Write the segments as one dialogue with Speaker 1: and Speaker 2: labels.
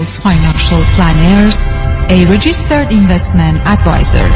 Speaker 1: Hills Financial Planners, a registered investment advisor.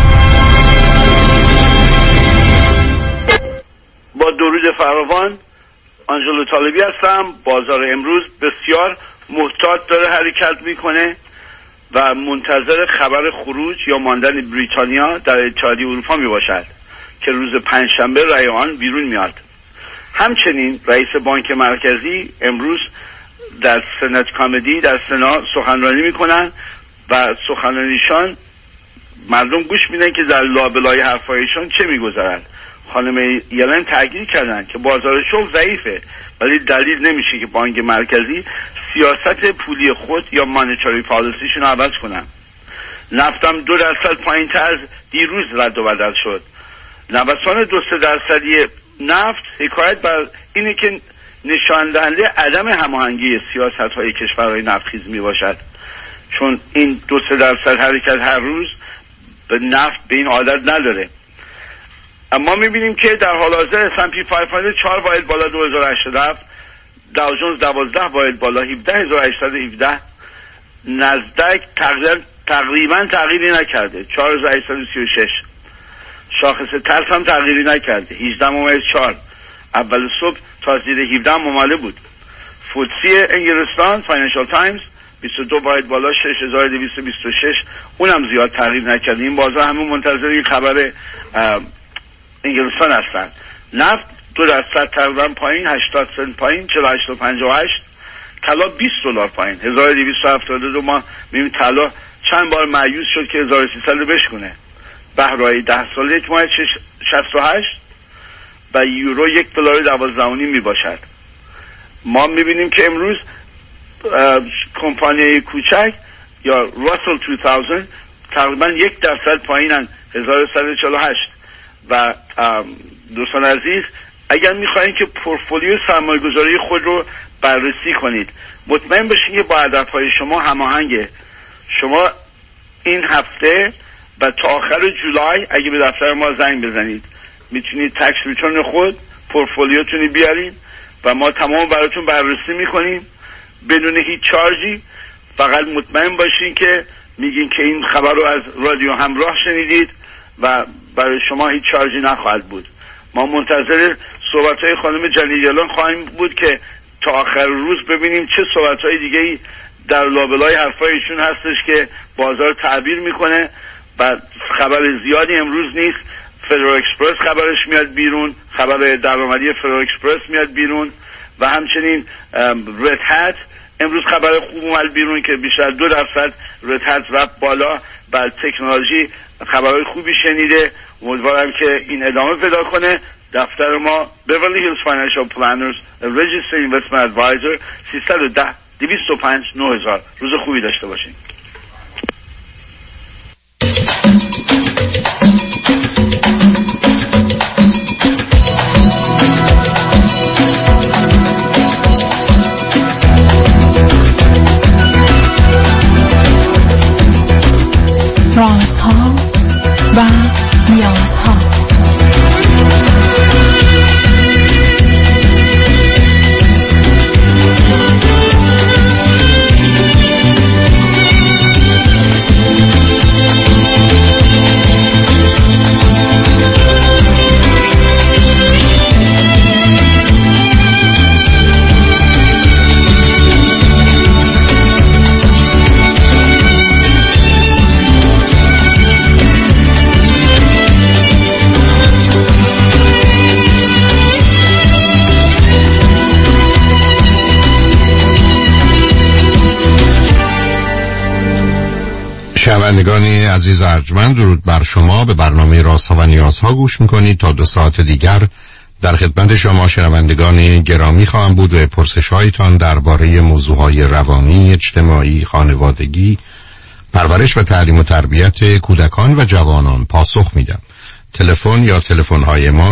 Speaker 2: با درود فراوان، آنجلو طالبی هستم. بازار امروز بسیار محتاط داره حرکت میکنه و منتظر خبر خروج یا ماندن بریتانیا در اتحادیه اروپا می باشد که روز پنجشنبه رأی آن بیرون میاد. همچنین رئیس بانک مرکزی امروز در سنت کامدی در سنا سخنرانی میکنن و سخنرانیشان مردم گوش میدن که در لابلای حرفایشان چه میگذرد. خانم یلن تاکید کردن که بازار شغل ضعیفه، ولی دلیل نمیشه که بانک مرکزی سیاست پولی خود یا مانیتاری پالیسیشون رو عوض کنن. نفتم 2% پایین‌تر از دیروز رد و بدل شد. نوسان 2-3% نفت حکایت بر اینه که نشان دهنده عدم هماهنگی سیاست‌های کشورهای نفتخیز میباشد، چون این 2-3% حرکت هر روز به نفت به این عادت نداره. اما میبینیم که در حال حاضر S&P 500 4 واحد بالا 2087، داو جونز 12 واحد بالا 17817، نزدک تقریبا تغییری نکرده 4836، شاخص ترس هم تغییری نکرده 18.4، اول صبح تا زیر 17 مماله بود. فوتسی انگلستان فاینانشال تایمز 22 واحد بالا 6226، اونم زیاد تغییر نکرده. این بازار همون منتظر این خبر انگلستان هستن. نفت 2% تقریبا پایین 80 سنت پایین 48.58، طلا $20 پایین 1272. ما میبینیم طلا چند بار مایوس شد که 1300 رو بشکنه. بهرهای 10 ساله 1.68 و یورو $1.12 میباشد. ما میبینیم که امروز کمپانی کوچک یا راسل 2000 تقریبا 1% پایینن 1148. و دوستان عزیز، اگر میخواین که پورتفولیو سرمایه‌گذاری خود رو بررسی کنید، مطمئن باشین که با هدفهای شما هماهنگه. شما این هفته و تا آخر جولای اگه به دفتر ما زنگ بزنید میتونید تکس ریترن خود پورتفولیوتون بیارین و ما تمام براتون بررسی میکنیم بدون هیچ چارجی. فقط مطمئن باشین که میگین که این خبر رو از رادیو همراه شنیدید و برای شما هیچ چارجی نخواهد بود. ما منتظر صحبت‌های خانم جنی یلن خواهیم بود که تا آخر روز ببینیم چه صحبت‌های دیگه‌ای در لابلای حرفایشون هستش که بازار تعبیر میکنه. و خبر زیادی امروز نیست. فدرال اکسپرس خبرش میاد بیرون، خبر درآمدی فدرال اکسپرس میاد بیرون و همچنین رد هت امروز خبر خوب اومد بیرون که بیشتر 2% رد هت رفت بالا. بعد تکنولوژی خبرهای خوبی شنیده. امیدوارم که این ادامه پیدا کنه. دفتر ما بیورلی هیلز فاینانشال پلنرز، رجیستر اینوستمنت ادوایزر، 310-205-9000. روز خوبی داشته باشین.
Speaker 1: رازها و نیازها.
Speaker 3: شنوندگان عزیز ارجمند، درود بر شما. به برنامه رازها و نیازها گوش میکنید. تا 2 ساعت دیگر در خدمت شما شنوندگان گرامی خواهم بود و پرسش‌هایتان درباره موضوعهای روانی، اجتماعی، خانوادگی، پرورش و تعلیم و تربیت کودکان و جوانان پاسخ میدم. تلفن یا تلفن‌های ما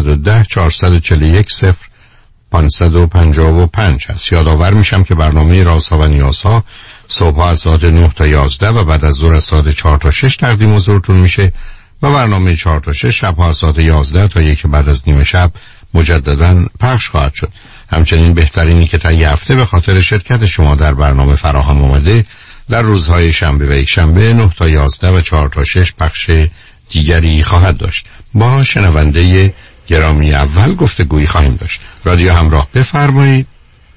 Speaker 3: 310-441-0555 هست. یادآور میشم که برنامه رازها و نیازها صبح از ساعت 9 تا 11 و بعد از ظهر از ساعت 4 تا 6 تقدیم حضورتون میشه و برنامه 4 تا 6 شب از ساعت 11 تا 1 بعد از نیم شب مجددا پخش خواهد شد. همچنین بهترینی که تا یه هفته به خاطر شرکت شما در برنامه فراهم آمده در روزهای شنبه و یکشنبه 9 تا 11 و 4 تا 6 پخش دیگری خواهد داشت. با شنونده گرامی اول گفتگویی خواهیم داشت. رادیو همراه، بفرمایید.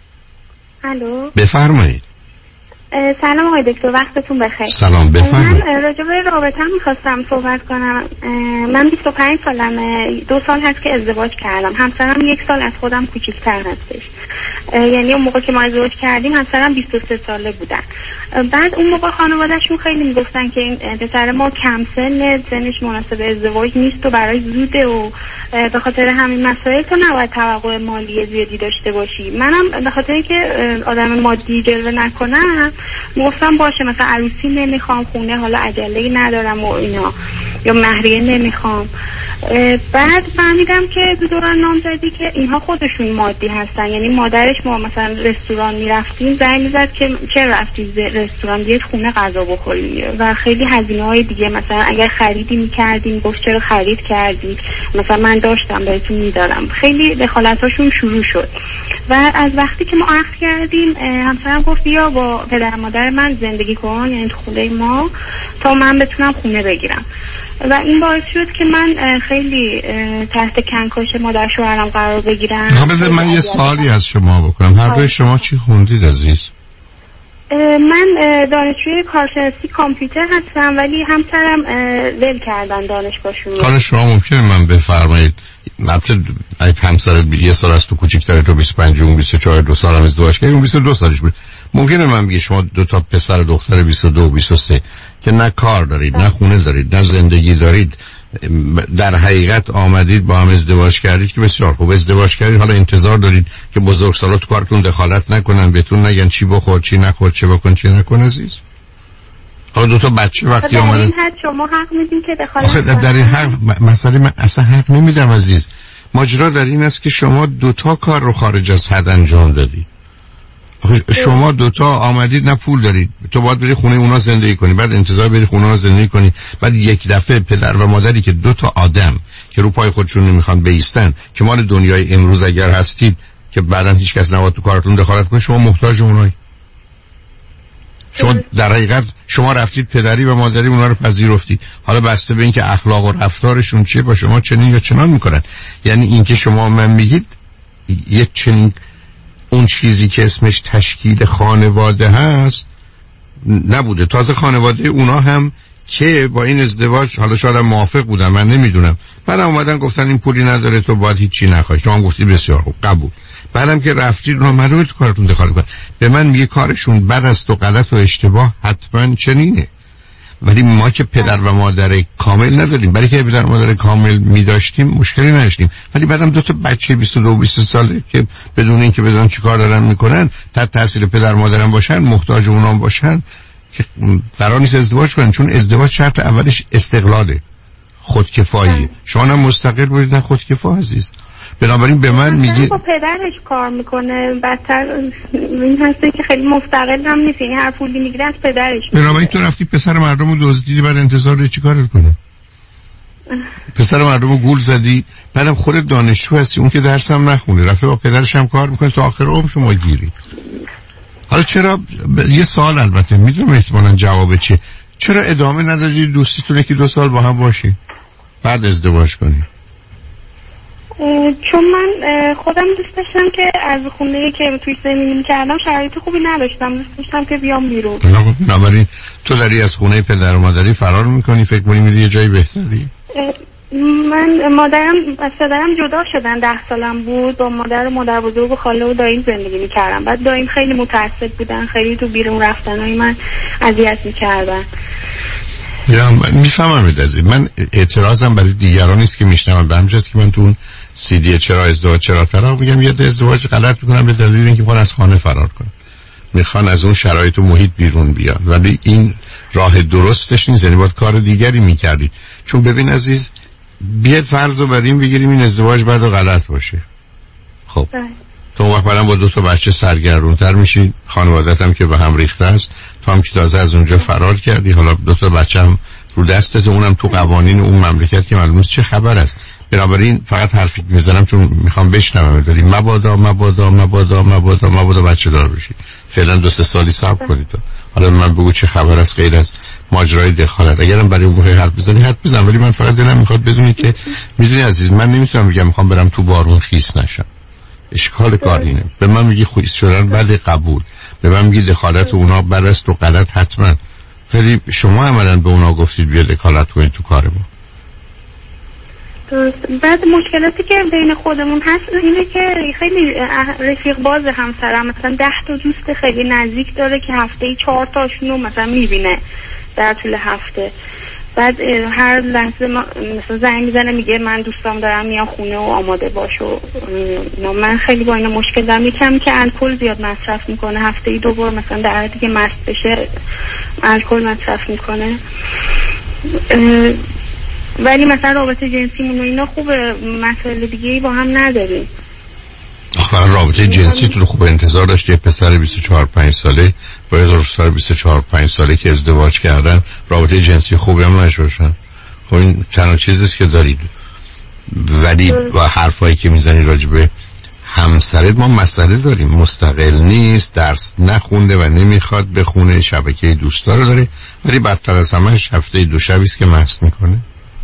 Speaker 4: الو،
Speaker 3: بفرمایید.
Speaker 4: سلام آقای دکتر، وقتتون بخیر.
Speaker 3: سلام، بفرمایید.
Speaker 4: من راجع به رابطه‌ام می‌خواستم صحبت کنم. من 25 سالمه، 2 سال هست که ازدواج کردم. همسرم 1 سال از خودم کوچیک‌تر هستش. یعنی اون موقع که ما ازدواج کردیم همسرم 23 ساله بودن. بعد اون موقع خانواده‌شون خیلی میگفتن که این پسر ما کم سنش مناسب ازدواج نیست و برای زوده و به خاطر همین مسائل تو نباید توقع مالی زیادی داشته باشی. منم به خاطر اینکه آدم مادی جلوه نکنم گفتم باشه، مثلا عروسی نمیخوام، خونه حالا عجله‌ای ندارم و اینا، یا مهریه نمیخوام. بعد فهمیدم که تو دوران نامزدی که اینها خودشون مادی هستن. یعنی مادرش ما مثلا رستوران میرفتیم زنگ میزد که چرا رفتی رستوران، بیاید خونه غذا بخوریم، و خیلی هزینه‌های دیگه. مثلا اگر خریدی میکردیم گفت چرا خرید کردی، مثلا من داشتم بهتون میدادم. خیلی دخالتاشون شروع شد و از وقتی که ما عقد کردیم همسرم گفت بیا با پدر مادر من زندگی کن، یعنی تو خونه ما، تا من بتونم خونه بگیرم. و این باعث شد که من خیلی تحت کنکاش مادر شوهرم قرار بگیرم.
Speaker 3: بذار من یه سوالی از شما بکنم. هر دوی شما چی خوندید عزیز؟
Speaker 4: من دانشجوی کارشناسی کامپیوتر هستم، ولی همسرم ول کردن دانشگاهشون.
Speaker 3: کار شما ممکنه من بفرمایید البته همسرت یه سال از تو کوچیک‌تره، تو 25 اون 24 2 سال هم ازدواج کردی، اون 22 سالش بود. ممکنه من بگم شما 2 تا پسر دختر 22 و 23 که نه کار دارید، نه خونه دارید، نه زندگی دارید، در حقیقت آمدید با هم ازدواج کردید که بسیار خوب ازدواج کردید، حالا انتظار دارید که بزرگسالا تو کارتون دخالت نکنن، بهتون نگن چی بخور چی نخور، چه بکن چی نکن عزیز. حالا 2 تا بچه وقتی اومدن،
Speaker 4: در این حد شما حق میدین که دخالت
Speaker 3: کنید. در این حق مسئله من اصلا حق نمیدم عزیز. ماجرا در این است که شما 2 تا کار رو خارج از حد انجام دادید. شما 2 تا آمدید، نه پول دارید، تو باید بری خونه اونا زندگی کنی، بعد انتظار بری خونه اونا زندگی کنی، بعد یک دفعه پدر و مادری که 2 تا آدم که رو پای خودشون نمیخوان بایستن، که مال دنیای امروز اگر هستید که بعداً هیچ کس نباید تو کارتون دخالت کنه، شما محتاج اونایی. شما در حقیقت شما رفتید پدری و مادری اونا رو پذیرفتید. حالا بسته به اینکه اخلاق و رفتارشون چیه با شما چنین یا چنان میکنن. یعنی اینکه شما من میگید یه چنین اون چیزی که اسمش تشکیل خانواده هست نبوده. تازه خانواده اونا هم که با این ازدواج حالا شاید موافق بودن، من نمیدونم، بعد اومدن گفتن این پولی نداره تو باید هیچی نخوای. شما گفتی بسیار خوب، قبول. بعدم که رفتید اونا معلومه تو کارتون دخالت کنن. به من میگه کارشون بد است و غلط و اشتباه، حتما چنینه. ولی ما که پدر و مادر کامل نداریم، برای که پدر و مادر کامل می‌داشتیم مشکلی نداشتیم، ولی بعدم 2 تا بچه 22 و 20 ساله که بدون اینکه بدونن چیکار دارن میکنن تحت تاثیر پدر و مادرم باشن، محتاج اونام باشن، که قرار نیست ازدواج کنن. چون ازدواج شرط اولش استقلاله، خودکفاییه. شما نه مستقل بودید نه خودکفا عزیز. بنابراین به من میگه
Speaker 4: با پدرش کار میکنه، بدتر این هسته که خیلی مستقل هم نیست، یعنی هر پولی میگیره از پدرش.
Speaker 3: بنابراین تو رفتی پسر مردم رو دزدیدی، بعد انتظار داری چی کارت کنه؟ پسر مردم رو گول زدی، بعدم خودت دانشجو هستی، اون که درس هم نخونه، رفته با پدرش هم کار میکنه، تا آخر عمر شما گیری. حالا چرا یه سوال البته میدونم احتمالاً جواب چیه، چرا ادامه ندادی دوستیتونه که 2 سال با هم باشی بعد ازدواج کنی؟
Speaker 4: چون من خودم دوست داشتم که از خونه که توی زندگی کردم شرایط خوبی نداشتم، دوست داشتم که بیام بیرون.
Speaker 3: بنابراین تو داری از خونه پدر و مادری فرار میکنی، فکر کنی میری یه جای بهتری؟
Speaker 4: من مادرم از پدرم جدا شدن، 10 سالم بود، با مادر و مادر بزرگ و خاله و دایم زندگی میکردم. بعد دایم خیلی متعصب بودن، خیلی تو بیرون رفتنهای من اذیت میکردن.
Speaker 3: یا میفهمم عزیز، من اعتراضم برای دیگران نیست که میشنون، به همجاست که من تو اون CD چرا ازدواج چرا طلاق میگم یه ازدواج غلط میکنم به دلیل اینکه میخوان از خانه فرار کنن، میخوان از اون شرایط و محیط بیرون بیان، ولی این راه درستش نیست. یعنی باید کار دیگری میکردید. چون ببین عزیز، بیاد فرض رو بریم بگیریم این ازدواج بعد و غلط باشه، خب تو وقت بعدم با 2 تا بچه سرگردونتر میشی، خانوادت هم که به هم ریخته است، تو هم که تازه از اونجا فرار کردی، حالا 2 تا بچه هم رو دستت، اونم تو قوانین اون مملکت که معلوم نیست چه خبر است. بنابراین فقط حرفی میزنم چون میخوام بشنوم، ولی مبادا بچه دار بشید. فعلا 2-3 سالی صبر کنید. حالا من بگو چه خبر است غیر از ماجرای دخالت. اگرم برای اون حرف بزنی حرف بزن، ولی من فقط دلم میخواد بدونی که میدونی عزیز، من نمیتونم بگم میخوام برم تو بارون خیس نشم. اشکال کار اینه. به من میگی خیس شدن بده، قبول. به من میگی دخالت اونا بد است و غلط، حتما. ولی شما عملاً به اونا گفتید بیا دخالت کنید تو کار ما.
Speaker 4: بعد مشکلاتی که بین خودمون هست اینه که خیلی رفیق باز همسرم مثلا 10 تا دوست خیلی نزدیک داره که هفته‌ای 4 تاشونو مثلا میبینه در طول هفته. بعد هر لحظه مثلا زنگ میزنه میگه من دوستام دارم میان خونه و آماده باش و من خیلی با اینا مشکل دارم. یکم که الکل زیاد مصرف میکنه، هفته‌ای 2 بار مثلا در حالتی که مست بشه الکل مصرف میکنه. ولی مثلا رابطه جنسیمون و اینا خوبه، مسائل دیگه‌ای با هم نداریم.
Speaker 3: آخه رابطه جنسی تو خوب انتظار داشت یه پسر 24-5 ساله با یه دختر 24-5 ساله که ازدواج کردن رابطه جنسی خوبی هم نشوشن. خب این تنها چیزیست که دارید. ولی با حرفایی که میزنی راجبه همسرت ما مسئله داریم. مستقل نیست، درس نخونده و نمیخواد بخونه، شبکه دوستا رو داره، ولی بدتر از همه‌اش هفته 2 شبیست که مست میکنه.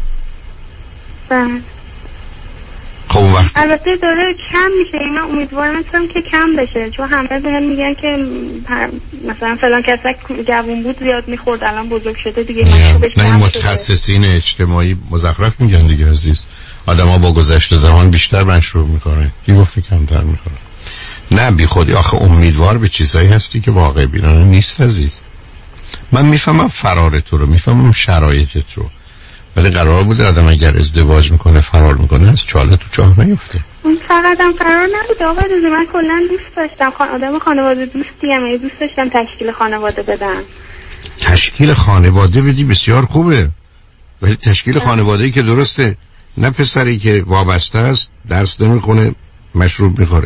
Speaker 3: خب وقت
Speaker 4: البته داره کم میشه. من امیدوارم که کم بشه، چون همه بهم میگن که مثلا فلان کسک جوون بود زیاد میخورد الان بزرگ شده دیگه مشروبش
Speaker 3: نه. این متخصصین اجتماعی مزخرف میگن دیگه عزیز. آدم‌ها با گذشت زمان بیشتر مشروب میکنن، کی گفته کمتر میکنن؟ نه بی خودی. آخه امیدوار به چیزایی هستی که واقع بینانه نیست عزیز. من میفهمم فرار تو رو، میفهمم شرایطت رو، ولی قرار بوده آدم اگر ازدواج میکنه فرار میکنه از چاله تو چاه نیفته.
Speaker 4: اون فقط هم فرار نبود آقای دوزی، من کلا دوست داشتم آدم خانواده دوستیم، دوست داشتم تشکیل خانواده بدم.
Speaker 3: تشکیل خانواده بدی بسیار خوبه، ولی تشکیل خانواده‌ای که درسته، نه پسری که وابسته است، درس نمیخونه، مشروب میخوره.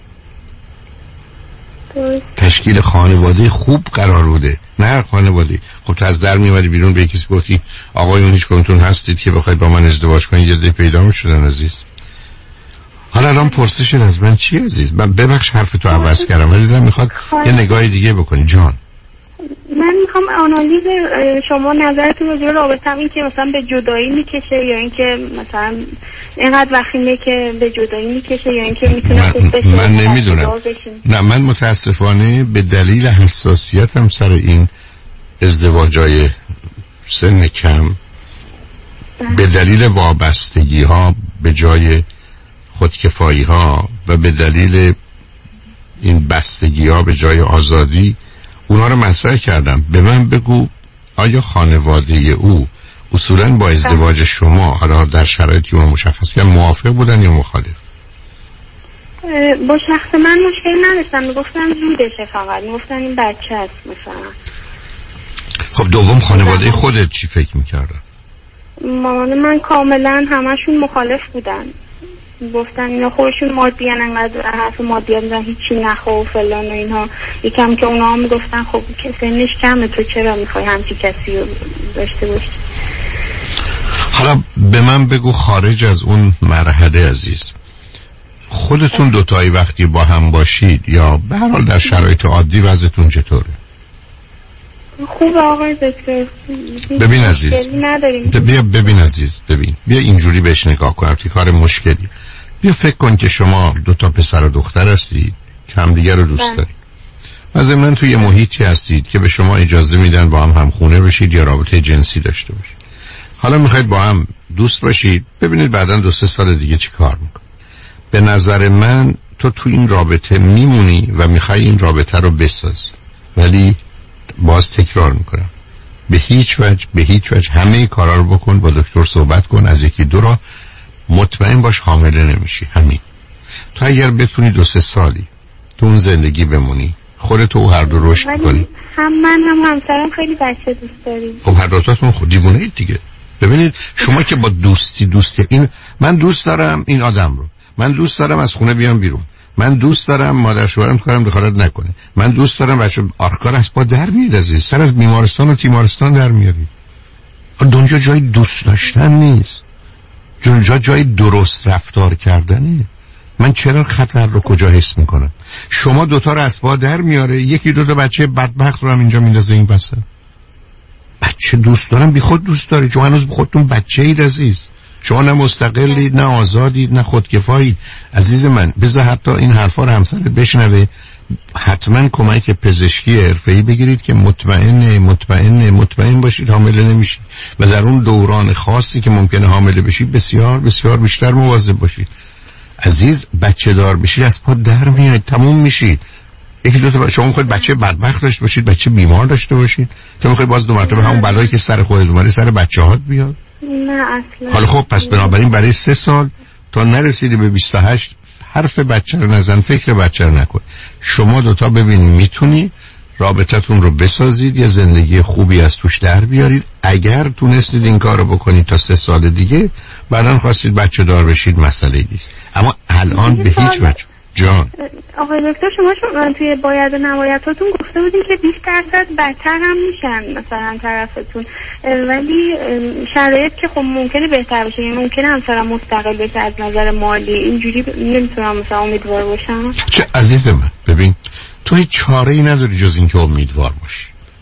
Speaker 3: تشکیل خانواده خوب قرار بوده، نه خانواده. خب تو از در میومدی بیرون به کسی گفتی آقایون هیچ کدومتون هستید که بخواید با من ازدواج کنید، یه ده پیدا میشدن عزیز. حالا الان پرسش از من چی عزیز؟ من ببخش حرف تو عوض کردم، ولی دلم میخواد یه نگاه دیگه بکنی جان.
Speaker 4: من میخوام آنالیز شما نظرتون راجع به رابطه‌م این که مثلا به جدایی میکشه یا اینکه مثلا اینقدر وخیمه که به جدایی میکشه یا اینکه میتونه خوب بشه.
Speaker 3: من نمیدونم. نه من متاسفانه به دلیل حساسیتم سر این ازدواجای سن کم، به دلیل وابستگی ها به جای خودکفایی ها و به دلیل این بستگی ها به جای آزادی اونا رو مطرح کردم. به من بگو آیا خانواده او اصولاً با ازدواج شما حالا در شرایطی ما مشخص که موافق بودن یا مخالف؟
Speaker 4: با شخص من مشکل نداشتم، میگفتن زودشه، فقط میگفتن این بچه است مثلا.
Speaker 3: خب دوم خانواده خودت چی فکر میکردن؟
Speaker 4: مامان من کاملا همشون مخالف بودن، گفتن اینا خودشون مادیان، انقدر حرف مادیان میزن هیچی نخوا و فلان و اینها. یکم که اونا هم میگفتن خب که سنش کمه، تو چرا میخوای همچی کسی رو داشته باشی؟
Speaker 3: حالا به من بگو خارج از اون مرحله عزیز، خودتون دوتایی وقتی با هم باشید یا به هر حال در شرایط عادی وضعتون چطوره؟
Speaker 4: خوب آقای دکتر.
Speaker 3: ببین عزیز، ببین عزیز، بیا اینجوری بهش نگاه کن. که کار مشکلی، بیا فکر کن که شما 2 تا پسر و دختر هستید که همدیگه رو دوست دارید و ضمناً توی یه محیطی هستید که به شما اجازه میدن با هم همخونه بشید یا رابطه جنسی داشته باشید. حالا میخواید با هم دوست باشید، ببینید بعداً 2-3 سال دیگه چی کار میکن. به نظر من تو این رابطه میمونی و میخوای این رابطه رو بسازی، ولی باز تکرار میکنم به هیچ وجه همه کارا رو بکن، با دکتر صحبت کن، از 1-2 راه مطمئن باش حامله نمیشی. همین. تو اگر بتونی 2-3 سالی تو اون زندگی بمونی، خودت و هر دو رشد کنی.
Speaker 4: هم من هم همسرم خیلی بچه دوست داریم.
Speaker 3: خب هر دوتاتون خود دیوونه اید دیگه. ببینید شما که با دوستی این من دوست دارم این آدم رو، من دوست دارم از خونه بیام بیرون، من دوست دارم مادر شوهرم کارم دخالت نکنه، من دوست دارم بچه آخر از با در میاد عزیز، سر از بیمارستان و تیمارستان در میاری. دنیا جای دوست داشتن نیست. اونجا جای درست رفتار کردنه. من چرا خطر رو کجا حس میکنم؟ شما دوتا رو از پا در میاره، یکی دوتا بچه بدبخت رو هم اینجا میندازه این وسط. بچه دوست دارم بی خود دوست داری، چون هنوز خودتون بچه اید عزیز. شما نه مستقلید، نه آزادید، نه خودکفایید. عزیز من بذار حتی این حرفا رو همسرت بشنوه، حتما کمک پزشکی حرفه‌ای بگیرید که مطمئن باشید حامله نمیشید و در اون دوران خاصی که ممکنه حامله بشید بسیار بسیار بیشتر مواظب باشید. عزیز بچه دار بشید از پا در میاد، تموم میشید. یکی دو تا شما میخواید بچه بدبخت داشته باشید، بچه بیمار داشته باشید، تو میخواید باز دو مرتبه همون بلایی که سر خودت اومده سر بچه‌هات بیاد؟
Speaker 4: نه اصلا.
Speaker 3: حالا خب پس بنابراین برای 3 سال تا نرسیدی به 28 حرف بچه رو نزن، فکر بچه رو نکن. شما دوتا ببینید میتونی رابطتون رو بسازید، یه زندگی خوبی از توش در بیارید. اگر تونستید این کار رو بکنید تا 3 سال دیگه، بعداً خواستید بچه دار بشید، مسئله نیست. اما الان به هیچ وجه. جان
Speaker 4: آقای دکتر شما توی باید و نبایدهاتون گفته بودین که 20% بدتر هم میشن مثلا طرفتون، ولی شرایط که خب ممکنه بهتر بشه، یعنی ممکنه همسرم مستقل بشه از نظر مالی، اینجوری نمیتونم مثلا امیدوار باشم.
Speaker 3: چه عزیز من ببین، تو هیچ چاره‌ای نداری جز این که امیدوار باشی.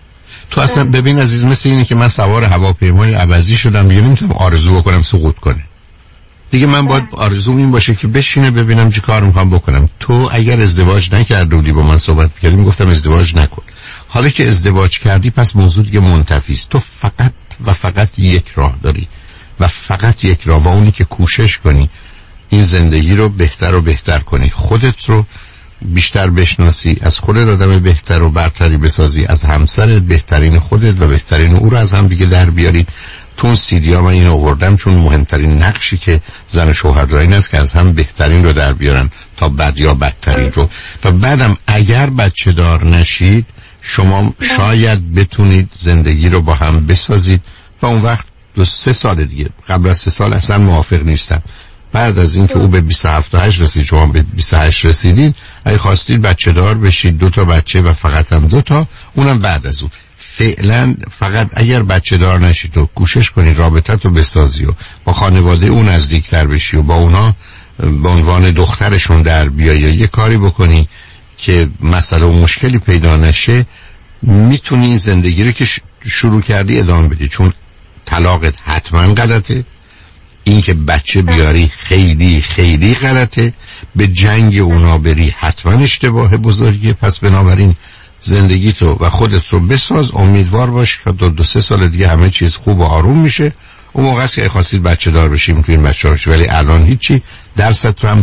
Speaker 3: تو اصلا ببین عزیز، مثل اینه که من سوار هواپیمای عوضی شدم دیگه نمیتونم آرزو بکنم سقوط کنه. دیگه من باید آرزوم این باشه که بشینه ببینم چه کار میخوام بکنم. تو اگر ازدواج نکرده بودی با من صحبت کردیم گفتم ازدواج نکن. حالا که ازدواج کردی پس موضوع دیگه منتفی است. تو فقط و فقط یک راه داری و فقط یک راه، و اونی که کوشش کنی این زندگی رو بهتر و بهتر کنی، خودت رو بیشتر بشناسی، از خودت آدم بهتر و برتری بسازی، از همسرت بهترین خودت و بهترین او رو از هم دیگه در بیارید. تو سیدیا من اینو آوردم چون مهمترین نقشی که زن و شوهر دارن این است که از هم بهترین رو در بیارن تا بد یا بدترین رو. و بعدم اگر بچه دار نشید شما شاید بتونید زندگی رو با هم بسازید و اون وقت 2-3 سال دیگه، قبل از 3 سال اصلا موافق نیستم. بعد از این که او به 27-28 رسید شما به 28 رسیدید، اگه خواستید بچه دار بشید 2 تا بچه و فقط هم 2 تا، اونم بعد از اون. فعلا فقط اگر بچه دار نشید و کوشش کنید رابطت رو بسازی و با خانواده اون نزدیکتر بشی و با اونا به عنوان دخترشون در بیایی یا یه کاری بکنی که مسئله و مشکلی پیدا نشه، میتونی این زندگی رو که شروع کردی ادامه بدی. چون طلاقت حتما غلطه، این که بچه بیاری خیلی خیلی غلطه، به جنگ اونا بری حتما اشتباه بزرگیه. پس بنابراین زندگی تو و خودت رو بساز، امیدوار باش که 2-3 سال دیگه همه چیز خوب و آروم میشه. اون موقع است که خواستید بچه دار بشی میتونید بچه دار بشی، ولی الان هیچی. درست رو هم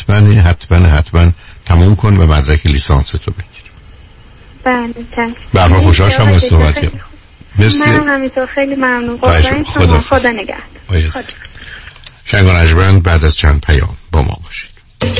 Speaker 3: حتما تموم کن و مدرک لیسانس تو بگیر.
Speaker 4: بله چشم.
Speaker 3: برای خوشحال شدم از صحبت کردم. مرسی.
Speaker 4: من همینطور خیلی ممنون. خدا نگهدار.
Speaker 3: شنگ و نجمن بعد از چند پیام با ما باشید.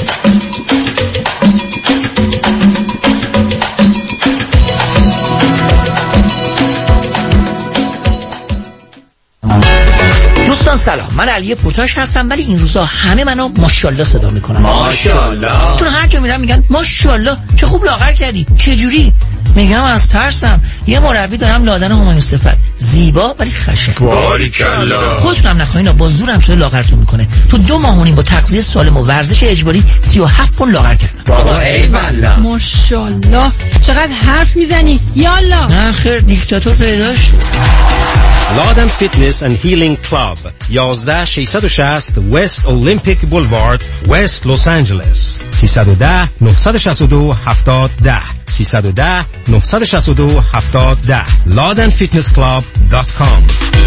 Speaker 5: دوستان سلام، من علی پورتاش هستم، ولی این روزا همه منو ماشاءالله صدا میکنن. ماشاءالله. چون هر جا میرم میگن ماشاءالله چه خوب لاغر کردی، چه جوری؟ میگم از ترسم. یه مربی دارم لادن همایون صفت، زیبا ولی خشن. باریکلا. خودتونم نخواین با زورم شده لاغرتون میکنه. تو 2 ماه و نیم با تغذیه سالم و ورزش اجباری 37 پوند لاغر کردم. بابا ای والله.
Speaker 6: ماشاءالله چقدر حرف میزنی. یالا.
Speaker 5: نه خیر، دیکتاتور پیدا شد.
Speaker 7: لادن فیتنس اند هیلینگ کلاب 11660 وست اولمپیک بولوارد وست لس آنجلس 310 962 7010 310 962 7010 ladenfitnessclub.com.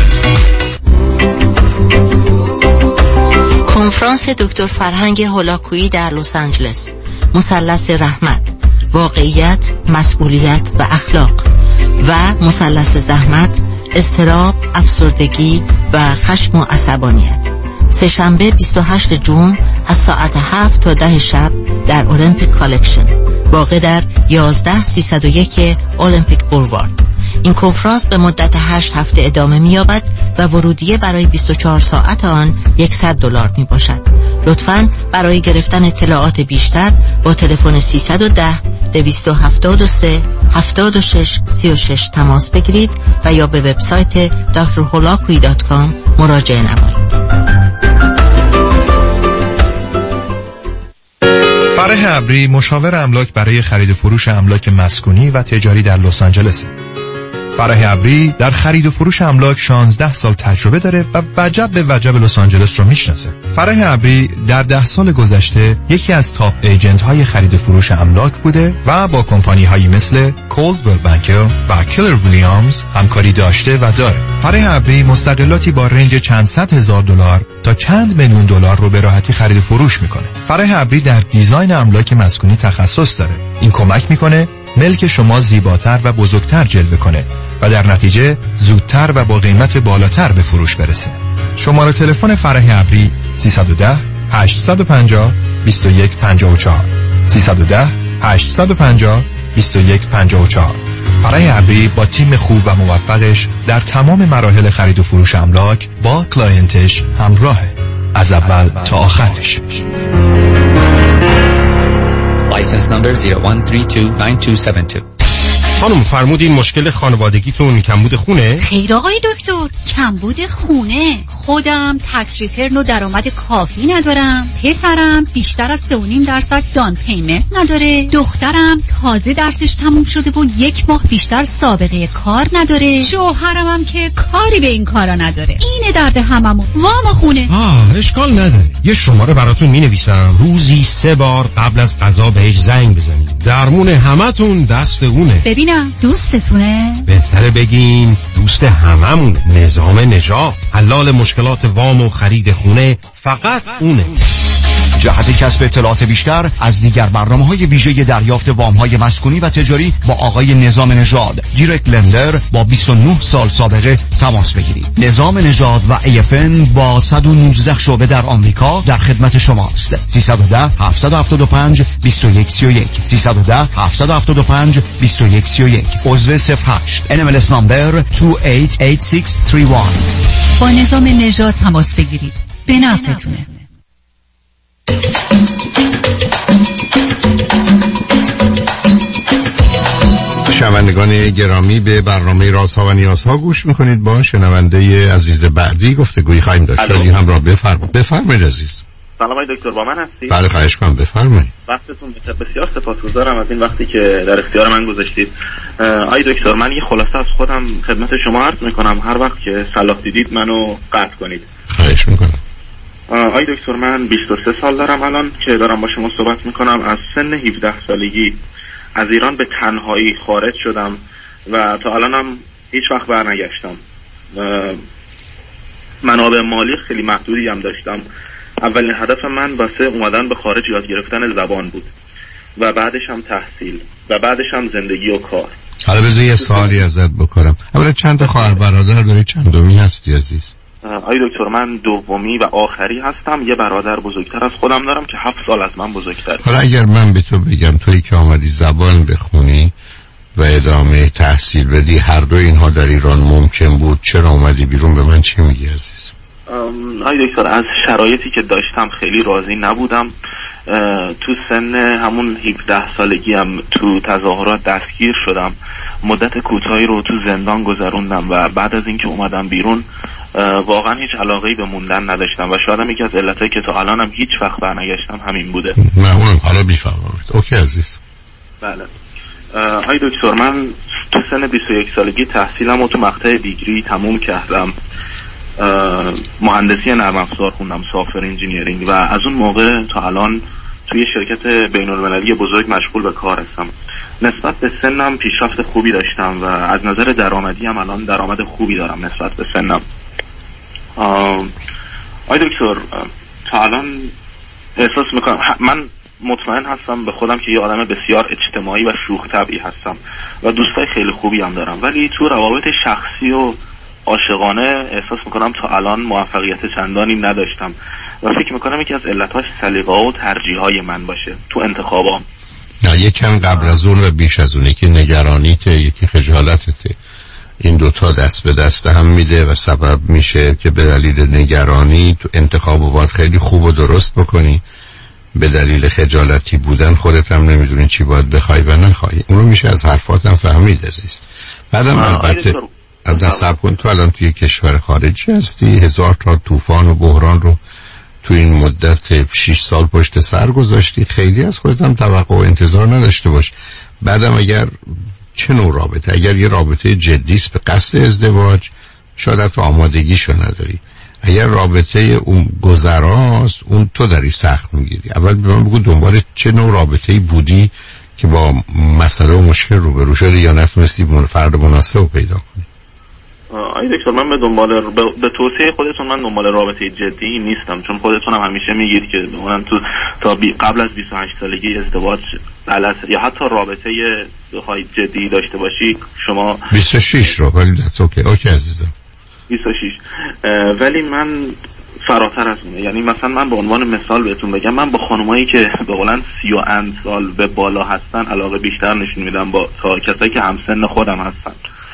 Speaker 8: کنفرانس دکتر فرهنگ هولاکویی در لس آنجلس، مثلث رحمت، واقعیت، مسئولیت و اخلاق و مثلث زحمت، اضطراب، افسردگی و خشم و عصبانیت. سه‌شنبه 28 جون از ساعت 7 تا 10 شب در اولمپیک کالکشن، واقع در 11301 اولمپیک بولوارد. این کنفرانس به مدت 8 هفته ادامه می‌یابد و ورودیه برای 24 ساعت آن $100 می باشد. لطفاً برای گرفتن اطلاعات بیشتر با تلفن 310-223-7636 تماس بگیرید و یا به وبسایت drholakui.com مراجعه نمایید.
Speaker 9: فرح ابری مشاور املاک برای خرید و فروش املاک مسکونی و تجاری در لس آنجلس. فرح ابری در خرید و فروش املاک 16 سال تجربه داره و وجب به وجب لس آنجلس رو میشناسه. فرح ابری در 10 سال گذشته یکی از تاپ ایجنت های خرید و فروش املاک بوده و با کمپانی هایی مثل کولدویل بانکر و کلر ویلیامز همکاری داشته و داره. فرح ابری مستقلاتی با رنج چند صد هزار دلار تا چند میلیون دلار رو به راحتی خرید و فروش میکنه. فرح ابری در دیزاین املاک مسکونی تخصص داره. این کمک میکنه ملک شما زیباتر و بزرگتر جلوه کنه و در نتیجه زودتر و با قیمت بالاتر به فروش برسه. شماره تلفن فرح ابری 310-850-2154 310-850-2154. فرح ابری با تیم خوب و موفقش در تمام مراحل خرید و فروش املاک با کلاینتش همراهه، از اول تا آخرش.
Speaker 10: License number 01329272.
Speaker 7: خانم فرمودین مشکل خانوادگیتون کمبود خونه؟
Speaker 11: خیر آقای دکتر، کمبود خونه. خودم تکس ریترن و درآمد کافی ندارم. پسرم بیشتر از 3.5% دان پیمنت نداره. دخترم تازه درسش تموم شده و 1 ماه بیشتر سابقه کار نداره. شوهرم هم که کاری به این کارا نداره. اینه درد هممون. وام خونه.
Speaker 7: اشکال نداره. یه شماره براتون می‌نویسم. روزی 3 بار قبل از غذا بهش زنگ بزنید. درمون همتون دست اونه.
Speaker 11: ببینم دوستتونه؟
Speaker 7: بهتره بگین دوست هممون. نظام نجات، حلال مشکلات وام و خرید خونه فقط اونه.
Speaker 12: جهت کسب اطلاعات بیشتر از دیگر برنامه‌های ویژه دریافت وام‌های مسکونی و تجاری با آقای نظام نژاد، دایرکت لندر با 29 سال سابقه تماس بگیرید. نظام نژاد و AFN با 119 شعبه در آمریکا در خدمت شماست. 310-775-2131 310-775-2131 عضو 08 NMLS نمبر 288631.
Speaker 11: با نظام نژاد تماس بگیرید. به نفعتونه.
Speaker 3: شنوندگان گرامی، به برنامه رازها و نیازها گوش میکنید. با شنونده عزیز بعدی گفتگویی خواهیم داشت. شادی همراه بفرمایید عزیز.
Speaker 13: سلام آقای دکتر، با من هستی؟
Speaker 3: بله خواهش کنم بفرمایید.
Speaker 13: وقتتون بسیار سپاسگزارم از این وقتی که در اختیار من گذاشتید. آقای دکتر، من یه خلاصه از خودم خدمت شما عرض میکنم، هر وقت که صلاح دیدید منو قطع کنید.
Speaker 3: خواهش میکنم.
Speaker 13: آقای دکتر، من 23 سال دارم الان که دارم با شما صحبت میکنم. از سن 17 سالگی از ایران به تنهایی خارج شدم و تا الانم هیچ وقت برنگشتم. منابع مالی خیلی محدودی هم داشتم. اولین هدف من واسه اومدن به خارج یاد گرفتن زبان بود و بعدش هم تحصیل و بعدش هم زندگی و کار.
Speaker 3: حالا بذار یه سوالی ازت بکنم. اولا چند تا خواهر برادر داری؟ چندمی هستی عزیز؟
Speaker 13: آقای دکتر، من دومی و آخری هستم. یه برادر بزرگتر از خودم دارم که 7 سال از من بزرگتر.
Speaker 3: حالا اگر من به تو بگم تویی که آمدی زبان بخونی و ادامه تحصیل بدی، هر دو اینها در ایران ممکن بود، چرا اومدی بیرون؟ به من چی میگی عزیز؟
Speaker 13: آقای دکتر، از شرایطی که داشتم خیلی راضی نبودم. تو سن همون 17 سالگی هم تو تظاهرات دستگیر شدم. مدت کوتاهی رو تو زندان گذروندم و بعد از اینکه اومدم بیرون واقعا هیچ علاقه‌ای به موندن نداشتم و شاید هم یکی از علتایی که تا الانم هیچ وقت برنگشتم همین بوده.
Speaker 3: نه اونم حالا میفهمم. اوکی عزیز.
Speaker 13: بله. آقای دکتر، من تو سن 21 سالگی تحصیلم رو تو مقطع دیگری تموم کردم. مهندسی نرم افزار خوندم، سافر انجینیرینگ، و از اون موقع تا الان توی شرکت بین‌المللی بزرگ مشغول به کار هستم. نسبت به سنم پیشرفت خوبی داشتم و از نظر درآمدی هم الان درآمد خوبی دارم نسبت به سنم. آقای دکتر، تا الان احساس میکنم، من مطمئن هستم به خودم که یه آدم بسیار اجتماعی و شوخ طبعی هستم و دوستای خیلی خوبی هم دارم، ولی تو روابط شخصی و عاشقانه احساس میکنم تا الان موفقیت چندانی نداشتم و فکر میکنم یکی از علتاش سلیقه و ترجیحات من باشه تو انتخابام.
Speaker 3: نه یکم قبل از اون و بیش از اون، یکی نگرانیته، یکی خجالتته. این دوتا دست به دست هم میده و سبب میشه که به دلیل نگرانی تو انتخاب و باید خیلی خوب و درست بکنی، به دلیل خجالتی بودن خودت هم نمیدونی چی باید بخوای و نخوای. اون رو میشه از حرفاتم فهمید عزیز. بعدم البته صبر کن، تو الان توی کشور خارجی هستی، 1000 تا طوفان و بحران رو تو این مدت 6 سال پشت سر گذاشتی، خیلی از خودت هم توقع و انتظار نداشته باش. بعدم اگر چه نوع رابطه، اگر یه رابطه جدی است به قصد ازدواج، شاید تو آمادگیشو نداری. اگر رابطه اون گذراست، اون تو داری سخت میگیری. اول به من بگو دنبال چه نوع رابطه‌ای بودی که با مسئله و مشکل روبرو شدی یا نتونستی فرد مناسب رو پیدا کنی؟
Speaker 13: آی دکتر، من به توصیه خودتون من دنبال رابطه جدی نیستم، چون خودتون هم همیشه میگید که من تو تا قبل از 28 سالگی ازدواج غلطه، یا حتی رابطه بخوای جدی داشته باشی شما
Speaker 3: 26 رو، ولی that's اوکی عزیزم
Speaker 13: 26. ولی من فراتر از اونه، یعنی مثلا من به عنوان مثال بهتون بگم، من با خانمایی که به قولن 30 سال به بالا هستن علاقه بیشتر نشون میدم تا کسایی که همسن خودم هستن.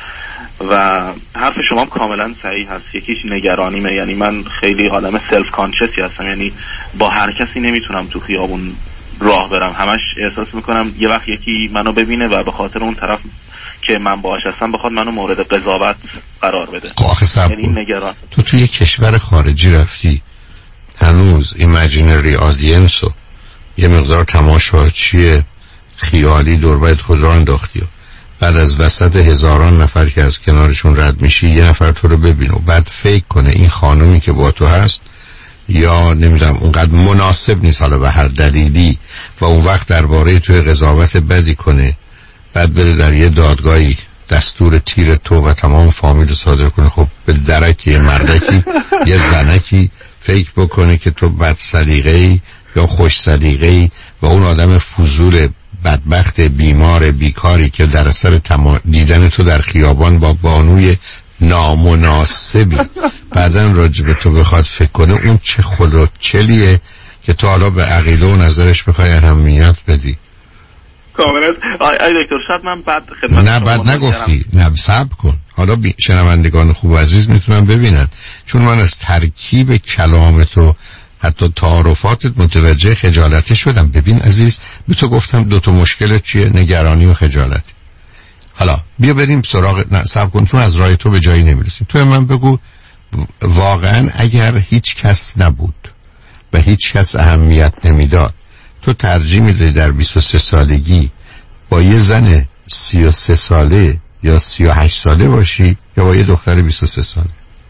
Speaker 13: و حرف شما کاملا صحیح هست، یکیش نگرانیمه، یعنی من خیلی آدم سلف کانشسی هستم، یعنی با هر کسی نمیتونم تو خیابون راه برم، همش احساس میکنم یه وقت یکی منو ببینه و به خاطر اون طرف که من باهاش هستم بخواد منو مورد قضاوت قرار بده. یعنی نگران.
Speaker 3: تو توی کشور خارجی رفتی، هنوز ایمیجینری آدینس و یه مقدار تماشاچی خیالی دوربرت خود را انداختی و بعد از وسط هزاران نفر که از کنارشون رد میشی یه نفر تو رو ببینه و بعد فکر کنه این خانومی که با تو هست یا نمیدونم اونقدر مناسب نیست حالا به هر دلیلی و اون وقت درباره توی قضاوت بدی کنه، بعد بره در یه دادگاهی دستور تیر تو و تمام فامیل رو صادر کنه. خب به درکی مردکی یه زنکی فکر بکنه که تو بد سلیقه‌ای یا خوش سلیقه‌ای و اون آدم فضول بدبخت بیمار بیکاری که در اثر دیدن تو در خیابان با بانوی نامناسبی بعدن راجب تو بخواد فکر کنه، اون چه خلوچلیه که تو حالا به عقیده و نظرش بخوای اهمیت بدی.
Speaker 13: کاملا. آی دکتر شاید من بعد خدمت
Speaker 3: نه بعد نگفتی، نه صبر کن، حالا شنوندگان خوب عزیز میتونن ببینن، چون من از ترکیب کلام تو حتی تعارفاتت متوجه خجالت شدم. ببین عزیز، به تو گفتم دو تا مشکلت چیه، نگرانی و خجالت. حالا بیا بریم سراغ، نه صبر کن چون از راه تو به جایی نمیرسیم. تو من بگو واقعا اگر هیچ کس نبود و هیچ کس اهمیت نمیداد، تو ترجیح میدی در 23 سالگی با یه زن 33 ساله یا 38 ساله باشی یا با یه دختر 23 ساله؟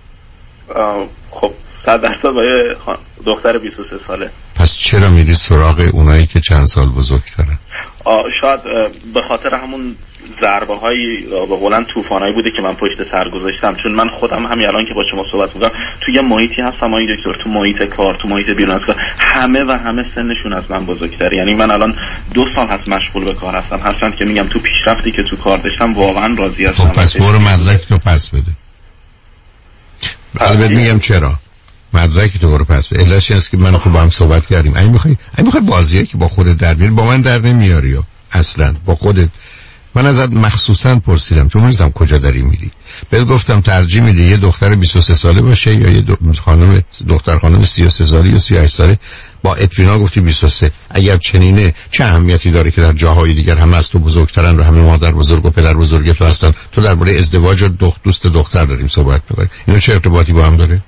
Speaker 13: خب 100% با یه دختر 23 ساله.
Speaker 3: پس چرا میری سراغ اونایی که چند سال بزرگترن؟
Speaker 13: شاید به خاطر همون ضربه های به قولن طوفانایی بوده که من پشت سر گذاشتم، چون من خودم همین الان که با شما صحبت می‌کنم توی یه محیطی هستم آقای دکتر، تو محیط کار، تو محیط بیرون از کار، همه سنشون از من بزرگتره. یعنی من الان 2 سال هست مشغول به کار هستم، هرچند که میگم تو پیشرفتی که تو کار داشتم واقعا راضی هستم.
Speaker 3: خب پس برو مدرک تو پس بده. البته میگم چرا مدرک تو برو پس بده، علتش است که من خب با هم صحبت کردیم، اگه میخوای بازیه که با خودت در میاری با من در نمیاری اصلا با خودت. من ازت مخصوصا پرسیدم چون می‌دونم کجا داری میری، بهت گفتم ترجیح میدی یه دختر 23 ساله باشه یا یه دختر خانم 33 ساله یا 38 ساله؟ با اطمینان گفتی 23. اگر چنینه چه اهمیتی داره که در جاهای دیگر همه از تو بزرگترن و همه مادر بزرگ و پدر بزرگ تو هستن، تو درباره ازدواج و دوست دختر داریم صحبت می‌کنیم، اینا چه ارتباطی با هم داره؟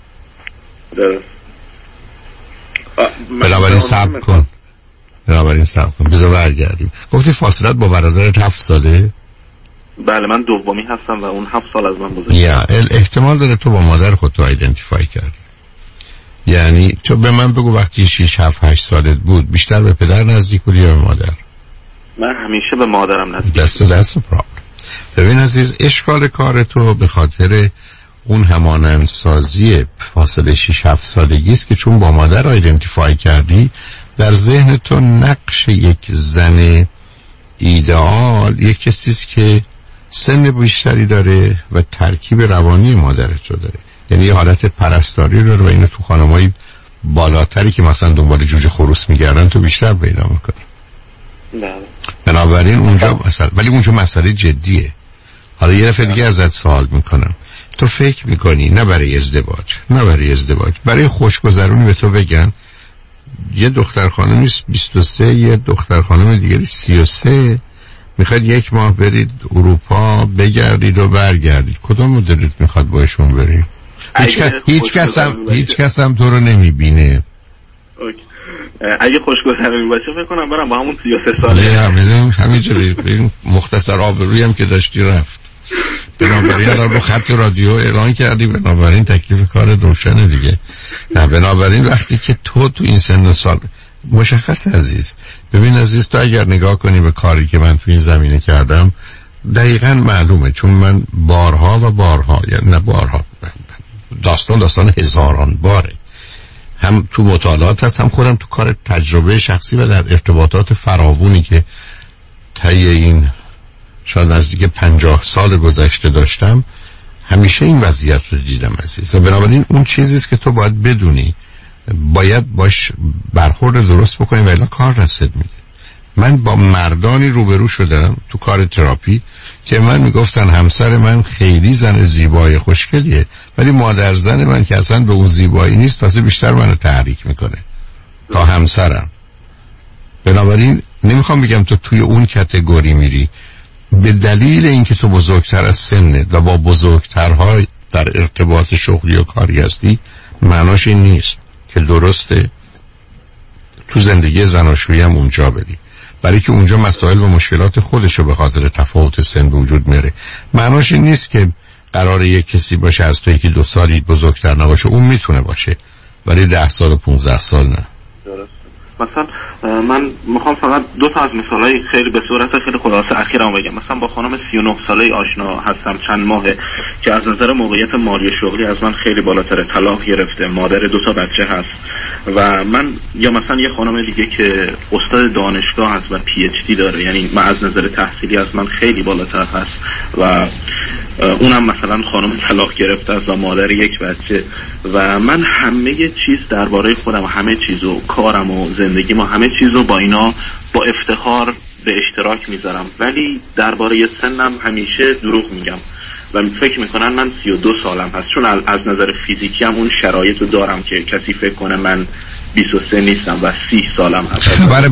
Speaker 3: بنابراین صبر کن. بذار برگردیم. گفتی فاصلت با برادرت 7 ساله؟
Speaker 13: بله من دومی هستم و اون 7 سال از من بزرگتره.
Speaker 3: یا احتمال داره تو با مادر خودتو ایدنتیفای کردی. یعنی تو به من بگو وقتی 6 7 8 سالت بود بیشتر به پدر نزدیک بودی یا به مادر؟
Speaker 13: من همیشه به مادرم نزدیک.
Speaker 3: دست پرابلم. ببین عزیز، اشکال کار تو به خاطر اون همانندسازی فاصله 6 7 سالگی است که چون با مادر ایدنتیفای کردی در ذهن تو نقش یک زن ایدئال یک کسی است که سن بیشتری داره و ترکیب روانی مادرت رو داره، یعنی یه حالت پرستاری داره و اینو تو خانمایی بالاتری که مثلا دنبال جوجه خروس میگردن تو بیشتر پیدا میکنی. بنابراین اونجا ولی اونجا مسئله جدیه. حالا یه دفعه دیگه ازت سوال میکنم، تو فکر میکنی نه برای ازدواج، برای خوشگذرونی به تو بگن یه دختر خانمی 23، یه دختر خانم دیگری 33، میخواید 1 ماه برید اروپا بگردید و برگردید، کدوم دلت میخواد باشون برید؟ هیچ کس هم تو رو نمیبینه.
Speaker 13: اگه خوشگذرونی باشه فکر کنم برام با همون 33 ساله
Speaker 3: همینجوری مختصر آبرویی هم که داشتی رفت. بنابراین رو خط رادیو اعلان کردی، بنابراین تکلیف کار روشنه دیگه. نه بنابراین وقتی که تو این سن و سال مشخص عزیز، ببین عزیز، تو اگر نگاه کنی به کاری که من تو این زمینه کردم دقیقاً معلومه، چون من بارها یعنی نه بارها، داستان هزاران باره هم تو مطالعات هست، هم خودم تو کار تجربه شخصی و در ارتباطات فراوونی که طی این شاید نزدیک 50 سال گذشته داشتم، همیشه این وضعیت رو دیدم عزیز. و بنابراین اون چیزیست که تو باید بدونی، باید باش برخورد درست بکنی و الا کار دستت میده. من با مردانی روبرو شدم تو کار تراپی که من میگفتن همسر من خیلی زن زیبای خوشگلیه، ولی مادر زن من که اصلا به اون زیبایی نیست، تازه بیشتر منو تحریک میکنه تا همسرم. بنابراین نمیخوام بگم تو توی اون کتگوری میری، به دلیل اینکه تو بزرگتر از سنت و با بزرگترها در ارتباط شغلی و کاری هستی، معناش این نیست که درسته تو زندگی زناشویی هم اونجا بری، برای که اونجا مسائل و مشکلات خودشو به خاطر تفاوت سن به وجود میاره. معناش این نیست که قراره یک کسی باشه از تو یکی 2 سالی بزرگتر نباشه، اون میتونه باشه ولی 10 سال و 15 سال نه.
Speaker 13: مثلا من میخوام فقط 2 تا از مثالای خیلی به صورت خیلی خلاصه اخیرام بگم. مثلا با خانم 39 ساله آشنا هستم چند ماهه که از نظر موقعیت مالی شغلی از من خیلی بالاتر، طلاق گرفته، مادر 2 تا بچه هست. و من یا مثلا یه خانم دیگه که استاد دانشگاه هست و PhD داره، یعنی من از نظر تحصیلی از من خیلی بالاتر هست و اونم مثلا خانم طلاق گرفته است و مادر 1 بچه. و من همه چیز درباره خودم، همه چیزو، کارم و زندگیم و همه چیزو با اینا با افتخار به اشتراک میذارم، ولی درباره سنم همیشه دروغ میگم و فکر میکنن من 32 سالم هست، چون از نظر فیزیکی هم اون شرایطو دارم که کسی فکر کنه من 23 نیستم و 30 سالم هست.
Speaker 3: خبر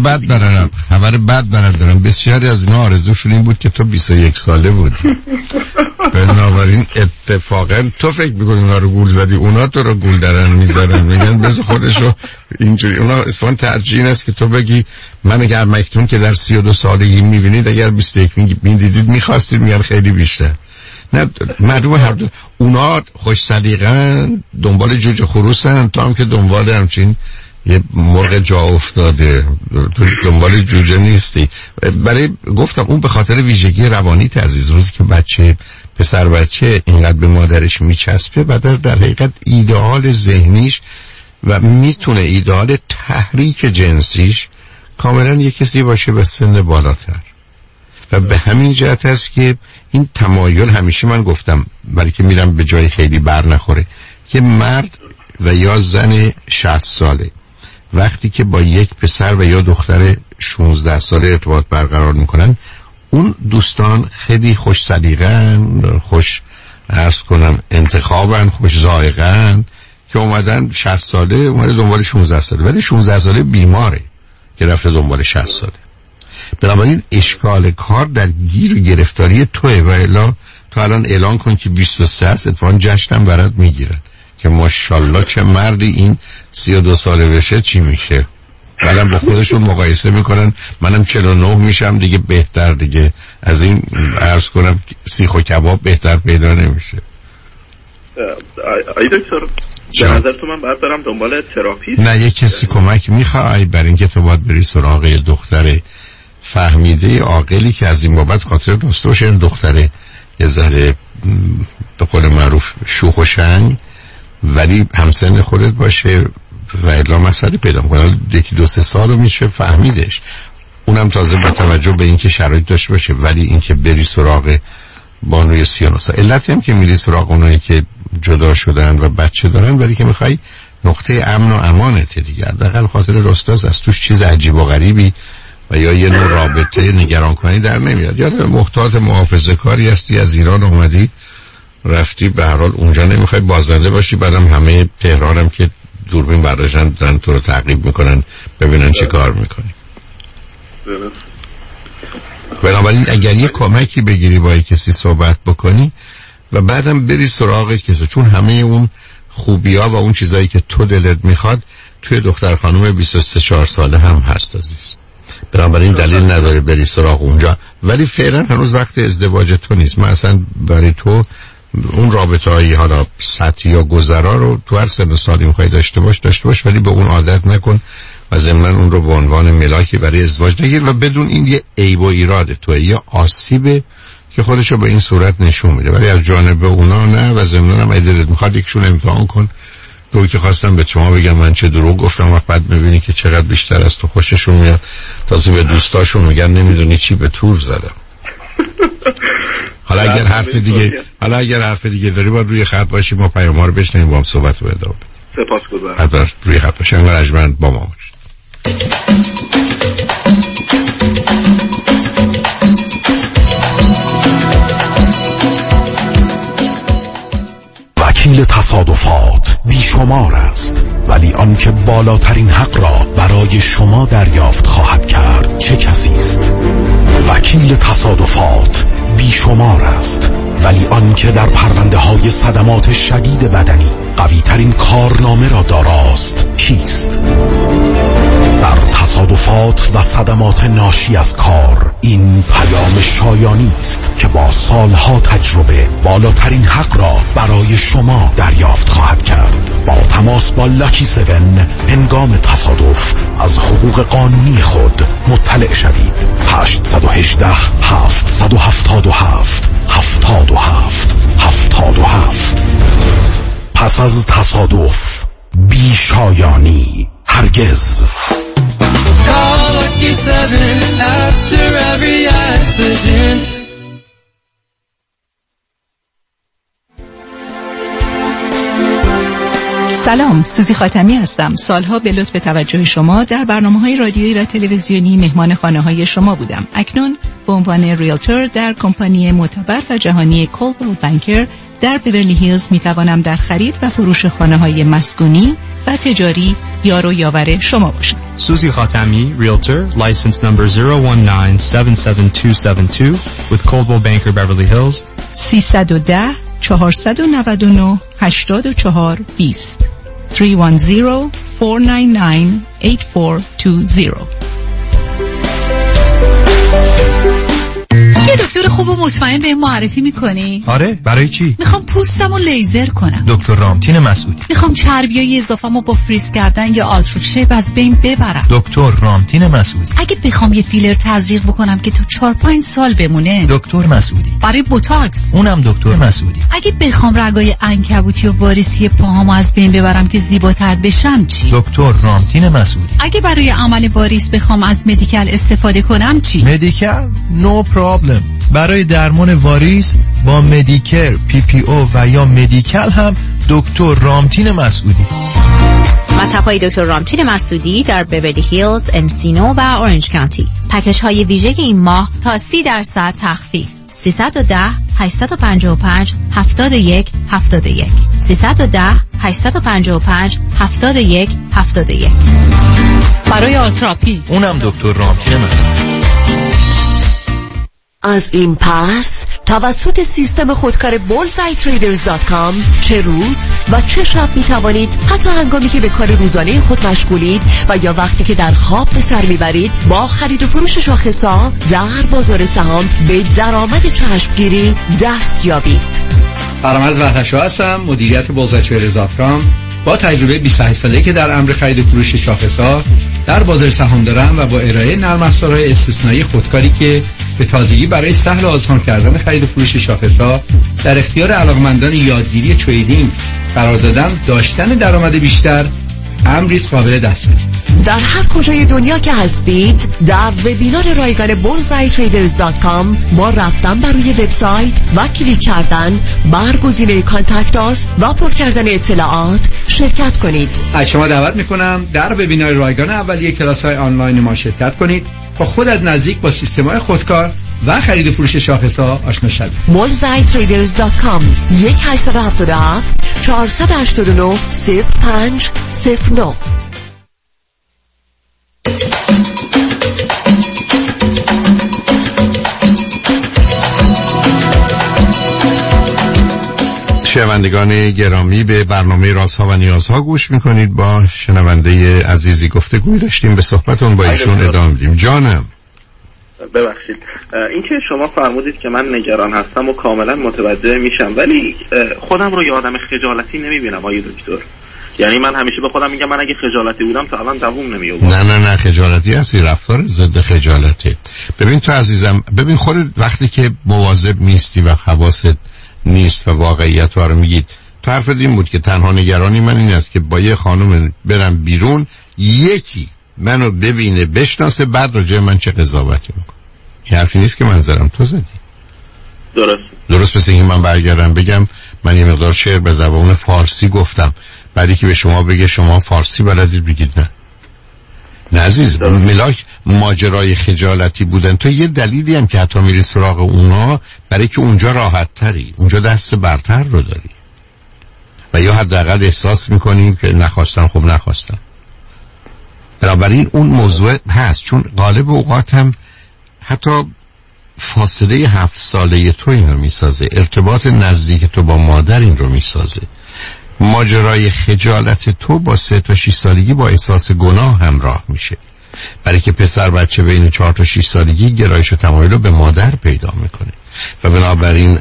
Speaker 3: بد دارم. بسیاری از اینا آرزوشون این بود که تو 21 ساله بودی. بنابراین اتفاقا تو فکر میکنی اونا رو گول زدی، اونا تو رو گول دارن میزدن، میگن بس خودشو اینجوری. اونا اصلا ترجیح این است که تو بگی من اگر مکتون که در 32 سالگی میبینید، اگر 21 میدیدید میخواستید، میگن خیلی بیشتر. نه معلومه هر دو اونا خوش سلیقه‌ن، دنبال جوجه خروسن، تا هم که دنبال همچین یه مرغ جا افتاده، تو دنبال جوجه نیستی. برای گفتم اون به خاطر ویژگی روانی عزیز، روزی که پسر بچه اینقدر به مادرش میچسبه و در حقیقت ایدئال ذهنیش و میتونه ایدئال تحریک جنسیش کاملا یک کسی باشه به سن بالاتر. و به همین جهت است که این تمایل همیشه من گفتم، برای که میرم به جای خیلی بر نخوره، که مرد و یا زن 60 ساله وقتی که با یک پسر و یا دختر 16 ساله ارتباط برقرار میکنن، اون دوستان خیلی خوش سلیقه‌ن، خوش عرض کنم انتخابن، خوش ذائقه‌ن، که اومدن 60 ساله اومده دنبال 16 ساله، ولی 16 ساله بیماره که رفته دنبال 60 ساله. بنابراین اشکال کار در گیر و گرفتاری توه، و الا تو الان اعلان کن که 23 است، اتفاقا جشنم برات میگیرن که ماشاءالله چه مردی این 32 ساله بشه چی میشه. بعدم با خودشون مقایسه میکنن، منم 49 میشم دیگه، بهتر دیگه از این عرض کنم سیخ و کباب بهتر پیدا نمیشه.
Speaker 13: ای دکتر به نظر تو من باید برم دنبال تراپی؟
Speaker 3: نه، یک کسی کمک میخوای برای اینکه تو باید بری سراغ دختر فهمیده عاقلی که از این بابت خاطر داشته باشه، دختر یه ذره به قول معروف شوخ و شنگ ولی همسن خودت باشه و الا مسئله پیدا کنه. 1-2-3 سال رو میشه فهمیدش، اونم تازه با توجه به اینکه شرایط داشته باشه. ولی اینکه بری سراغ بانوی 39 سال، علتی هم که میری سراغ اونایی که جدا شدن و بچه دارن، ولی که میخوای نقطه امن و امانته دیگه، حداقل خاطر رستاست از توش چیز عجیب و غریبی و یا یه نوع رابطه نگران کنی در نمیاد. یا محتاط محافظه کاری هستی، از ایران اومدی رفتی به هر حال اونجا نمیخوای بازنده باشی، بعدم همه تهرانم که دوربین برداشتن دارن تو رو تعقیب میکنن ببینن چه کار میکنی. بنابراین اگر یه کمکی بگیری با کسی صحبت بکنی و بعدم بری سراغ کسی، چون همه اون خوبی‌ها و اون چیزایی که تو دلت میخواد توی دختر خانم 23-4 ساله هم هست عزیز. بنابراین دلیل نداره بری سراغ اونجا، ولی فعلا هنوز وقت ازدواج تو نیست. من اصلا برای تو اون رابطه‌های حالا سطحی یا گذرا رو تو هر سن و سالی می‌خوای داشته باش، ولی به اون عادت نکن و ضمناً اون رو به عنوان ملاکی برای ازدواج نگیر و بدون این یه عیب و ایراد توئه یا آسیبه که خودشو به این صورت نشون میده، ولی از جانب اونا نه. و ضمناً هم اگه دلت میخواد یکشون امتحان کن. تو که خواستم به شما بگم من چه دروغ گفتم و بعد میبینی که چقدر بیشتر از تو خوششون میاد، تازه به دوستاشون میگن نمیدونی چی به تور زدم. حالا اگر حرف دیگه داری باید روی خط باشی، ما پیام‌ها رو بشنویم با هم صحبت رو ادامه بدیم.
Speaker 13: سپاسگزارم.
Speaker 3: حتما روی خط باشی. انگار رجمند با ما باشید.
Speaker 14: وکیل تصادفات بیشمار است، ولی آنکه بالاترین حق را برای شما دریافت خواهد کرد چه کسی است؟ وکیل تصادفات بیشمار است، ولی آنکه در پرونده های صدمات شدید بدنی قوی ترین کارنامه را داراست کیست؟ در تصادفات و صدمات ناشی از کار این پیام شایانی است که با سالها تجربه بالاترین حق را برای شما دریافت خواهد کرد. با تماس با لاکی 7 هنگام تصادف از حقوق قانونی خود مطلع شوید. 818 777 77 77. پس از تصادف بی شایانی هرگز.
Speaker 15: سلام، سوزی خاتمی هستم. سالها به لطف توجه شما در برنامه‌های رادیویی و تلویزیونی مهمان خانه‌های شما بودم. اکنون به عنوان ریلتور در کمپانی معتبر و جهانی کولبل بانکر در بیورلی هیلز میتوانم در خرید و فروش خانه‌های مسکونی و تجاری یار و یاور شما باشم.
Speaker 16: سوزی خاتمی، Realtor, license number 019-77272 with Coldwell Banker Beverly Hills.
Speaker 15: 310-499-8420 310-499-8420.
Speaker 11: یه دکتر خوب و مطمئن به معرفی میکنی؟
Speaker 9: آره، برای چی؟
Speaker 11: میخوام پوستمو لیزر کنم.
Speaker 9: دکتر رامتین مسعودی.
Speaker 11: میخوام چربیای اضافه‌مو با فریز کردن یا آلترا شیپ از بین ببرم.
Speaker 9: دکتر رامتین مسعودی.
Speaker 11: اگه بخوام یه فیلر تزریق بکنم که تو 4-5 سال بمونه.
Speaker 9: دکتر مسعودی.
Speaker 11: برای بوتاکس.
Speaker 9: اونم دکتر مسعودی.
Speaker 11: اگه بخوام رگای عنکبوتی و واریسی پاهامو از بین ببرم که زیباتر بشم چی؟
Speaker 9: دکتر رامتین مسعودی.
Speaker 11: اگه برای عمل واریس بخوام از مدیکال استفاده کنم چی؟
Speaker 9: مدیکال نو پرابلم. برای درمان واریس با مدیکر، PPO و یا مدیکال هم دکتر رامتین مسعودی.
Speaker 17: مطب‌های دکتر رامتین مسعودی در بیورلی هیلز، انسینو و اورنج کانتی. پکیج های ویژه این ماه تا 30% تخفیف. 310-855-71-71 310-855-71-71.
Speaker 11: برای آتراپی
Speaker 9: اونم دکتر رامتین مسعودی.
Speaker 18: از این پس توسط سیستم خودکار bullseyetraders.com چه روز و چه شب می توانید حتی هنگامی که به کار روزانه خود مشغولید و یا وقتی که در خواب به سر میبرید با خرید و فروش شاخص‌ها در بازار سهام به درآمد چشمگیری دست یابید.
Speaker 19: فرامرز وحدت‌شاه هستم، مدیریت bullseyetraders.com. با تجربه 28 ساله که در امر خرید و فروش شاخص‌ها در بازار سهام دارم و با ارائه نرم افزارهای استثنایی خودکاری که به تازگی برای سهل و آسان کردن خرید و فروش شاخص‌ها در اختیار علاقمندان یادگیری تریدینگ قرار دادن، داشتن درآمد بیشتر امری است قابل دسترسی.
Speaker 18: در هر کجای دنیا که هستید در وبینار رایگان bullseyetraders.com با رفتن بر روی وبسایت و کلیک کردن بر گزینه کانتکت آس و پر کردن اطلاعات شرکت کنید.
Speaker 19: از شما دعوت میکنم در وبینار رایگان اولیه کلاس‌های آنلاین ما شرکت کنید و خود از نزدیک با سیستم‌های خودکار و خرید و فروش شاخص‌ها آشنا شوید.
Speaker 18: bullseyetraders.com 1877 489 0509.
Speaker 3: شنوندگان گرامی، به برنامه رازها و نیازها گوش میکنید. با شنونده عزیزی گفتگوی داشتیم، به صحبتون با ایشون ادامه میدیم. جانم.
Speaker 13: ببخشید، این که شما فرمودید که من نگران هستم و کاملا متوجه میشم، ولی خودم رو یه آدم خجالتی نمیبینم آقای دکتر. یعنی من همیشه به خودم میگم من اگه خجالتی بودم تا الان دووم نمیوردم.
Speaker 3: نه خجالتی هستی، رفتار ضد خجالته. ببین تو عزیزم، ببین خودت وقتی که مواظب نیستی و حواست نیست و واقعیت ها رو میگید، تو حرفت این بود که تنها نگرانی من این است که با یه خانم برم بیرون، یکی منو ببینه بشناسه، بعد راجع من چه قضاوتی میکنه. این حرفی نیست که منظرم تو زدی. درست مثل این من برگردم بگم من یه مقدار شعر به زبان فارسی گفتم، بعدی که به شما بگه شما فارسی بلدید بگید نه عزیز. ملاک ماجرای خجالتی بودن تو یه دلیلی هم که حتی میری سراغ اونا، برای که اونجا راحت تری، اونجا دست برتر رو داری و یا حداقل احساس میکنیم که نخواستم، خب نخواستم. بنابراین اون موضوع هست، چون غالب اوقات هم حتی فاصله 7 ساله تو این رو میسازه، ارتباط نزدیک تو با مادر این رو میسازه. ماجرای خجالت تو با 3 تا 6 سالگی با احساس گناه همراه میشه، برای که پسر بچه بین 4 تا 6 سالگی گرایش و تمایل رو به مادر پیدا میکنه و بنابراین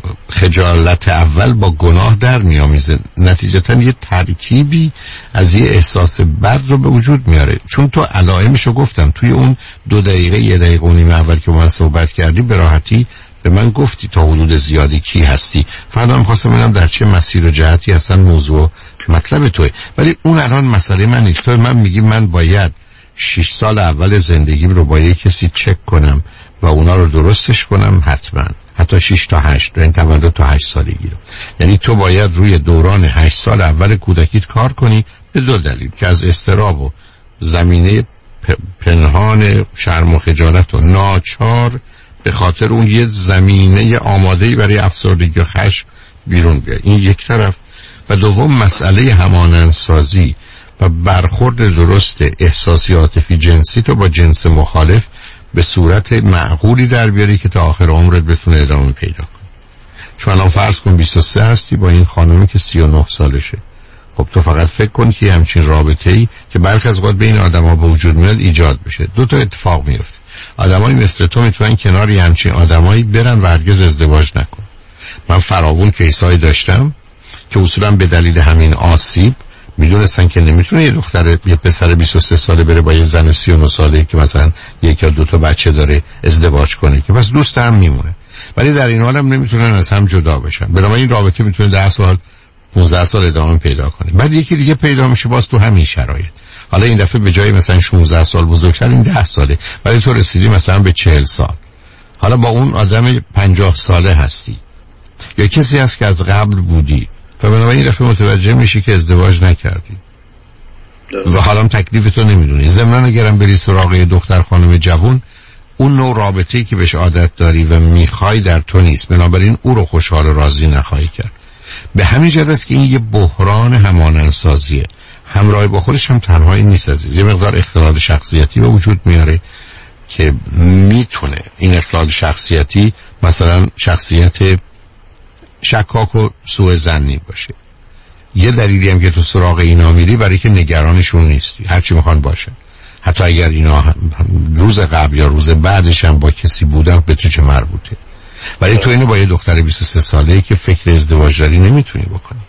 Speaker 3: خجالت اول با گناه در میامیزه، نتیجتا یه ترکیبی از یه احساس بد رو به وجود میاره. چون تو علائمشو گفتم توی اون 2 دقیقه 1 دقیقه و نیم اول که من صحبت کردی به راحتی به من گفتی تا حدود زیادی کی هستی. فقط من خواستم ببینم در چه مسیر و جهتی اصلا موضوع مطلب توه، ولی اون الان مسئله من نیست. تو من میگی من باید 6 سال اول زندگیم رو با یک کسی چک کنم و اونا رو درستش کنم، حتی 6 تا 8 این تولد تا 8 سالگی رو. یعنی تو باید روی دوران 8 سال اول کودکیت کار کنی به 2 دلیل، که از اضطراب و زمینه پنهان شرم و خجالت و ناچار به خاطر اون یه زمینه آماده‌ای برای افسردگی و خشم بیرون بیاد. این یک طرف. و دوم مسئله همانندسازی و برخورد درست احساسی عاطفی جنسی تو با جنس مخالف به صورت معقولی در بیاری که تا آخر عمرت بتونه ادامه پیدا کنه. چون الان فرض کن 23 هستی با این خانمی که 39 سالشه. خب تو فقط فکر کن که همچین رابطه‌ای که برخی از اوقات بین آدم‌ها به وجود میاد ایجاد بشه. 2 تا اتفاق میفته. آدمای مثل تو میتونن کنار همچین آدمایی برن و هرگز ازدواج نکن. من فراوون کیسایی داشتم که اصولا به دلیل همین آسیب میدونستن که نمیتونه یه پسر 23 ساله بره با یه زن 39 ساله که مثلا 1 یا 2 تا بچه داره ازدواج کنه، که بس دوست هم میمونه، ولی در این حال هم نمیتونن از هم جدا بشن. بنابراین این رابطه میتونه 10 سال 15 سال ادامه پیدا کنه. بعد یکی دیگه پیدا میشه باز تو همین شرایط. حالا این دفعه به جای مثلا 16 سال بزرگتر این 10 ساله، ولی تو رسیدی مثلا به 40 سال. حالا با اون آدم 50 ساله هستی یا کسی هست که از قبل بودی و بنابراین این دفعه متوجه میشی که ازدواج نکردی و حالا تکلیف تو نمیدونی. ضمناً اگرم بری سراغ دختر خانم جوون، اون نوع رابطه‌ای که بهش عادت داری و میخوای در تو نیست، بنابراین او رو خوشحال و راضی نخواهی کرد. به همین جهت است که این یه بحران همانندسازیه. همراه با خودش هم تنهایی نیست عزیز، یه مقدار اختلال شخصیتی به وجود میاره که میتونه این اختلال شخصیتی مثلا شخصیت شکاک و سوء ظنی باشه. یه دلیلی هم که تو سراغ اینا میری برای که نگرانشون نیستی، هرچی میخوان باشه، حتی اگر اینا روز قبل یا روز بعدش هم با کسی بودن به تو چه مربوطه. ولی تو اینو با یه دختر 23 ساله‌ای که فکر ازدواج داری نمیتونی بکنی.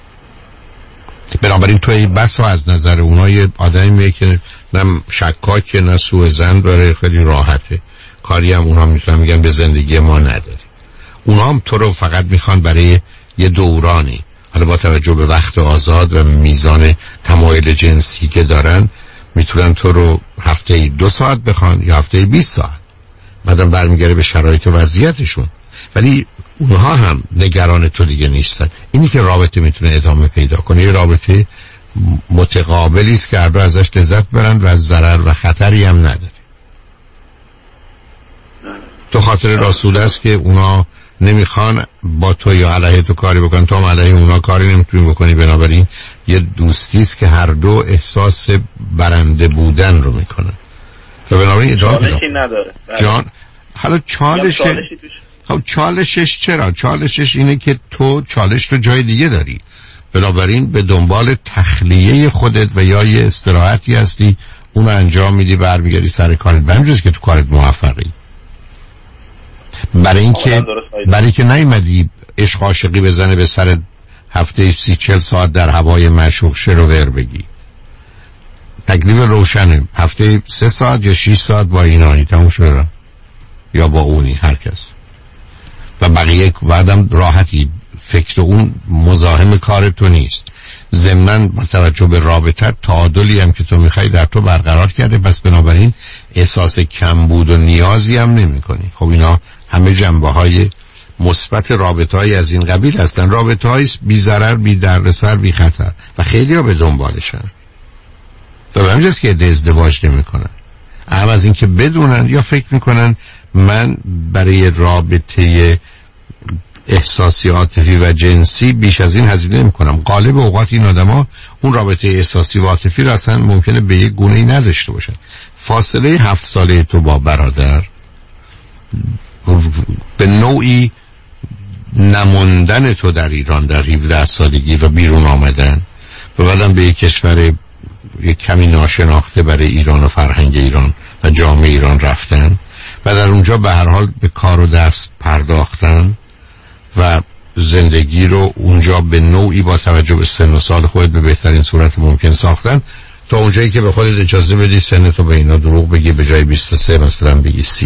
Speaker 3: بنابراین تو بسا از نظر اونا یه آدمیه که نه شکاکه نه سوء ظن داره، خیلی راحته، کاری هم اونا میتونن میگن به زندگی ما نداری. اونا هم تو رو فقط میخوان برای یه دورانی، حالا با توجه به وقت آزاد و میزان تمایل جنسی که دارن، میتونن تو رو هفته 2 ساعت بخوان یا هفته 20 ساعت، بعدم برمیگره به شرایط و وضعیتشون. ولی اونها هم نگران تو دیگه نیستن. اینی که رابطه میتونه ادامه پیدا کنه، یه رابطه متقابلی است که هر دو ازش لذت برن و از ضرر و خطری هم نداره. تو خاطر رسول است که اونا نمیخوان با تو یا علیه تو کاری بکنن، تو هم علیه اونا کاری نمیتونی بکنی. بنابراین یه دوستی است که هر دو احساس برنده بودن رو میکنن و بنابراین
Speaker 13: چالشی نداره.
Speaker 3: جان حالا چالشش چرا؟ چالشش اینه که تو چالش رو جای دیگه داری، بنابراین به دنبال تخلیه خودت و یا یه استراحتی هستی، اون انجام میدی، برمیگردی سر کارت، به همجاست که تو کارت موفقی. برای اینکه نیومدی عشق عاشقی بزنه به سر هفته 30-40 ساعت در هوای معشوق شروور بگی. تکلیف روشنه، هفته 3 ساعت یا 6 ساعت با اینانی تموم شده، یا با اونی، هر کس، و بقیه بعدم راحتی. فکر اون مزاحم کار تو نیست. ضمناً با توجه به رابطه تعادلی هم که تو میخوای در تو برقرار کرده، بس بنابراین احساس کمبود و نیازی هم نمی کنی. خب اینا همه جنبه های مثبت رابطه های از این قبیل هستن. رابطه های بی ضرر، بی دردسر، بی خطر و خیلی ها به دنبالشن و به همجاست که ازدواج نمی کنن، هم از این که بدونن یا فکر میکنن من برای رابطه احساسی عاطفی و جنسی بیش از این هزینه نمی کنم. غالب اوقات این آدما اون رابطه احساسی و عاطفی رو اصلا ممکنه به یک گونه‌ای نداشته باشن. فاصله 7 ساله تو با برادر به نوعی نموندن تو در ایران در 17 سالگی و بیرون آمدن و بعدم به یک کشور یک کمی ناشناخته برای ایران و فرهنگ ایران و جامعه ایران رفتن و در اونجا به هر حال به کار و درس پرداختن و زندگی رو اونجا به نوعی با توجه به سن و سال خودت به بهترین صورت ممکن ساختن، تا اونجایی که به خودت اجازه بدی سن تو به اینا دروغ بگی، به جای 23 مثلا بگی 30.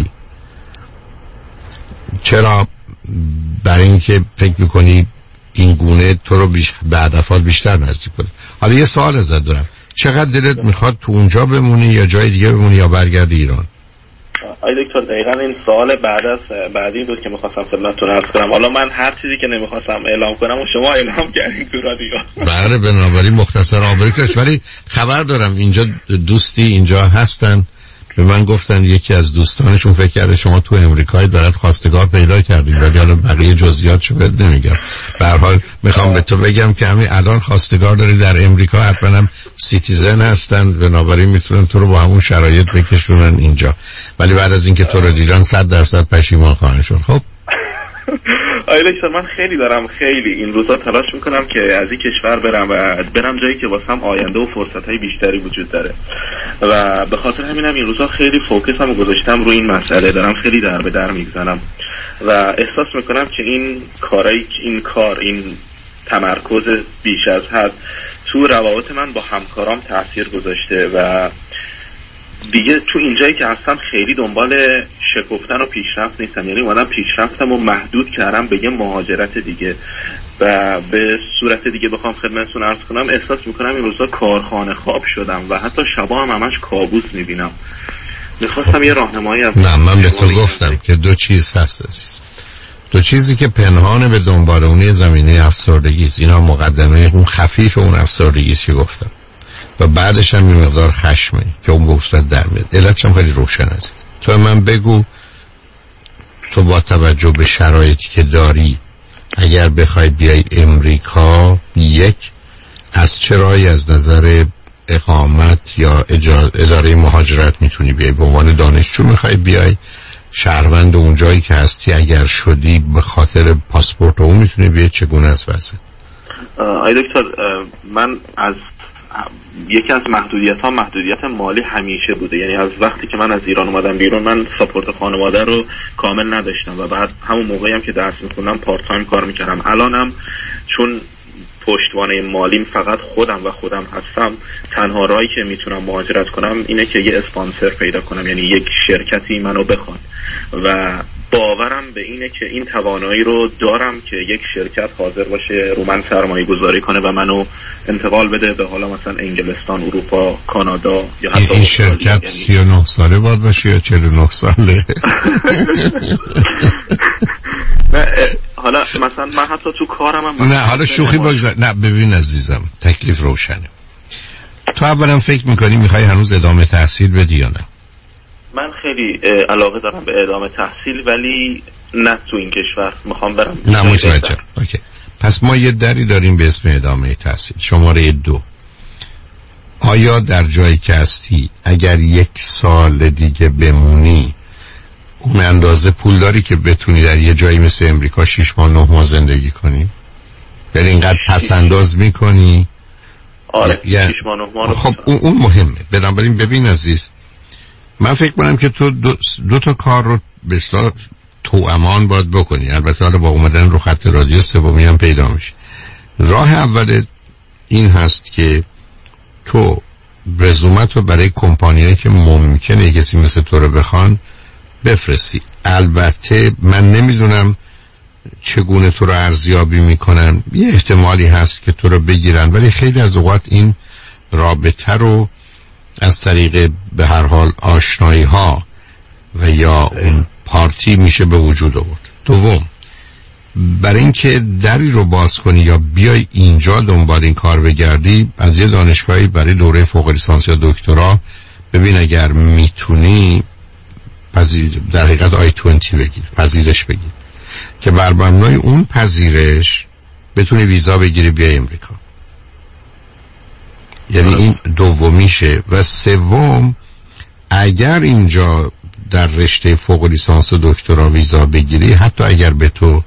Speaker 3: چرا؟ برای اینکه فکر میکنی این گونه تو رو به هدفات بیشتر نزدیک کنه. حالا یه سوال ازت دارم، چقدر دلت میخواد تو اونجا بمونی یا جای دیگه بمونی یا برگردی ایران؟
Speaker 13: آی دکتر دقیقا این سوال بعدی بود که میخواستم خدمتتون عرض کنم. حالا من هر چیزی که نمیخواستم اعلام کنم و شما اعلام کردین تو رادیو.
Speaker 3: بله، بنابراین مختصر آبری کش. ولی خبر دارم اینجا دوستی اینجا هستن، به من گفتن یکی از دوستانشون فکر کرده شما تو امریکایی دارد خواستگار پیدا کردید، ولی حالا بقیه جزئیاتشو بهت نمیگم. به هر حال میخوام به تو بگم که همین الان خواستگار داری در امریکا، حتما هم سیتیزن هستن، بنابراین میتونن تو رو با همون شرایط بکشونن اینجا، ولی بعد از اینکه تو رو دیدن 100% پشیمان خواهند شد. خب
Speaker 13: آیه دکتر، من خیلی این روزا تلاش میکنم که از این کشور برم جایی که واسم آینده و فرصتهای بیشتری وجود داره و به خاطر همینم این روزا خیلی فوکسم گذاشتم روی این مسئله، دارم خیلی در به در میگذارم و احساس میکنم که این تمرکز بیش از حد تو روابط من با همکارام تاثیر گذاشته و دیگه تو اینجایی که هستم خیلی دنبال شکفتن و پیشرفت نیستم. یعنی اومدم پیشرفتم و محدود کردم به یه مهاجرت دیگه و به صورت دیگه بخوام خدمتتون عرض کنم، احساس میکنم این روزا کارخانه خواب شدم و حتی شبا هم همش کابوس میبینم. میخواستم یه راهنمایی از
Speaker 3: من به تو گفتم که 2 چیز هست عزیز. 2 چیزی که پنهانه به دنبال اون زمینه افسردگی است. اینا مقدمه اون خفیف اون افسردگی است که گفتم و بعدش هم این مقدار خشمه که اون بوستت در میاد. علتش هم خیلی روشن است. تو من بگو، تو با توجه به شرایطی که داری اگر بخوای بیای امریکا، یک از چه راهی از نظر اقامت یا اداره مهاجرت میتونی بیای؟ به عنوان دانشجو میخوای بیای؟ شهروند اون جایی که هستی اگر شدی به خاطر پاسپورت اون میتونی بیای؟ چگونه است وضع؟
Speaker 13: آی دکتر، من از یکی از محدودیت مالی همیشه بوده. یعنی از وقتی که من از ایران اومدم بیرون، من ساپورت خانواده رو کامل نداشتم و بعد همون موقعی هم که درس میخوندم پارت تایم کار میکردم. الانم چون پشتوانه مالیم فقط خودم هستم، تنها راهی که میتونم مهاجرت کنم اینه که یه اسپانسر پیدا کنم، یعنی یک شرکتی منو بخواد و باورم به اینه که این توانایی رو دارم که یک شرکت حاضر باشه رو من سرمایه گذاری کنه و منو انتقال بده به حالا مثلا انگلستان، اروپا، کانادا یا حتی
Speaker 3: این شرکت 39 ساله باید باشه یا 49 ساله؟
Speaker 13: حالا مثلا من حتی تو کارم
Speaker 3: نه حالا شوخی بگذار. نه ببین عزیزم، تکلیف روشنه. تو اولا فکر میکنی میخوای هنوز ادامه تحصیل بدی یا نه؟
Speaker 13: من خیلی علاقه دارم به ادامه تحصیل ولی نه تو این کشور، میخوام برم.
Speaker 3: نه متوجهم. اوکی. پس ما یه دری داریم به اسم ادامه تحصیل. شماره 2، آیا در جایی که هستی اگر 1 سال دیگه بمونی اون اندازه پول داری که بتونی در یه جایی مثل امریکا 6 ماه 9 ماه زندگی کنی؟ یعنی اینقدر پس انداز میکنی؟
Speaker 13: آره 6 ماه 9 ماه.
Speaker 3: خب اون مهمه. بنابراین ببین عزیز، من فکر کنم که تو دو تا کار رو به اصطلاح توامان باید بکنی. البته حالا با اومدن رو خط رادیو سومی هم پیدا میشه. راه اول این هست که تو رزومت رو برای کمپانیایی که ممکنه کسی مثل تو رو بخوان بفرستی. البته من نمیدونم چگونه تو رو ارزیابی میکنن، یه احتمالی هست که تو رو بگیرن، ولی خیلی از اوقات این رابطه رو از طریق به هر حال آشنایی ها و یا اون پارتی میشه به وجود آورد. دوم، برای اینکه دری رو باز کنی یا بیای اینجا دنبال این کار بگردی، از یه دانشگاهی برای دوره فوق لیسانس یا دکترا ببین اگر میتونی در حقیقت I-20 بگیر، پذیرش بگیر که بر مبنای اون پذیرش بتونی ویزا بگیری بیای امریکا. یعنی این دومیشه. و سوم، اگر اینجا در رشته فوق لیسانس و دکترا ویزا بگیری، حتی اگر به تو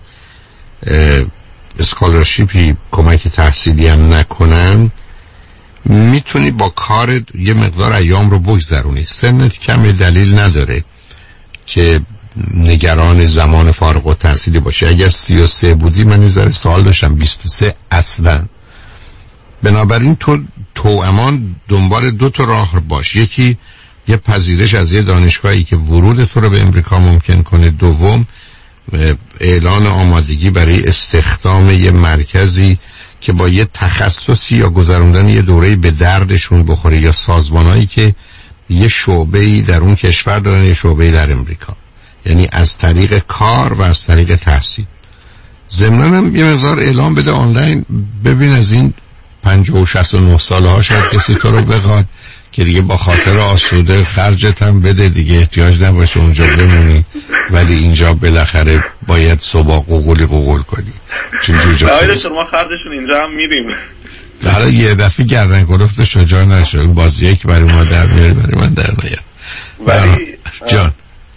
Speaker 3: اسکالرشیپی کمک تحصیلی هم نکنن، میتونی با کار یه مقدار ایام رو بگذرونی. سنت کم، دلیل نداره که نگران زمان فارغ التحصیلی باشه. اگر 33 بودی من نظر سوال داشتم، 23 اصلا. بنابراین تو امان دنبال 2 تا راه باش. یکی یه پذیرش از یه دانشگاهی که ورود تو رو به امریکا ممکن کنه. دوم، اعلان آمادگی برای استخدام یه مرکزی که با یه تخصصی یا گذروندن یه دوره‌ای به دردشون بخوره، یا سازمانایی که یه شعبه‌ای در اون کشور دارن، یه شعبه‌ای در امریکا. یعنی از طریق کار و از طریق تحصیل. ضمناً هم یه مقدار اعلام بده آنلاین، ببین از این 50 و 69 ساله ها شاید کسی تو رو بخواد که دیگه با خاطر آسوده خرجت هم بده دیگه، احتیاج نباشه اونجا بمونی، ولی اینجا بالاخره باید صبح قوقل کنی. چون جوجه
Speaker 13: شما خرجشون اینجا هم میدیم.
Speaker 3: حالا یه دفعه گردن گرفت شجاع نشو، باز یک برای ما در میاری برای من در نیار.
Speaker 13: ولی
Speaker 3: جان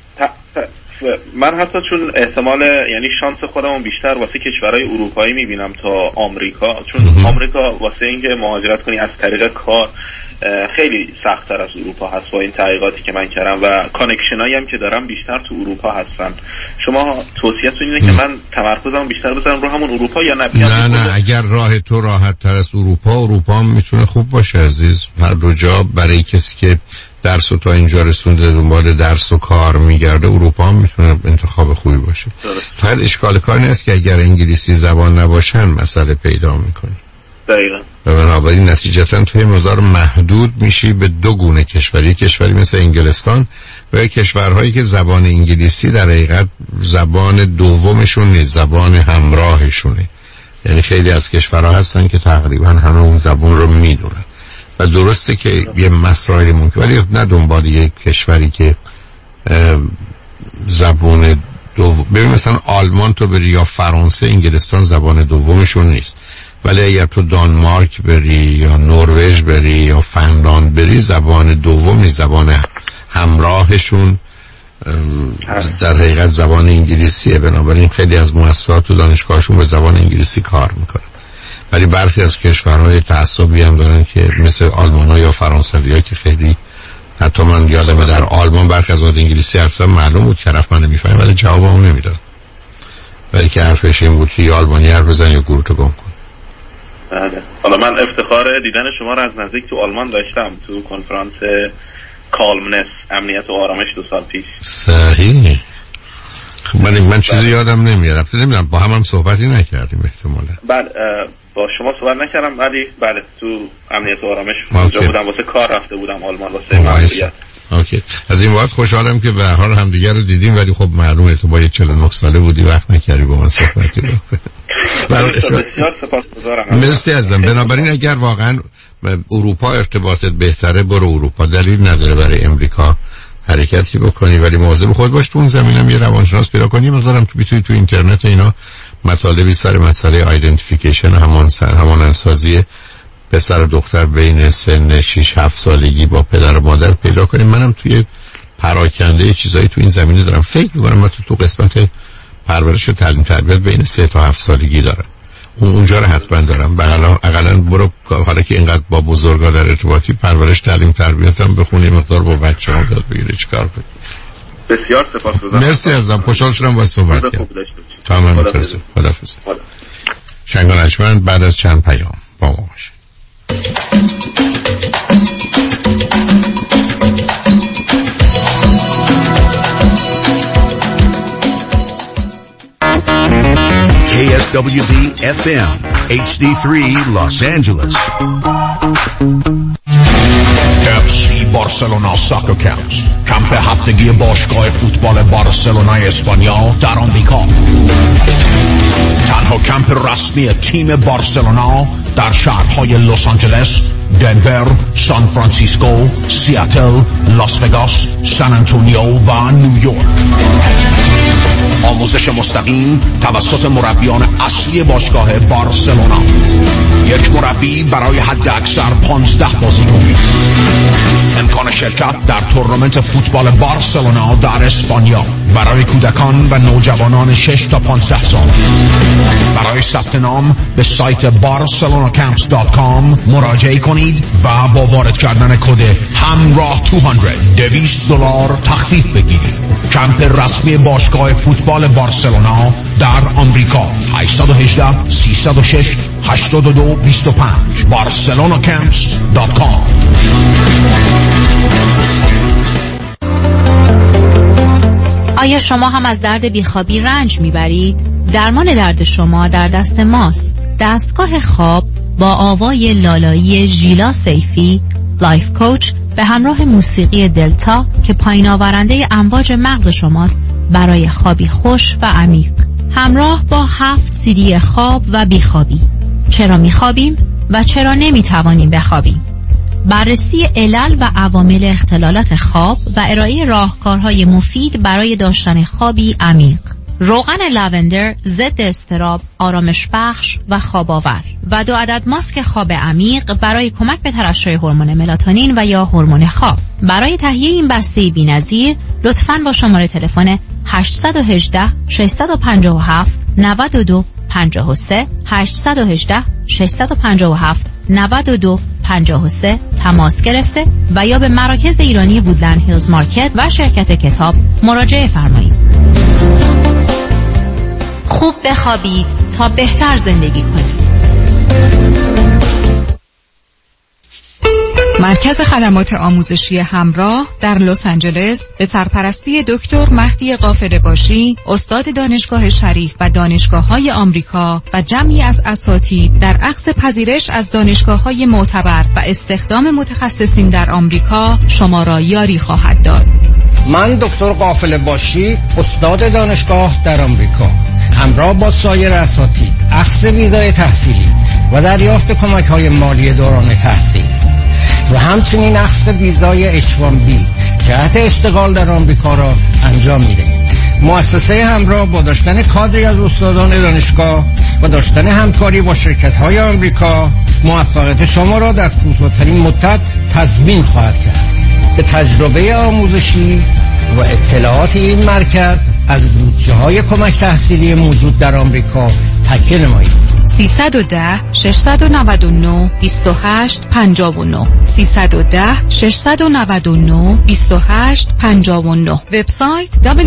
Speaker 13: من حتی چون احتمال یعنی شانس خودمون بیشتر واسه کشورهای اروپایی میبینم تا آمریکا، چون آمریکا واسه اینکه مهاجرت کنی از طریق کار خیلی سخت‌تر از اروپا هست با این تحقیقاتی که من کردم و کانکشنایی هم که دارم بیشتر تو اروپا هستن. شما توصیه‌تون اینه که من تمرکزم بیشتر بذارم رو همون اروپا یا نه؟
Speaker 3: نه اگر راه تو راحت تر از اروپا هم میتونه خوب باشه عزیز. هر دو جا برای کسی که درس و تا اینجا رسونده دنبال درس و کار میگرده، اروپا هم میتونه انتخاب خوبی باشه. فقط اشکال کار نیست که اگر انگلیسی زبان نباشن مسئله پیدا میکنی.
Speaker 13: دقیقاً.
Speaker 3: و بنابراین نتیجتا توی مقدار محدود میشی به 2 گونه کشوری، کشوری مثل انگلستان و کشورهایی که زبان انگلیسی در حقیقت زبان دومشون نیست، زبان همراهشونه. یعنی خیلی از کشورها هستن که تقریبا همه اون زبان رو میدونن و درسته که یه مسائلی ممکن، ولی نه دنبال یک کشوری که زبان دوم. ببین مثلا آلمان تو بری یا فرانسه، انگلستان زبان دومشون نیست، ولی اگر تو دانمارک بری یا نروژ بری یا فنلاند بری، زبان دوم نیست، زبان همراهشون در حقیقت زبان انگلیسیه. بنابراین خیلی از مؤسسات و دانشگاهشون به زبان انگلیسی کار میکنن. ولی برخی از کشورهای تعصبی هم دارن که مثل آلمان‌ها یا فرانسوی‌ها که خیلی، حتی من یادمه در آلمان برخی از وقت انگلیسی حرف زدن، معلوم بود که حرف من نمیفهمه ولی جوابمو نمیداد، ولی که حرفش این بود که یا آلمانی حرف بزن یا گورتو گم کن.
Speaker 13: بله. حالا من افتخار دیدن شما رو از نزدیک تو آلمان داشتم، تو کنفرانس کالمنس، امنیت و آرامش 2 سال پیش.
Speaker 3: صحیح. من چیزی یادم نمیاد. نمیدونم با هم صحبتی نکردیم احتمالاً.
Speaker 13: بعد با شما صحبت نکردم، ولی بعد تو امنیت و آرامش اونجا بودم، واسه کار رفته بودم آلمان واسه مسئولیت.
Speaker 3: اوکی. از این وقت خوشحالم که به هر حال همدیگه رو دیدیم، ولی خب معلومه تو با یک 49 ساله بودی وقت نکردی با من صحبتی رو.
Speaker 13: بسیار سپاسگزارم.
Speaker 3: مرسی عزیزم. بنابراین اگر واقعا اروپا ارتباطت بهتره برو اروپا، دلیل نداره برای امریکا حرکتی بکنی، ولی مواظب خود باش. تو اون زمینم یه روانشناس پیدا کنی. مثلا تو میتونی تو اینترنت اینا مطالبی سر مسئله آیدنتیفیکیشن همانندسازی پسر و دختر بین سن 6-7 سالگی با پدر و مادر پیدا کنیم. منم توی پراکنده چیزایی تو این زمینه دارم. فکر می‌کنم من تو قسمت پرورش و تعلیم تربیت بین 3 تا 7 سالگی دارم. اونجا رو حتما دارم. اقلا برو حالا که اینقدر با بزرگا در ارتباطی، پرورش تعلیم تربیت هم بخونی، مقدار با بچه‌ها داد بگیری چیکار کنی.
Speaker 13: بسیار سپاسگزارم.
Speaker 3: مرسی عزیزم. خوشحال شدم با صحبت کردم. تمام متشکرم. خداحافظ. شنگانشمند بعد از چند پیام با ما باشید.
Speaker 14: KSWB FM HD3 Los Angeles. FC بارسلونا ساکر کمپ، کمپ هفتگی باشگاه فوتبال بارسلونا اسپانیا در آمریکا. تنها کمپ رسمی تیم بارسلونا در شهرهای لس آنجلس، دنور، سان فرانسیسکو، سیاتل، لاس وگاس، سان آنتونیو و نیویورک. آموزش مستقیم توسط مربیان اصلی باشگاه بارسلونا. یک مربی برای حد اکثر 15 بازیکن. امکان شرکت در تورنمنت فوتبال بارسلونا در اسپانیا برای کودکان و نوجوانان 6 تا 15 سال. برای ثبت نام به سایت barcelonacamps.com مراجعه کنید و با وارد کردن کد همراه 200 $200 تخفیف بگیرید. کمپ رسمی باشگاه فوتبال بارسلونا در آمریکا. 818 306 8225 barcelonacamps.com.
Speaker 17: آیا شما هم از درد بیخوابی رنج میبرید؟ درمان درد شما در دست ماست. دستگاه خواب با آوای لالایی ژیلا سیفی، لایف کوچ، به همراه موسیقی دلتا که پایین آورنده امواج مغز شماست برای خوابی خوش و عمیق. همراه با 7 CD خواب و بیخوابی. چرا میخوابیم و چرا نمیتوانیم بخوابیم؟ بررسی علل و عوامل اختلالات خواب و ارائه راهکارهای مفید برای داشتن خوابی عمیق. روغن لوندر ضد اضطراب، آرامش بخش و خواب آور و 2 عدد ماسک خواب عمیق برای کمک به ترشح هورمون ملاتونین و یا هورمون خواب. برای تهیه این بسته بی‌نظیر لطفاً با شماره تلفن 818 657 92 53 818 657 92 53 تماس گرفته و یا به مراکز ایرانی وودلند هیلز مارکت و شرکت کتاب مراجعه فرمایید. خوب بخوابید تا بهتر زندگی کنید.
Speaker 1: مرکز خدمات آموزشی همراه در لس آنجلس به سرپرستی دکتر مهدی قافله‌باشی، استاد دانشگاه شریف و دانشگاه‌های آمریکا و جمعی از اساتید در اخذ پذیرش از دانشگاه‌های معتبر و استخدام متخصصین در آمریکا شما را یاری خواهد داد.
Speaker 20: من دکتر قافله‌باشی، استاد دانشگاه در آمریکا، همراه با سایر اساتید اخذ ویزای تحصیلی و دریافت کمک‌های مالی دوران تحصیل و همچنین اخذ ویزای H1B جهت اشتغال در آمریکا را انجام می‌دهیم. مؤسسه همراه با داشتن کادری از استادان دانشگاه و داشتن همکاری با شرکت‌های آمریکا موفقیت شما را در کوتاه‌ترین مدت تضمین خواهد کرد. به تجربه آموزشی و اطلاعات این مرکز از بودجه‌های کمک تحصیلی موجود در آمریکا تکیه نمایید.
Speaker 1: 310 699 28 59 310 699 28 59. وبسایت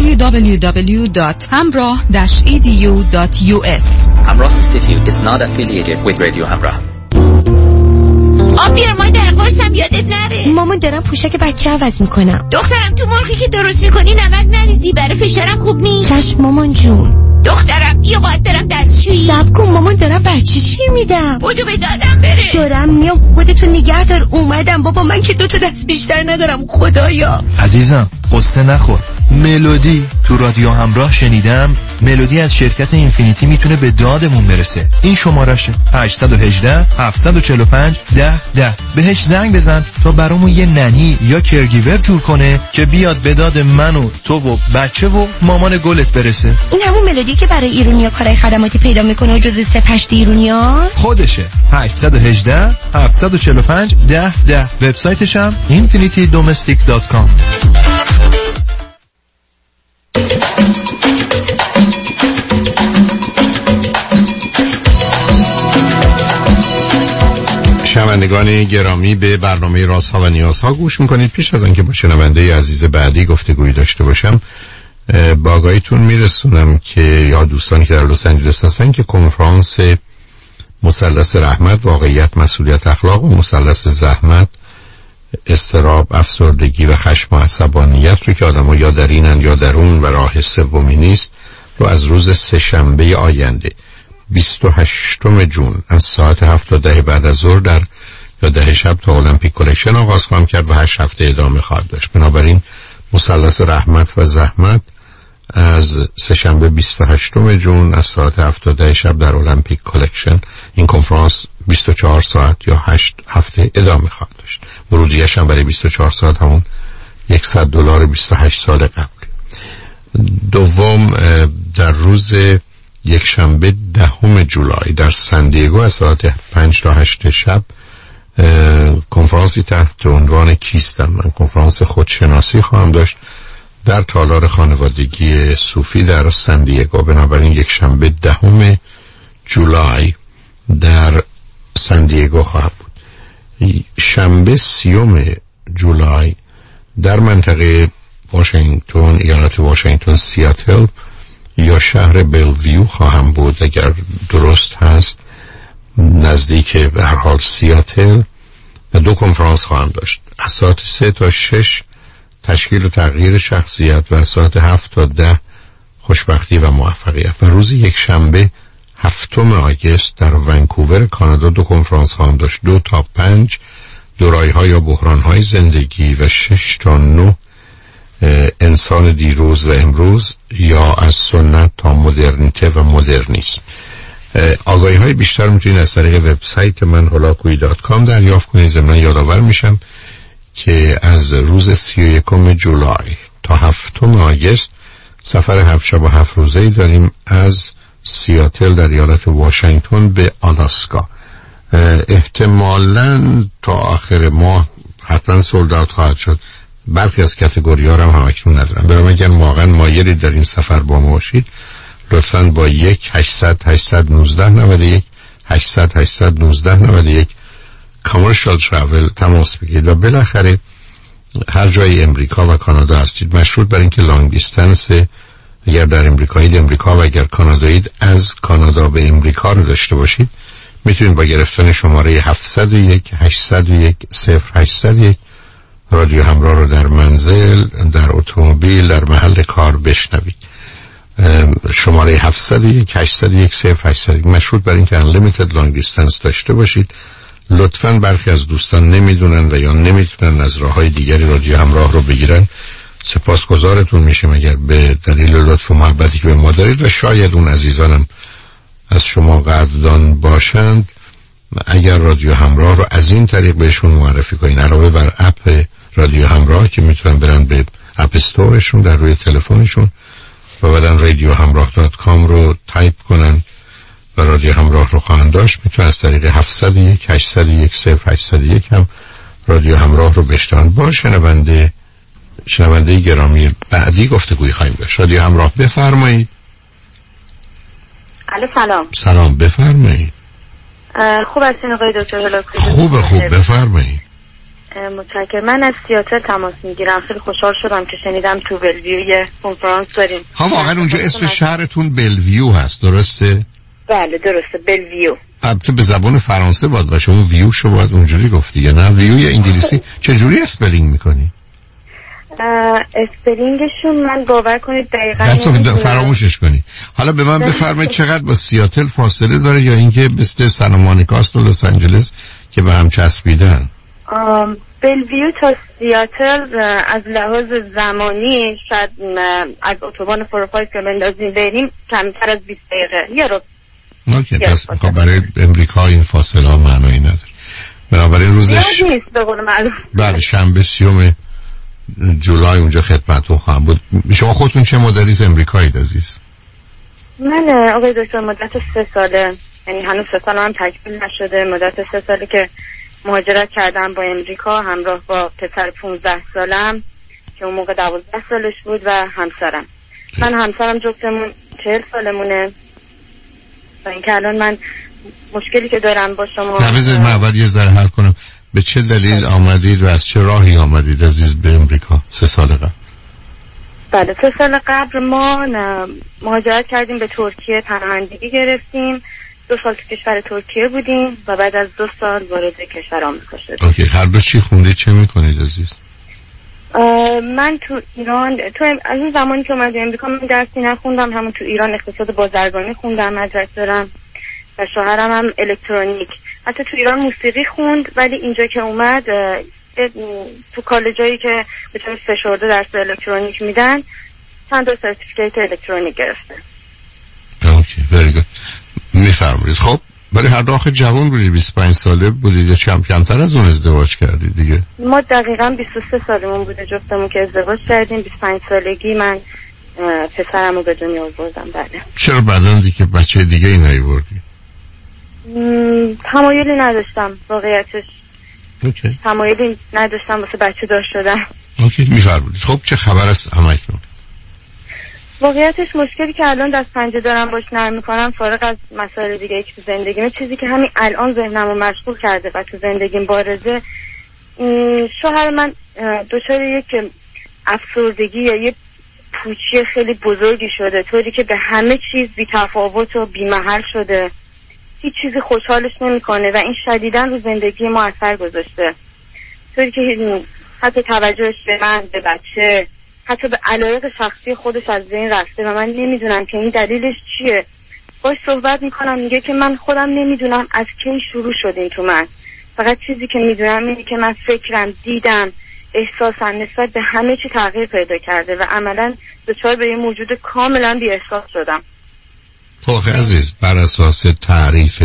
Speaker 1: www.hamrah-edu.us.
Speaker 10: Hamrah Institute is not affiliated with Radio Hamrah.
Speaker 11: بیار ما در
Speaker 21: قرصم یادت نره.
Speaker 18: مامان دارم پوشک بچه عوض میکنم.
Speaker 21: دخترم تو مرغی که درست میکنی نمک نریزی، برای فشارم خوب نیست.
Speaker 18: چشم مامان جون.
Speaker 21: دخترم یه باید برم دستشویی.
Speaker 18: صبر کن مامان دارم بچه شیر میدم.
Speaker 21: بودو به دادم برس.
Speaker 18: دارم میام، خودتو نگه دار. اومدم بابا، من که 2 تا دست بیشتر ندارم خدایا.
Speaker 9: عزیزم قصه نخور. ملودی تو رادیو همراه شنیدم. ملودی از شرکت اینفینیتی میتونه به دادمون برسه. این شمارهشه 818 745 1010. بهش زنگ بزن تا برامون یه ننی یا کرگیور جور کنه که بیاد به داد من و تو و بچه و مامان گلت برسه.
Speaker 18: این همون ملودی که برای ایرونیا کارهای خدماتی پیدا میکنه و جزو 3-8 ایرونیاست؟
Speaker 9: خودشه. 818 745 1010. وبسایتش هم infinitydomestic.com.
Speaker 3: شنوندگان گرامی، به برنامه رازها و نیازها گوش میکنید. پیش از آنکه با شنونده عزیز بعدی گفتگویی داشته باشم، با آگاهیتون میرسونم که یا دوستانی که در لس آنجلس هستن که کنفرانس مثلث رحمت، واقعیت، مسئولیت، اخلاق و مثلث زحمت، اضطراب، افسردگی و خشم و عصبانیت رو که آدم‌ها یا در اینن یا در اون و راه سومی نیست رو از روز سه‌شنبه آینده 28 جون از ساعت 7 تا 10 بعد از ظهر در یا 10 شب تا المپیک کلکشن آغاز خواهم کرد و 8 هفته ادامه خواهد داشت. بنابراین مثلث رحمت و زحمت از سه‌شنبه 28 جون از ساعت 7 تا 10 شب در المپیک کلکشن، این کنفرانس 24 ساعت یا 8 هفته ادامه خواهد داشت. ورودیش هم برای 24 ساعت همون $100 28 سال قبل. دوم، در روز یک شنبه 10 جولای در سندیگو از ساعت 5 تا 8 شب کنفرانسی تحت عنوان کیستم من، کنفرانس خودشناسی خواهم داشت در تالار خانوادگی صوفی در سندیگو. بنابراین یک شنبه 10 جولای در سندیگو خواهد بود. شنبه 30 جولای در منطقه واشنگتن، ایالت واشنگتن، سیاتل یا شهر بلویو خواهم بود اگر درست هست، نزدیک به هر حال سیاتل، و 2 کنفرانس خواهم داشت. از ساعت 3 تا 6 تشکیل و تغییر شخصیت و از ساعت 7 تا 10 خوشبختی و موفقیت. و روز یک شنبه 7 آگوست در ونکوور کانادا 2 کنفرانس خواهم داشت. 2 تا 5 دورای‌ها یا بحران‌های زندگی و 6 تا 9 انسان دیروز و امروز یا از سنت تا مدرنیته و مدرنیسم. آگاهی های بیشتر میتونید از طریق وبسایت من holakuyi.com دریافت کنید. ضمن یادآور میشم که از روز 31 جولای تا 7 آگوست سفر 7 شب و 7 روزه‌ای داریم از سیاتل در ایالت واشنگتن به آلاسکا. احتمالاً تا آخر ماه حتما سولد اوت خواهد شد. برخی از کاتگوری‌ها هم اکنون ندارم. برای اگر واقعا مایلی در این سفر با ما باشید، لطفاً با 1-800-819-91 800-819-91 کامرشال ترافل تماس بگیرید. و بالاخره هر جای امریکا و کانادا هستید، مشروط بر اینکه لانگ دیستنس، اگر در امریکایید امریکا و اگر کانادایید از کانادا به امریکا رو داشته باشید، میتونید با گرفتن شماره 701-801-0801 رادیو همراه رو در منزل، در اتومبیل، در محل کار بشنوید. شماره 701-801-0801 مشروط بر اینکه unlimited long distance داشته باشید. لطفاً برخی از دوستان نمیدونن و یا نمیتونن از راههای دیگری رادیو همراه رو بگیرن. سپاسگزارتون میشیم اگر به دلیل لطف و محبتی که به ما دارید و شاید اون عزیزانم از شما قدردان باشند اگر رادیو همراه رو از این طریق بهشون معرفی کنین. علاوه بر اپ رادیو همراه که میتونن برن به اپ استورشون در روی تلفنشون و بعدن radiohamrah.com رو تایپ کنن و رادیو همراه رو خواهند داشت، میتونن از طریق 701-801-0801 هم رادیو همراه رو بشنون. با شنونده گرامی بعدی گفتگوی خواهیم داشت. رادیو همراه، بفرمایید.
Speaker 4: الو سلام.
Speaker 3: سلام، بفرمایید.
Speaker 4: خوب هستین آقای دکتر هلاکویی؟
Speaker 3: خوب بفرمایید.
Speaker 4: متشکرم. من از سیاتل تماس میگیرم. خیلی خوشحال شدم که شنیدم تو بلویو یه کنفرانس داریم.
Speaker 3: واقعا اونجا اسم شهرتون بلویو هست، درسته؟
Speaker 4: بله درسته، بلویو.
Speaker 3: البته به زبان فرانسه باید باشه، اون ویوشو باید اونجوری گفتی یا نه ویو انگلیسی چجوری اسپلینگ میکنی؟
Speaker 4: اسپلینگشون من باور کنید دقیقاً
Speaker 3: فراموشش کنی. حالا به من بفرمایید چقدر با سیاتل فاصله داره یا اینکه مثل سن مونیکاست و لس آنجلس که به هم چسبیدن؟
Speaker 4: بلویو تا سیاتل از لحاظ زمانی شاید از اتوبان 405 که بندازیم بریم کمتر از 20 دقیقه یا رو.
Speaker 3: اوکی، پس برای امریکا این فاصله ها معنی نداره. بنابراین روزش
Speaker 4: نیست به قول معروف.
Speaker 3: بله شنبه 30 جولای اونجا خدمتتون خواهم بود. شما خودتون چه مدتی از امریکایید عزیز؟
Speaker 4: من آقای دکتر مدت 3 ساله، یعنی هنوز 3 سالم هم تکمیل نشده، مدت 3 ساله که مهاجرت کردم با امریکا همراه با پسر 15 سالم که اون موقع 12 سالش بود و همسرم. من همسرم جفتمون 40 سالمونه و اینکه الان من مشکلی که دارم با شما
Speaker 3: بذارید من اول یه ذره حل کنم. به چه دلیل آمدید و از چه راهی آمدید عزیز به امریکا 3 سال قبل؟
Speaker 4: بله 3 سال قبل ما مهاجرت کردیم به ترکیه، پناهندگی گرفتیم. 2 سال تو کشور ترکیه بودیم و بعد از 2 سال وارد کشور آمریکا شدیم.
Speaker 3: اوکی، هر دو چی خوندید، چه میکنید عزیز؟
Speaker 4: من تو ایران از اون زمانی که اومدم امریکا من درسی نخوندم، همون تو ایران اقتصاد بازرگانی خوندم، مدرک دارم و شوهرم هم الکترونیک. حتی تو ایران موسیقی خوند ولی اینجا که اومد تو کالجایی که به طور فشرده درس الکترونیک میدن چند تا سرتیفیکیت الکترونیک گرفته.
Speaker 3: اوکی، very good. میفرمایید. خب برای هر دو آخه جوان بودید، 25 ساله بودید یا کمتر از اون ازدواج کردید دیگه؟
Speaker 4: ما دقیقاً 23 سالمون بوده جفتمون که ازدواج کردیم. 25 سالگی من پسرمو به دنیا آوردم. بله. چرا بعداً دیگه بچه دیگه ای نیاوردی؟ تمایلی نداشتم واقعیتش.
Speaker 3: اوکی.
Speaker 4: تمایلی نداشتم واسه بچه دار شدن.
Speaker 3: اوکی، میفرمایید. خب چه خبر است همکنون؟
Speaker 4: واقعیتش مشکلی که الان دست پنجه دارم باش نرم میکنم فارغ از مسائل دیگه که تو زندگیمه، چیزی که همین الان ذهنمو مشغول کرده و تو زندگیم بارزه، شوهر من دچار یک افسردگی یا یک پوچی خیلی بزرگی شده، طوری که به همه چیز بی‌تفاوت و بی‌محل شده، هیچ چیزی خوشحالش نمیکنه و این شدیداً رو زندگی ما اثر گذاشته، طوری که حتی توجهش به من، به بچه، حتی به علایق شخصی خودش از بین رفته و من نمیدونم که این دلیلش چیه. باش صحبت میکنم میگه که من خودم نمیدونم از کی شروع شد این تو من، فقط چیزی که میدونم اینه که من فکرم، دیدم، احساسم نسبت به همه چی تغییر پیدا کرده و عملا دچار به یه موجود کاملا بی احساس شدم.
Speaker 3: خب عزیز، بر اساس تعریف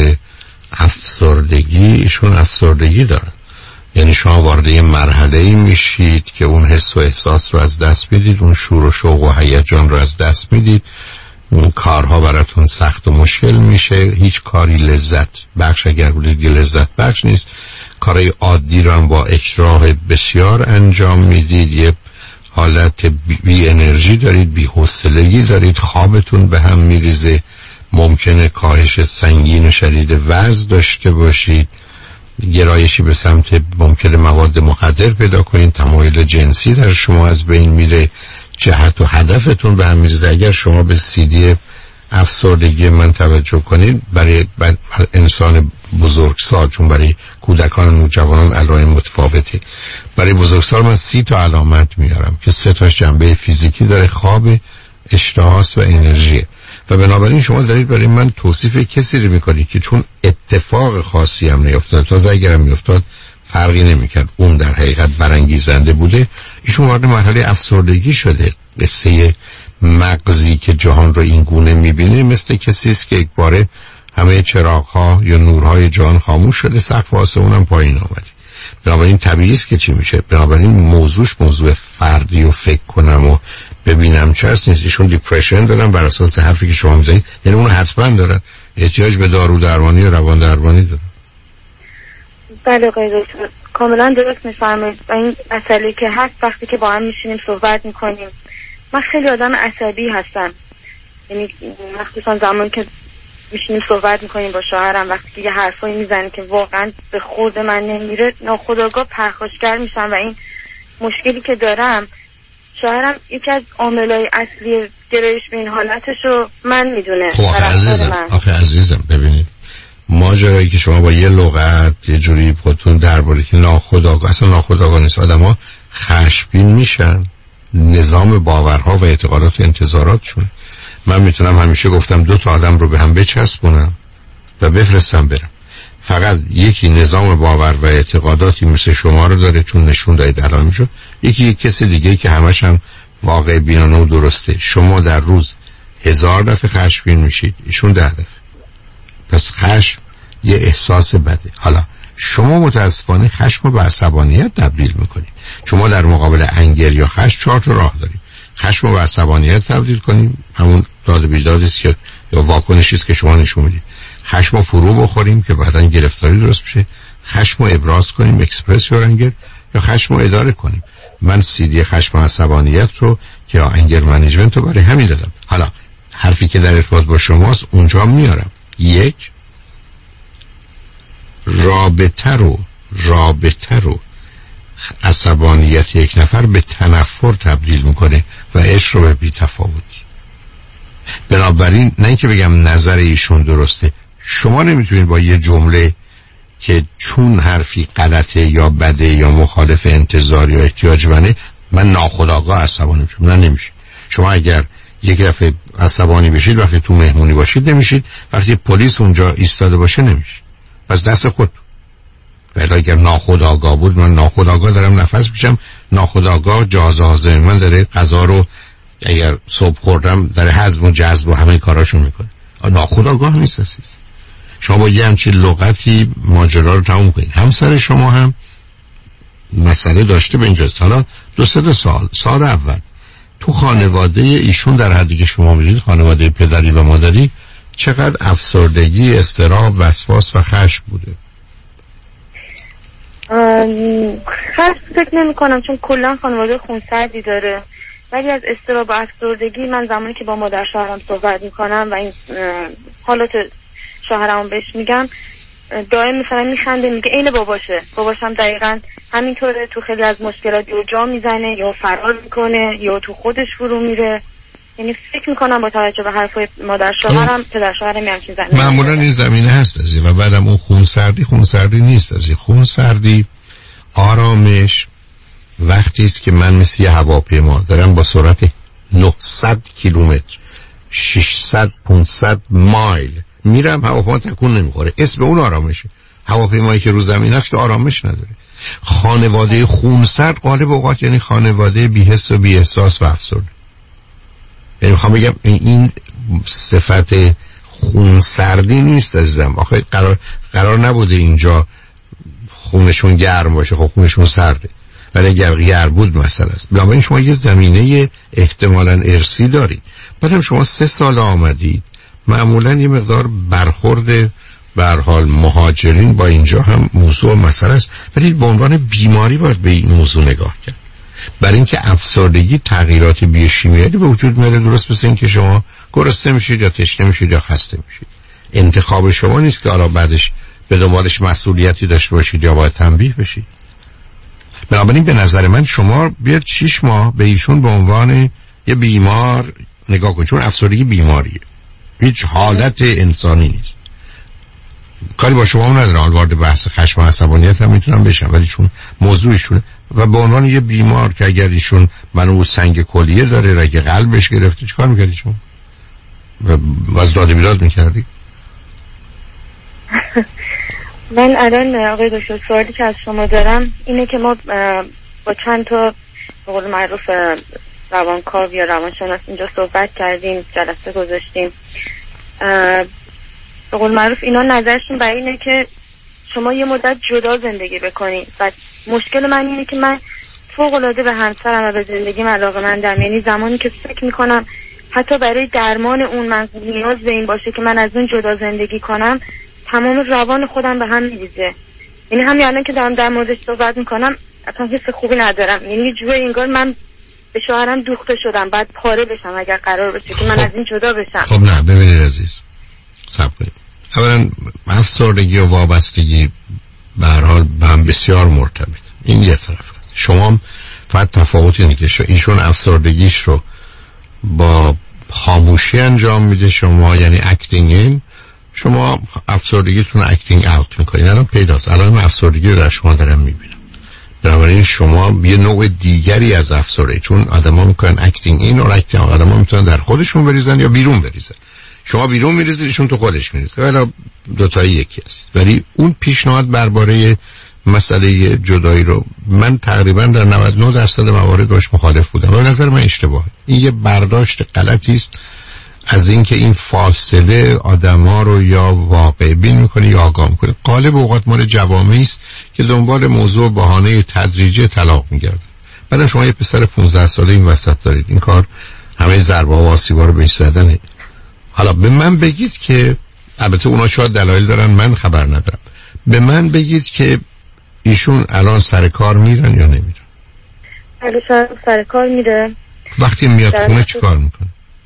Speaker 3: افسردگی ایشون افسردگی دارن، یعنی شما وارد یه مرحله‌ای میشید که اون حس و احساس رو از دست میدید، اون شور و شوق و هیجان رو از دست میدید، اون کارها براتون سخت و مشکل میشه، هیچ کاری لذت بخش اگر بودید لذت بخش نیست، کارهای عادی رو هم با اکراه بسیار انجام میدید، یه حالت بی انرژی دارید، بی حوصلگی دارید، خوابتون به هم میریزه، ممکنه کاهش سنگین و شدید وزن داشته باشید، گرایشی به سمت ممکنه مواد مخدر پیدا کنید، تمایل جنسی در شما از بین میره، جهت و هدفتون به هم میریزه. اگر شما به CD افسردگی من توجه کنید، برای انسان بزرگسال، چون برای کودکان و نوجوانان علائم متفاوته، برای بزرگسال من 30 تا علامت میارم که 3 تاش جنبه فیزیکی داره، خواب، اشتهاست و انرژی. و بنابراین شما دارید برای من توصیف کسی رو میکنید که چون اتفاق خاصی هم نیفتاد، تازه اگر هم میفتاد فرقی نمیکرد، اون در حقیقت برانگیزنده بوده، ایشون وارد مرحله افسردگی شده. قصه مغزی که جهان رو این گونه میبینه مثل کسی است که یک باره همه چراغ‌ها یا نورهای جهان خاموش شده، سقف آسمون هم پایین آمده. بنابراین طبیعی است که چی میشه. بنابراین موضوع فردی و فکر کنم و ببینم چه هست نیست. ایشون دیپرشن دارن بر اساس حرفی که شما میزنید، یعنی اونو حتما دارن، احتیاج به دارو درمانی و روان درمانی دارن.
Speaker 4: بله آقای دکتر، کاملا درست میفرمایید. و این مسئله که هست وقتی که با هم میشینیم صحبت میکنیم، من خیلی آدم عصبی هستم، یعنی مخصوصا زمانی که میشینیم صحبت میکنیم با شوهرم، وقتی که یه حرفایی میزنه که واقعا به خورد من نمیره، ناخودآگاه پرخاشگر میشم و این مشکلی که دارم، شوهرم یکی از عاملای اصلی گرایش به این حالتشو من میدونه.
Speaker 3: خب آخه عزیزم ببینید، ماجرایی که شما با یه لغت یه جوری خودتون درباره که ناخودآگاه، اصلا ناخودآگاه نیست، آدم‌ها خشمگین میشن، نظام باورها و اعتقادات و انتظاراتشون. من میتونم همیشه گفتم 2 تا آدم رو به هم بچسبونم و بفرستم برم، فقط یکی نظام باور و اعتقاداتی مثل شما رو داره چون نشون دادید علائم شد، یکی یک کسی دیگه که همش هم واقع بینانه و درسته. شما در روز 1000 دفعه خشمگین میشید، ایشون 10 دفعه. پس خشم یه احساس بده. حالا شما متاسفانه خشم رو به عصبانیت تبدیل میکنید. شما در مقابل انگر یا خشم 4 تا راه دارید. خشم رو به عصبانیت تبدیل کنیم، همون داد بیدادی است که یا واکنشی است که شما نشون میدید. خشم رو فرو بخوریم که بعداً گرفتاری درست بشه. خشم رو ابراز کنیم، اکسپرس یور انگر، یا خشم رو اداره کنیم. من CD خشم و عصبانیت رو یا انگر منیجمنت رو برای همین دادم. حالا حرفی که در ارتباط با شماست اونجا میارم. 1 رابطه رو عصبانیت یک نفر به تنفر تبدیل میکنه و عشق رو به بی‌تفاوتی. بنابراین نه اینکه بگم نظر ایشون درسته، شما نمیتونید با یه جمله که چون حرفی غلطه یا بده یا مخالف انتظار یا احتیاج من ناخودآگاه عصبانی میشم. نه، نمیشه. شما اگر یک دفعه عصبانی بشید وقتی تو مهمونی باشید نمیشید، وقتی پلیس اونجا ایستاده باشه نمیشه. پس دست خود. ولی اگر ناخودآگاه بود، من ناخودآگاه دارم نفس میشم، ناخودآگاه جهاز هاضمه من داره غذا رو اگر صبح خوردم داره هضم و جذب و همه کاراشو میکنه. ناخودآگاه نیست عزیز. شما با یه همچین لغتی ماجرا رو تموم کنید. همسر شما هم مسئله داشته به اینجاست. حالا 2-3 سال اول تو خانواده ایشون در حدی که شما میدید، خانواده پدری و مادری، چقدر افسردگی، اضطراب، وسواس و خشم بوده؟
Speaker 4: خشم فکر نمی کنم چون کلا خانواده خونسردی داره، ولی از اضطراب و افسردگی من زمانی که با مادر شوهرم صحبت میکنم و این حالات شوهرم بهش میگم، دائم مثلا میخنده، میگه عین باباشم دقیقاً همینطوره، تو خیلی از مشکلات یا جا میزنه یا فرار میکنه یا تو خودش فرو میره. یعنی فکر میکنم با توجه به حرفای مادر شوهرم پدر شوهرم همچین زمینه
Speaker 3: معمولا این زمینه هست از این. و بعدم اون خونسردی نیست از این. خونسردی آرامش وقتی است که من مثل یه هواپیما دارم با سرعت 900 کیلومتر 600-500 مایل میرم، هواپیما تکون نمیخوره، اسم اون آرامشه. هواپیمایی که رو زمین هست که آرامش نداره. خانواده خونسرد غالب اوقات یعنی خانواده بی‌حس و بی‌احساس و افسرده. یعنی میخوام بگم این صفت خونسردی نیست عزیزم. آخه قرار نبوده اینجا خونشون گرم باشه، خب خونشون سرده، ولی اگر گرم بود مسئله است. بنابراین شما یه زمینه احتمالاً ارثی دارید. بعدم شما 3 سال آمدید، معمولاً یه مقدار برخورد به هر حال مهاجرین با اینجا هم موضوع مسئله است، ولی به عنوان بیماری باید به این موضوع نگاه کرد. برای اینکه افسردگی تغییرات بیوشیمیایی به وجود میاره، درست مثل اینکه شما گرسنه میشید یا تشنه میشید یا خسته میشید. انتخاب شما نیست که حالا بعدش به دنبالش مسئولیتی داشته باشید یا باید تنبیه بشید. بنابراین به نظر من شما بیاد 6 ماه به ایشون به عنوان یه بیمار نگاه کنید، چون افسردگی بیماریه، هیچ حالت انسانی نیست. کاری با شما نداره. حال وارد بحث خشم و عصبانیت هم میتونم بشم، ولی چون موضوعشونه و به عنوان یه بیمار که اگر ایشون منو سنگ کلیه داره، رگ قلبش گرفته، چیکار می‌کردی شما؟ و از داد بیداد می‌کردی؟
Speaker 4: من الان آقای دکتر سوالی که از شما دارم اینه که ما با چند تا به قول معروف روانکاو یا روانشناس اینجا صحبت کردیم، جلسه گذاشتیم. به قول معروف اینا نظرشون بر اینه که شما یه مدت جدا زندگی بکنید. و مشکل من اینه که من فوق‌العاده به همسرم و به زندگیم علاقه‌مندم. یعنی زمانی که فکر میکنم حتی برای درمان اون من نیاز به این باشه که من از اون جدا زندگی کنم، تمام روان خودم به هم میریزه. یعنی همین الان که دارم در موردش صحبت میکنم اصلا حس خوبی ندارم. یعنی یه جوری انگار من به شوهرم دوخته شدم، بعد پاره بشم اگر قرار باشه که من از این جدا بشم.
Speaker 3: خب نه، ببینید عزیز، صبر کنید. اولا افسردگی و وابستگی به هر حال به هم بسیار مرتبط. این یه طرف. شما فقط تفاوت اینه که ایشون افسردگیش رو با خاموشی انجام میده، شما یعنی اکتینگ این، شما افسردگیتون اکتینگ اوت میکنین. الان پیداست، الان افسردگی رو در شما دارم میبینم. بنابراین شما یه نوع دیگری از افسردگی، چون آدما میکنن اکتینگ این و اکتینگ، آدما میتونن در خودشون بریزن یا بیرون بریزن. شما بیرون میریزید، ایشون تو خودش میریزه، ولی دو تایی یکی است. ولی اون پیشنهاد درباره مسئله جدایی رو من تقریبا در 99% موارد باش مخالف بودم و به نظر من اشتباهه. این یه برداشت غلطی است از اینکه این فاصله آدما رو یا واقع بین میکنه یا آگاه میکنه. غالب اوقات مال جوامعی است که دنبال موضوع بهانه تدریجی طلاق میگردن. بعد شما یه پسر 15 ساله این وسط دارید، این کار همه ضربه و آسیبا رو بهش زدنه. حالا به من بگید که، البته اونا شاید دلایل دارن من خبر ندارم، به من بگید که ایشون الان سر کار میرن یا نمیرن؟
Speaker 4: سر کار میره.
Speaker 3: وقتی میاد خونه چی کار میکنه؟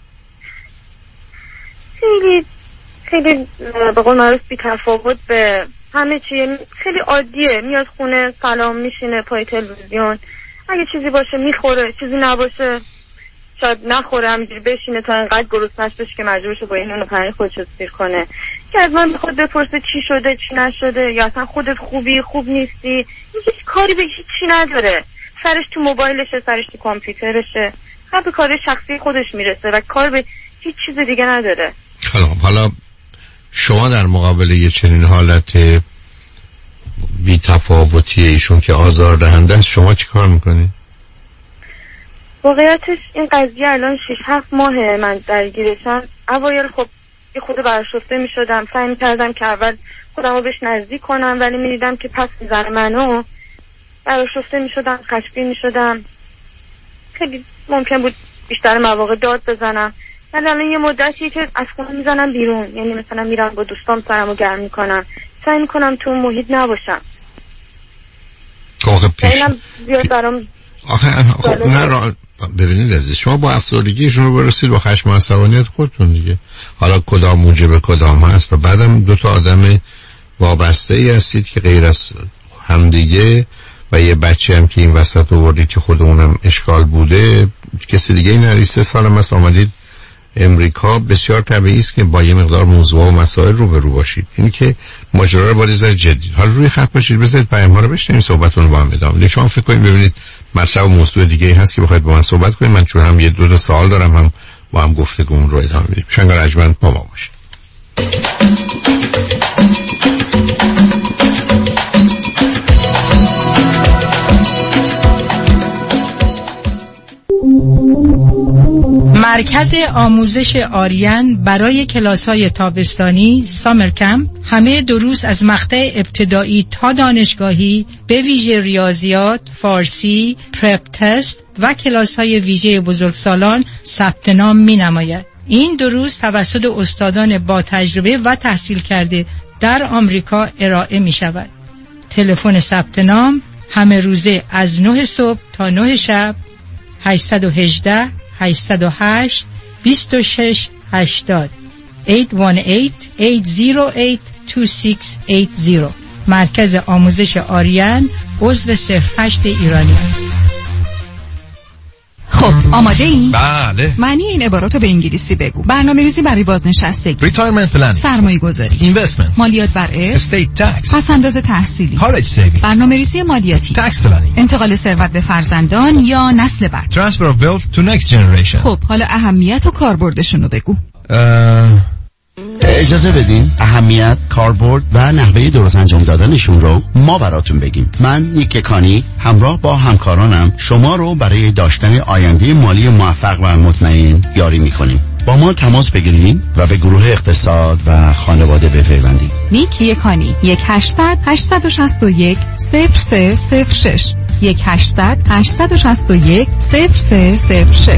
Speaker 4: خیلی به قول معروف بی تفاوت به همه چی، خیلی عادیه. میاد خونه، سلام، میشینه پای تلویزیون، اگه چیزی باشه میخوره، چیزی نباشه شاید نخوره، همینجوری بشینه تا انقدر گرسنش بشه که مجبور شه با این اون پنیر خودش رو سیر کنه. که از من بخواد بپرسه چی شده چی نشده، یا اصلا خودت خوبی خوب نیستی، هیچ کاری به هیچی نداره. سرش تو موبایلشه، سرش تو کامپیوترشه، هر به کار شخصی خودش میرسه و کار به هیچ چیز دیگه نداره.
Speaker 3: حالا شما در مقابل یه چنین حالت بی تفاوتی ایشون که آزاردهنده است شما چی کار میکنید؟
Speaker 4: واقعیتش این قضیه الان 6-7 ماهه من درگیرشم. اوایل خب یه خود برشفته میشدم، سعی میکردم که اول خودم رو بهش نزدیک کنم، ولی میدیدم که پس میزنه منو، برشفته میشدم، خشمگین میشدم، خیلی ممکن بود بیشتر مواقع داد بزنم. ولی الان یه مدتیه که از خونه میزنم بیرون، یعنی مثلا میرم با دوستام سرمو گرم میکنم، سعی میکنم تو محیط نباشم.
Speaker 3: آخه پیش
Speaker 4: زیاد برام
Speaker 3: ببینید عزیز، شما با افسردگیشون رو برسید با خشم و عصبانیت خودتون دیگه. حالا کدام موجب کدام هست و بعدم دو تا آدم وابسته ای هستید که غیر از همدیگه و یه بچه هم که این وسط آوردید که خود اونم اشکال بوده، کسی دیگه این نرید. 3 سال هم آمدید امریکا، بسیار طبیعی است که با یه مقدار موضوع و مسائل رو به رو باشید. این که ماجرا رو باید ذره جدی حالا روی خط باشید، بذارید پیام‌ها رو بشنوید، صحبتتون رو با هم ادامه بدید. شما فکر کنید ببینید مطلب و موضوع دیگه هست که بخواید با من صحبت کنید، من چون هم یه دو تا سوال دارم، هم با هم گفتگو رو ادامه بدیم. شنگ رجمند با ما باشید.
Speaker 6: مرکز آموزش آریان برای کلاس‌های تابستانی سامر کمپ همه دروس از مقطع ابتدایی تا دانشگاهی به ویژه ریاضیات، فارسی، پرپ تست و کلاس‌های ویژه بزرگسالان ثبت نام می‌نماید. این دروس توسط استادان با تجربه و تحصیل کرده در آمریکا ارائه می‌شود. تلفن ثبت نام همه روزه از 9 صبح تا 9 شب 818 808 2680 818-808-2680. مرکز آموزش آریان، عضو 08 ایرانی.
Speaker 1: خب آماده این؟
Speaker 9: بله.
Speaker 1: معنی این عبارات رو به انگلیسی بگو. برنامه‌ریزی برای بازنشستگی،
Speaker 9: Retirement plan،
Speaker 1: سرمایه‌گذاری،
Speaker 9: Investment،
Speaker 1: مالیات بر ارث،
Speaker 9: Estate tax،
Speaker 1: پس‌انداز تحصیلی،
Speaker 9: College saving،
Speaker 1: برنامه‌ریزی مالیاتی،
Speaker 9: Tax planning،
Speaker 1: انتقال ثروت به فرزندان یا نسل بعد،
Speaker 9: Transfer of wealth to next generation.
Speaker 1: خب حالا اهمیت و کاربردشون رو بگو.
Speaker 12: اجازه بدین اهمیت، کاربرد و نحوه درست انجام دادنشون رو ما براتون بگیم. من نیک کانی همراه با همکارانم شما رو برای داشتن آینده مالی موفق و مطمئن یاری میکنیم. با ما تماس بگیرید و به گروه اقتصاد و خانواده بپیوندید.
Speaker 1: نیک یکانی 1-800-861-0306 1-800-861-0306.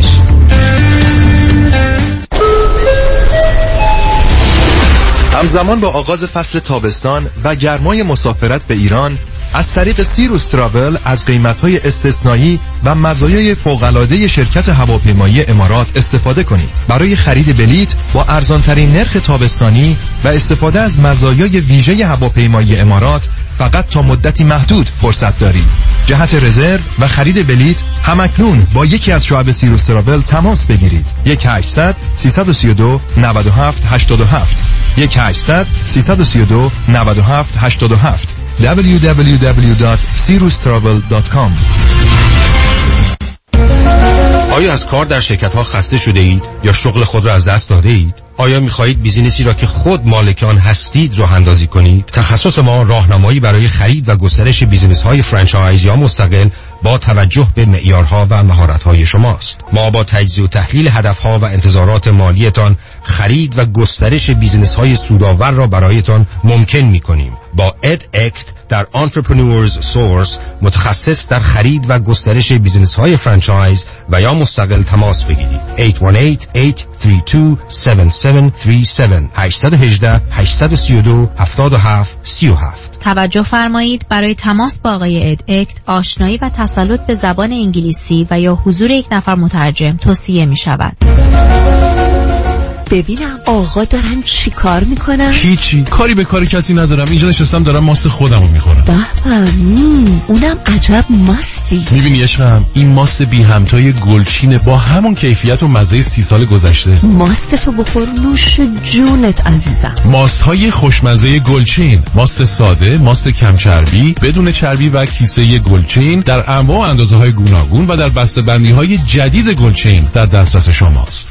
Speaker 9: همزمان با آغاز فصل تابستان و گرمای مسافرت به ایران، از طریق سیروس تراول از قیمت‌های استثنایی و مزایای فوق‌العاده شرکت هواپیمایی امارات استفاده کنید. برای خرید بلیت با ارزان‌ترین نرخ تابستانی و استفاده از مزایای ویژه هواپیمایی امارات فقط تا مدتی محدود فرصت دارید. جهت رزرو و خرید بلیط همکنون با یکی از شعب سیروس تراول تماس بگیرید. 1-800-332-9787 1-800-332-9787 www.sirustravel.com.
Speaker 7: آیا از کار در شرکت‌ها خسته شده اید یا شغل خود را از دست داده اید؟ آیا می‌خواهید بیزینسی را که خود مالک آن هستید راه اندازی کنید؟ تخصص ما راهنمایی برای خرید و گسترش بیزینس‌های فرانچایز یا مستقل با توجه به معیارها و مهارت‌های شماست. ما با تجزیه و تحلیل هدف‌ها و انتظارات مالیتان خرید و گسترش بیزینس‌های سودآور را برایتان ممکن می‌کنیم. با EdAct در Entrepreneurs Source متخصص در خرید و گسترش بیزینس‌های فرانچایز و یا مستقل تماس بگیرید. 818-832-7737 818-832-7737.
Speaker 17: توجه فرمایید برای تماس با آقای EdAct آشنایی و تسلط به زبان انگلیسی و یا حضور یک نفر مترجم توصیه می شود.
Speaker 18: ببینم آقا دارن چی کار میکنن؟
Speaker 2: هیچی، کاری به کار کسی ندارم. اینجا نشستم دارم ماست خودمو میخورم.
Speaker 18: اونم عجب ماستی.
Speaker 2: میبینی عشقم، این ماست بی همتای گلچینه با همون کیفیت و مزه 30 سال گذشته.
Speaker 18: ماست تو بخور نوش جونت عزیزم.
Speaker 2: ماست های خوشمزه گلچین، ماست ساده، ماست کم چربی، بدون چربی و کیسه گلچین در انواع و اندازه های گوناگون و در بسته‌بندی های جدید گلچین در دسترس شماست.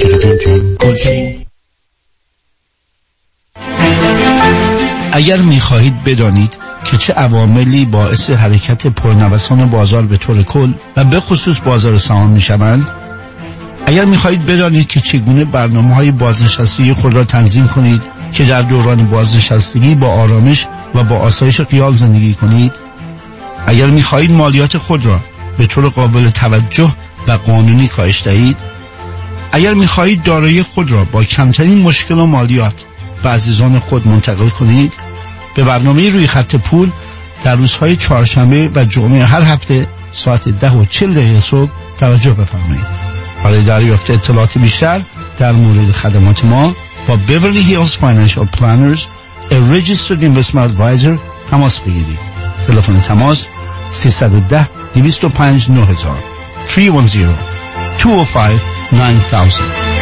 Speaker 22: اگر می‌خواهید بدانید که چه عواملی باعث حرکت پرنوسان بازار به طور کل و به خصوص بازار سهام می‌شوند، اگر می‌خواهید بدانید که چگونه برنامه‌های بازنشستگی خود را تنظیم کنید که در دوران بازنشستگی با آرامش و با آسایش خیال زندگی کنید، اگر می‌خواهید مالیات خود را به طور قابل توجه و قانونی کاهش دهید، اگر می‌خواهید دارایی خود را با کمترین مشکل و مالیات به عزیزان خود منتقل کنید، به برنامه روی خط پول در روزهای چهارشنبه و جمعه هر هفته ساعت 10:40 صبح توجه بفرمایید. برای دریافت اطلاعات بیشتر در مورد خدمات ما با Beverly Hills Financial Planners a Registered Investment Advisor تماس بگیرید. تلفن تماس 310-205-9000 310-205-9000.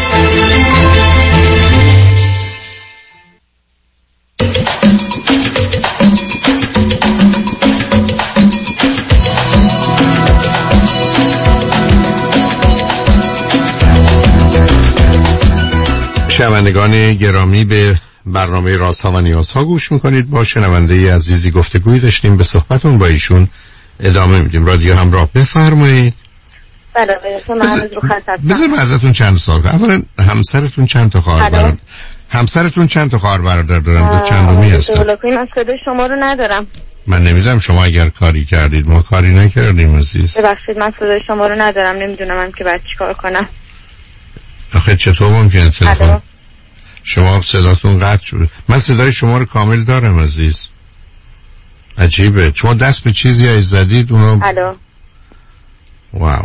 Speaker 3: شنوندگان گرامی، به برنامه رازها و نیازها گوش میکنید. با شنونده عزیزی گفتگویی داشتیم، به صحبتون با ایشون ادامه میدیم. رادیو همراه، بفرمایید.
Speaker 4: بله،
Speaker 3: بذار من ازتون چند سال. اولا همسرتون چند تا خواهر برادر؟ همسرتون چند تا خواهر برادر دارن؟ دو چندمی هستن؟
Speaker 4: من صدای شما رو ندارم.
Speaker 3: من نمیدونم شما اگر کاری کردید، ما کاری نکردیم عزیز.
Speaker 4: ببخشید، من صدای شما رو ندارم، نمیدونم هم که بعد چیکار کنم.
Speaker 3: آخه چطور ممکنه تلفن شما صداتون قطع شده؟ من صدای شما رو کامل دارم عزیز. عجیبه، شما دست به چیزی زدید اونو؟
Speaker 4: الو.
Speaker 3: واو.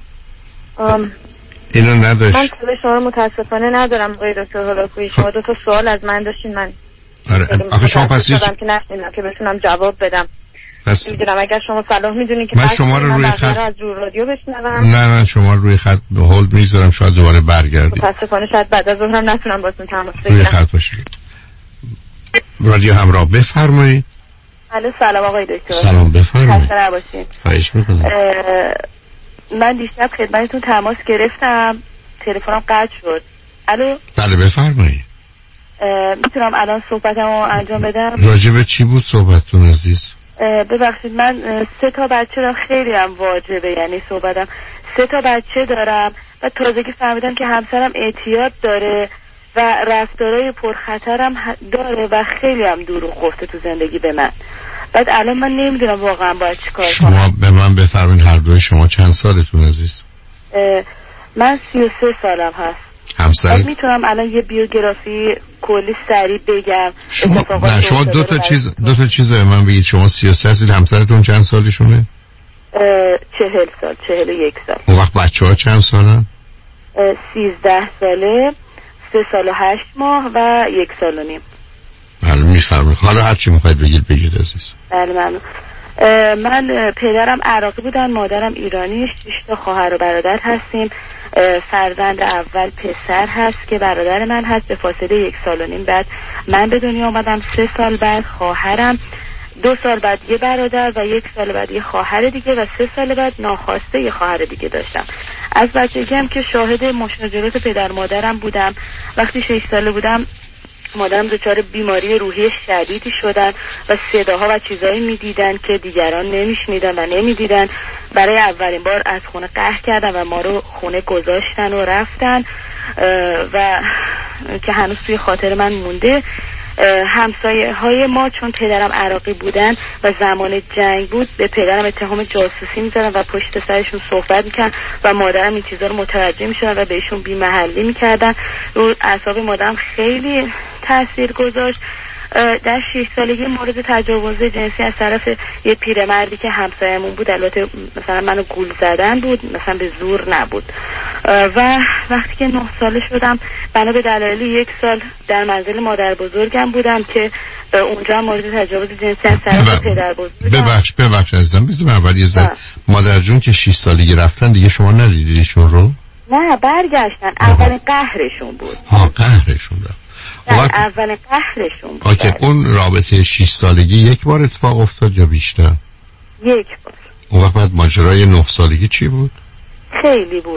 Speaker 3: اینو نداشت.
Speaker 4: من صدای شما رو متاسفانه ندارم آقای دکتر هولاکویی. شما دو تا سوال از من داشتین، من
Speaker 3: آخه شما پس
Speaker 4: که نشنیدم که بتونم جواب بدم.
Speaker 3: پس
Speaker 4: میدونم اگر شما صلاح میدونین که
Speaker 3: من شما رو روی خط
Speaker 4: از رو رادیو بشنوم.
Speaker 3: نه شما روی خط به هولد میذارم، شاید دوباره برگردید.
Speaker 4: متاسفانه شاید بعد از ظهرم نتونم باهاتون تماس بگیرم.
Speaker 3: روی خط باشید. رادیو همراه، بفرمایید.
Speaker 4: الو، سلام آقای دکتر.
Speaker 3: سلام، بفرمایید.
Speaker 4: خسته نباشید.
Speaker 3: خواهش میکنم.
Speaker 4: من دیشب خدمتتون تماس گرفتم، تلفنم قطع شد. الو.
Speaker 3: بله بفرمایید.
Speaker 4: میتونم الان صحبتمو انجام بدم؟
Speaker 3: راجع به چی بود صحبتتون عزیز؟
Speaker 4: ببخشید، من 3 تا بچه دارم، خیلی هم واجبه یعنی صحبتم. 3 تا بچه دارم و تازگی فهمیدم که همسرم اعتیاد داره و رفتارهای پرخطرم داره و خیلی هم دروغ گفته تو زندگی به من. بعد الان من نمیدونم واقعا باید چیکار کنم.
Speaker 3: شما به من بفرمایید هر دوی شما چند سالتون عزیز؟
Speaker 4: من 33 سالم هست.
Speaker 3: همسر
Speaker 4: میتونم الان یه بیوگرافی کلی سریع بگم؟
Speaker 3: شما دو تا چیز به من بگید. شما 33 هستید، همسرتون چند سالشونه؟
Speaker 4: 40 سال، 41 سال.
Speaker 3: اون وقت بچه ها چند سالن؟
Speaker 4: 13 ساله، 3 سال و 8 ماه و 1 سال و نیم.
Speaker 3: بله میفرمایید. حالا هر چی میخواید بگید عزیز.
Speaker 5: بله ممنون. من پدرم عراقی بودن، مادرم ایرانی. 6 تا خواهر و برادر هستیم. فرزند اول پسر هست که برادر من هست. به فاصله 1.5 سال بعد من به دنیا آمدم. 3 سال بعد خواهرم، 2 سال بعد یه برادر و 1 سال بعد یه خواهر دیگه و 3 سال بعد ناخواسته یه خواهر دیگه داشتم. از بچگی هم که شاهد مشاجرات پدر مادرم بودم. وقتی 6 ساله بودم مادرم دچار بیماری روحی شدیدی شدن و صداها و چیزایی میدیدن که دیگران نمیشنیدن و نمیدیدن. برای اولین بار از خونه قهر کردن و ما رو خونه گذاشتن و رفتن و که هنوز توی خاطر من مونده. همسایه های ما چون پدرم عراقی بودن و زمان جنگ بود به پدرم اتهام جاسوسی میزدن و پشت سرشون صحبت میکردن و مادرم این چیزا رو متوجه میشدن و بهشون بی‌محلی میکردن. رو اعصاب مادرم خیلی تاثیر گذاشت. در 6 سالگی مورد تجاوز جنسی از طرف یه پیرمردی که همسایه‌مون بود، البته مثلا منو گول زدن بود، مثلا به زور نبود. و وقتی که 9 ساله شدم بنا به دلایل 1 سال در منزل مادر بزرگم بودم که اونجا مورد تجاوز جنسی از طرف پدر بزرگم.
Speaker 3: ببخش عزیزم، بذار اول یه ذره. مادر جون که 6 سالگی رفتن دیگه شما ندیدیشون رو؟
Speaker 5: نه برگشتن. اولین قهرشون بود.
Speaker 3: قهرشون رفت.
Speaker 5: اول قهرشون بود.
Speaker 3: اون رابطه 6 سالگی 1 بار اتفاق افتاد یا بیشتر؟
Speaker 5: 1 بار.
Speaker 3: اون وقت بعد ماجرای 9 سالگی چی بود؟
Speaker 5: خیلی بود.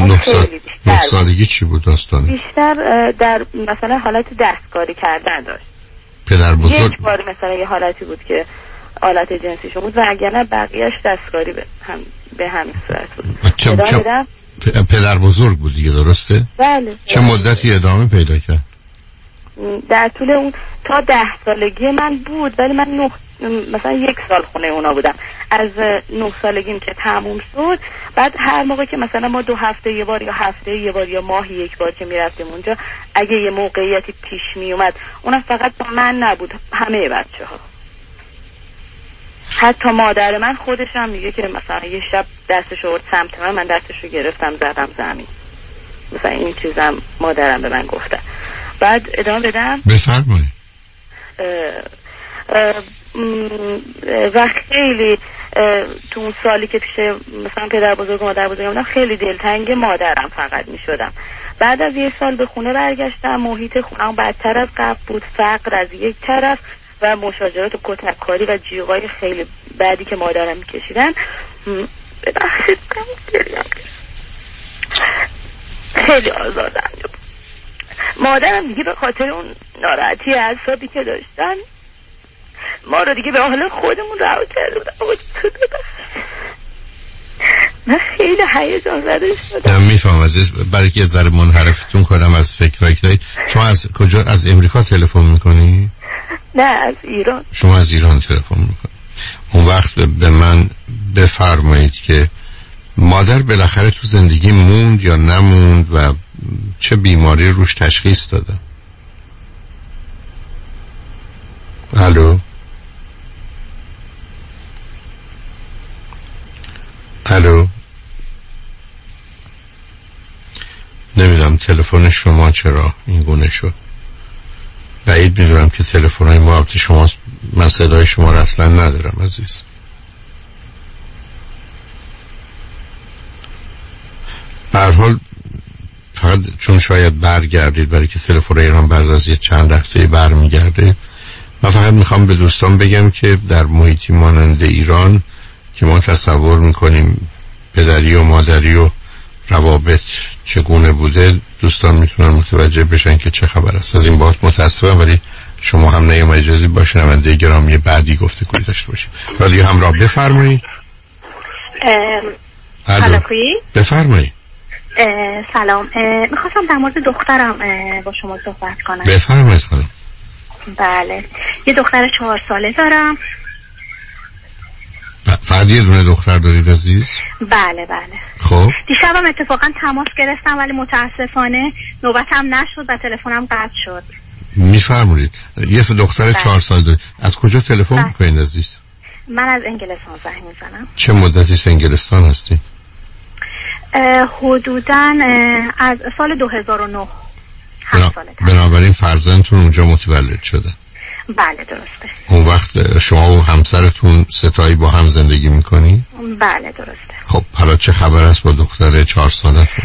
Speaker 3: 9 سالگی چی بود داستانی؟
Speaker 5: بیشتر در مثلا حالت دستکاری کردن داشت.
Speaker 3: پدر بزرگ
Speaker 5: 1 بار مثلا یه حالتی بود که آلت جنسیشون بود و اگر بقیهش دستکاری به همین صورت بود.
Speaker 3: پدر بزرگ بود دیگه، درسته؟
Speaker 5: بله.
Speaker 3: چه مدتی ادامه پیدا کرد؟
Speaker 5: در طول اون تا 10 سالگی من بود، ولی من مثلا 1 سال خونه اونا بودم. از 9 سالگیم که تموم شد، بعد هر موقع که مثلا ما 2 هفته یه بار یا هفته یه بار یا ماهی 1 بار که میرفتیم اونجا، اگه یه موقعیتی پیش می اومد، اونم فقط با من نبود، همه بچه‌ها. حتی مادر من خودش هم میگه که مثلا یه شب دستش آورد سمت من دستش رو گرفتم زدم زمین. مثلا این چیزم مادرم به من گفته. بعد ادامه بدم؟
Speaker 3: بفرمایید.
Speaker 5: و خیلی تو اون سالی که پیش مثلا پدر بزرگ و مادر بزرگم بودم خیلی دلتنگ مادرم فقط می شدم. بعد از 1 سال به خونه برگشتم. محیط خونم بدتر از قبل بود. فقر از یک طرف و مشاجرات و کتککاری و جیغای خیلی بعدی که مادرم میکشیدن. خیلی آزاردهنده بود. مادرم دیگه به خاطر اون ناراحتی اعصابی که داشتن ما رو دیگه به حال خودمون رها کرده بودن. من خیلی هیجان زده شدم.
Speaker 3: میفهم عزیز، برای که یه ذره منحرفتون کنم از فکرایی که دارید. شما از کجا؟ از امریکا تلفن میکنی؟
Speaker 5: نه از ایران.
Speaker 3: شما از ایران تلفن میکنی. اون وقت به من بفرمایید که مادر بالاخره تو زندگی موند یا نموند و چه بیماری روش تشخیص دادن؟ الو نمیدونم تلفن شما چرا این گونه شد. بعید میدونم که تلفن‌های محبت شماست. من صدای شما رو اصلا ندارم عزیز. به هر حال فقط چون شاید برگردید، برای که تلفن ایران بعد از یه چند لحظه برمیگرده، من فقط میخوام به دوستان بگم که در محیطی مانند ایران که ما تصور میکنیم پدری و مادری و روابط چگونه بوده، دوستان میتونن متوجه بشن که چه خبر است. از این بابت متاسفم، ولی شما هم نیام اجازه باشه نمنده گرامی بعدی گفتگویی داشته باشیم. رادیو همراه بفرمایید. بفرمایید.
Speaker 4: سلام، میخواستم در مورد دخترم با شما صحبت کنم.
Speaker 3: بفرمایید خانم.
Speaker 4: بله، یه دختر 4 ساله دارم.
Speaker 3: فقط یه دونه دختر دارید عزیز؟
Speaker 4: بله.
Speaker 3: خب
Speaker 4: دیشبم اتفاقا تماس گرفتم ولی متاسفانه نوبتم نشد و تلفنم قطع شد.
Speaker 3: میفرمایید. یه دختر 4 سال دارید. از کجا تلفن میکنید عزیز؟
Speaker 4: من از انگلستان زنگ میزنم.
Speaker 3: چه مدتی انگلستان هستی؟
Speaker 4: حدوداً از سال 2009. 7 ساله.
Speaker 3: بنابراین فرزندتون اونجا متولد شده؟
Speaker 4: بله درسته.
Speaker 3: اون وقت شما و همسرتون ستایی با هم زندگی میکنی؟
Speaker 4: بله درسته.
Speaker 3: خب حالا چه خبر است با دختر 4 سالتون؟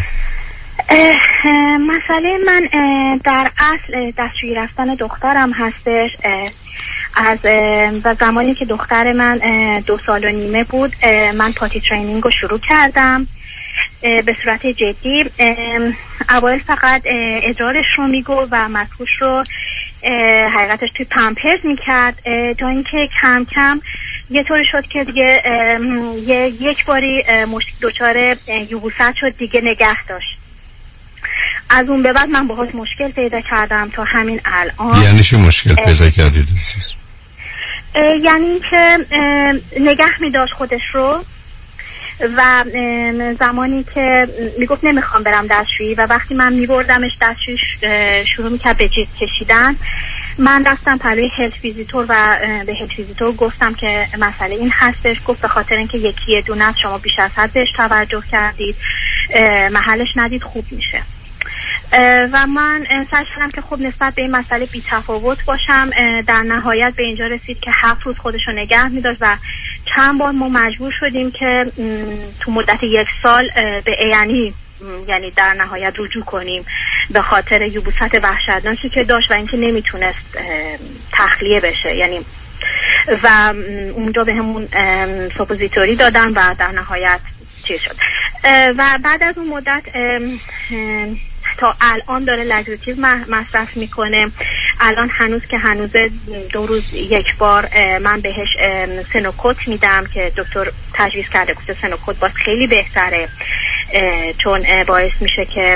Speaker 4: مسئله من در اصل دستشویی رفتن دخترم هستش. از زمانی که دختر من 2 سال و نیمه بود من پاتی ترینینگ رو شروع کردم به صورت جدی. اول فقط ادرارش رو میگو و مسکوش رو حقیقتش توی پمپرز میکرد تا اینکه کم کم یه طوری شد که دیگه یک باری دچار یبوست شد دیگه نگه داشت. از اون به بعد من باهاش مشکل پیدا کردم تا همین الان.
Speaker 3: یعنی چه مشکل پیدا کردید عزیز؟
Speaker 4: یعنی که نگه می‌داشت خودش رو و زمانی که میگفت نمیخوام برم دستشویی و وقتی من میبردمش دستشویی شروع میکرد به جیغ کشیدن. من رفتم پلوی هلت ویزیتور و به هلت ویزیتور گفتم که مسئله این هستش. گفت به خاطر اینکه یکی دونه از شما بیش از حد بهش توجه کردید محلش ندید خوب میشه. و من سعی کردم که خب نسبت به این مسئله بی تفاوت باشم. در نهایت به اینجا رسید که 7 روز خودشو نگه می‌داشت و چند بار ما مجبور شدیم که تو مدت 1 سال به A&E یعنی در نهایت رجوع کنیم به خاطر یبوست وحشتناکی که داشت و اینکه نمیتونست تخلیه بشه. یعنی و اونجا به همون سوپوزیتوری دادن و در نهایت چیز شد. و بعد از اون مدت تا الان داره لاکزاتیو مصرف میکنه. الان هنوز 2 روز 1 بار من بهش سنوکوت میدم که دکتر تجویز کرده که سنوکوت باز خیلی بهتره چون باعث میشه که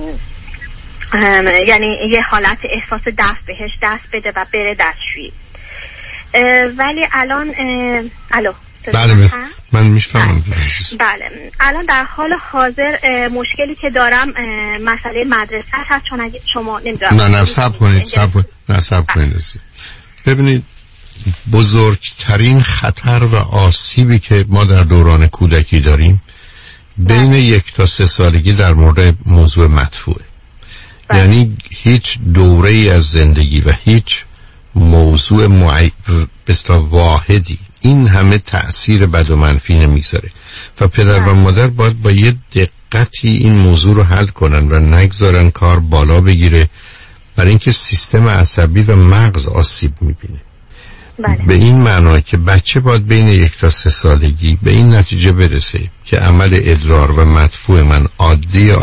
Speaker 4: یعنی یه حالت احساس بهش دست بده و بره دستشویی. ولی الان
Speaker 3: بله من میفهمم.
Speaker 4: بله الان در حال حاضر مشکلی که دارم مسئله مدرسه هست چون اگه شما نمیدونم
Speaker 3: نه صبر کنید. ببینید بزرگترین خطر و آسیبی که ما در دوران کودکی داریم بین 1 تا 3 سالگی در مورد موضوع مدفوعه. یعنی هیچ دوره‌ای از زندگی و هیچ موضوع واحدی این همه تأثیر بد و منفی نمیذاره و پدر و مادر باید با یه دقتی این موضوع رو حل کنن و نگذارن کار بالا بگیره برای اینکه سیستم عصبی و مغز آسیب میبینه. به این معنا که بچه باید بین 1 تا 3 سالگی به این نتیجه برسه که عمل ادرار و مدفوع من عادیه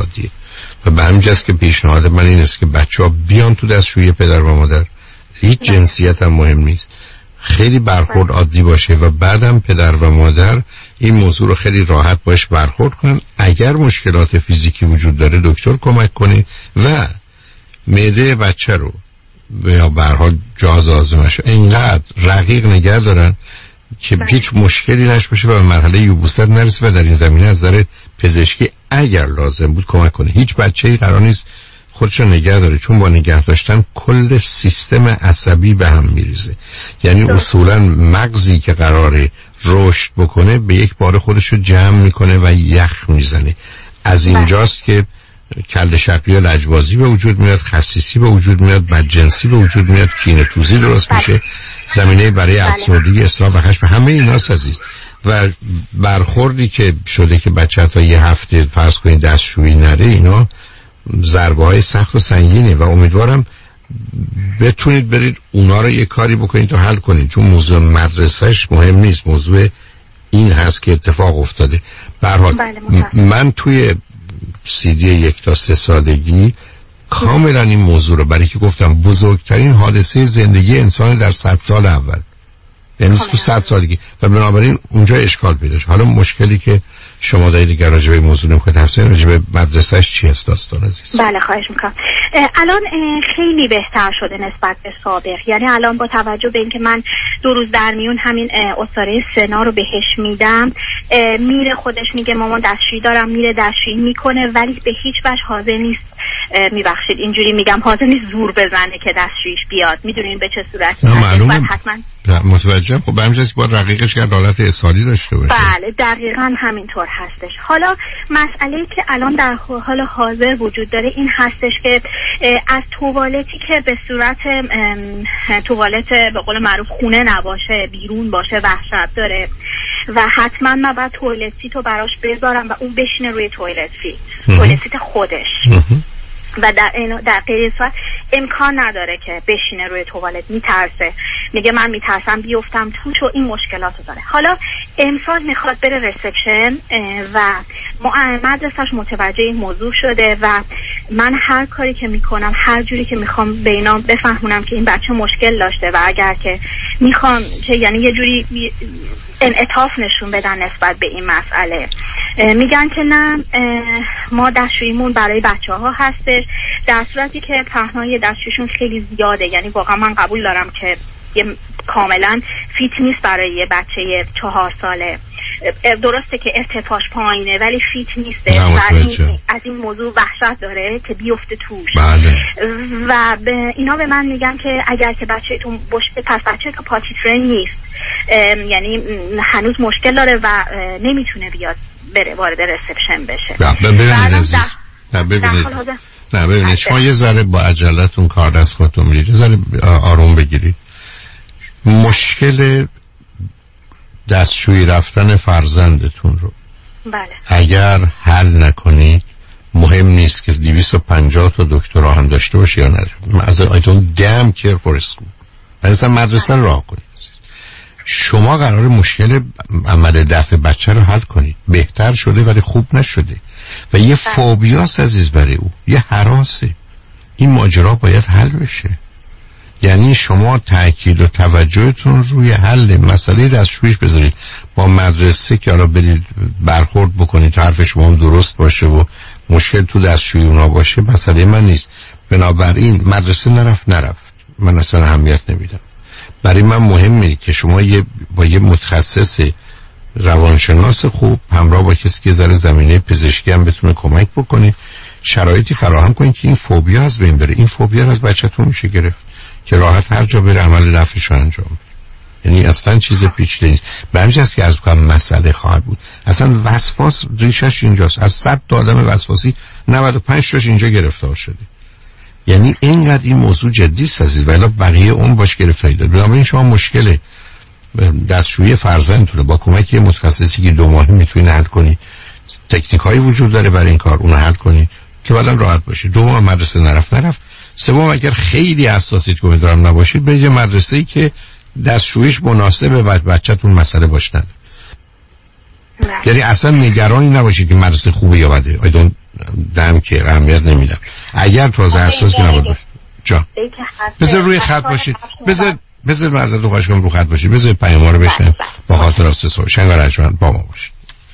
Speaker 3: و به همین جاست که پیشنهاد من این است که بچه‌ها بیان تو دستشویی پدر و مادر. هیچ جنسیت هم مهم نیست، خیلی برخورد عادی باشه و بعدم پدر و مادر این موضوع رو خیلی راحت باش برخورد کنن. اگر مشکلات فیزیکی وجود داره دکتر کمک کنه و معده بچه رو یا به هر حال جهاز هاضمه‌اش اینقدر رقیق نگه دارن که هیچ مشکلی نشه باشه و به مرحله یبوست نرسه و در این زمینه از نظر پزشکی اگر لازم بود کمک کنه. هیچ بچه‌ای قرار نیست خودش رو نگه داره چون با نگه داشتن کل سیستم عصبی به هم میریزه. یعنی اصولا مغزی که قراره رشد بکنه به یک بار خودش رو جمع میکنه و یخ میزنه. از اینجاست که کله شقی و لجبازی به وجود میاد، خسیسی به وجود میاد، بدجنسی به وجود میاد، کینه توزی درست میشه، زمینه برای افسردگی، اضطراب و خشم، همه ایناست عزیز. و برخوردی که شده که بچه تا 1 هفته فرض کنید دستشویی نره، اینا ضربه های سخت و سنگینه و امیدوارم بتونید برید اونا رو یه کاری بکنید تا حل کنید، چون موضوع مدرسهش مهم نیست، موضوع این هست که اتفاق افتاده. به هر حال من توی CD 1 تا 3 سالگی کاملا این موضوع رو، برای که گفتم بزرگترین حادثه زندگی انسان در 100 سال اول، یعنی تو 100 سالگی، و بنابراین اونجا اشکال پیدا شد. حالا مشکلی که شما دارید دیگه راجع به موضوع نمی‌خواید حرف بزنید، راجع به مدرسه‌اش چی است داستان عزیز؟
Speaker 4: بله خواهش می‌کنم. الان خیلی بهتر شده نسبت به سابق. یعنی الان با توجه به اینکه من 2 روز در میون همین استاره سنا رو بهش میدم، میره خودش میگه مامان دستشویی دارم، میره دستشویی میکنه، ولی به هیچ وجه حاضر نیست میبخشید اینجوری میگم، حاضر نیست زور بزنه که دستشویش بیاد. میدونین به چه صورتی؟
Speaker 3: معلومه.
Speaker 4: حتما
Speaker 3: متوجهم. خب همینجاست که باید رقیقش کرد حالت اسهالی داشته باشه.
Speaker 4: بله دقیقاً همینطور هستش. حالا مسئله‌ای که الان در حال حاضر وجود داره این هستش که از توالتی که به صورت توالت به قول معروف خونه نباشه، بیرون باشه، وحشت داره و حتما من باید توالت سیت رو براش بذارم و اون بشینه روی توالت سیت خودش و در غیر صورت امکان نداره که بشینه روی توالت. میترسه، میگه من میترسم بیفتم تو، چون این مشکلاتو داره. حالا امسال میخواد بره رسپشن و مدرسش متوجه این موضوع شده و من هر کاری که میکنم، هر جوری که میخوام به اینا بفهمونم که این بچه مشکل داشته و اگر که میخوام که یعنی یه جوری انعطاف نشون بدن نسبت به این مسئله، میگن که نه ما دستشوییمون برای بچه ها هستش، در صورتی که پهنای دستشویشون خیلی زیاده. یعنی واقعا من قبول دارم که کاملا فیت نیست برای یه بچه 4 ساله. درسته که ارتفاعش پایینه ولی فیت نیسته و از این موضوع وحشت داره که بیفته توش. و اینا به من میگن که اگر که بچه‌تون باشه پس بچه‌تون پاتی ترین نیست، یعنی هنوز مشکل داره و نمیتونه بیاد بره وارد رسپشن بشه.
Speaker 3: ببینید شما یه ذره با عجلتون کار دست خودتون میرید، یه ذره آروم بگیرید. مشکل دستشویی رفتن فرزندتون رو اگر حل نکنید، مهم نیست که 250 تا دکترا هم داشته باشه یا نداره. از ایتون دم کیر فور اسکول مثلا مدرسه راه کنید. شما قرار مشکل عمل دفع بچه رو حل کنید. بهتر شده ولی خوب نشده و یه فوبیاست عزیز برای او، یه هراسه. این ماجرا باید حل بشه. یعنی شما تأکید و توجهتون روی حل مسئله دستشویش بذارید. با مدرسه که حالا برید برخورد بکنید تا حرف شما هم درست باشه و مشکل تو دستشویی اونا باشه، مسئله من نیست. بنابراین مدرسه نرفت من اصلا اهمیت نمیدم. برای من مهمه که شما با یه متخصص روانشناس خوب همراه با کسی که ذره زمینه پزشکی هم بتونه کمک بکنه، شرایطی فراهم کنید که این فوبیا از بین بره. این فوبیا از بچه‌تون میشه گرفت که راحت هر جا بره عمل دفعش انجام بده. یعنی اصلا چیز پیچیده نیست. به همین جاست که از کنم مسئله خواهد بود. اصلا وسواس ریشش اینجاست. از 100 تا آدم وسواسی 95 تاش اینجا گرفتار شده. یعنی اینقدر این موضوع جدی است عزیز، ولی بقیه اون باش گرفتاری داره. بنابراین شما مشکل دستشویی فرزندتون با کمک یه متخصصی که 2 ماهه میتونید حل کنی، تکنیکایی وجود داره برای این کار، اونو حل کنی که بعداً راحت باشه. 2 مدرسه نرفت. 3 اگر خیلی حساسیت که دارم نباشید، برید یه مدرسه‌ای که دستشوییش مناسب بچه‌تون مسئله باشه نداره. یعنی اصلا نگرانی نباشید که مدرسه خوبه یا بده. آیدون دم که اهمیت نمیدم. اگر تازه حساس که نباشه جا بذار روی خط باشید. بذار من ازتون خواهش کنم رو خط باشید. بذار پیام رو بشنم با خاطر راسته صبح شنگ و رجمند با ما باشید.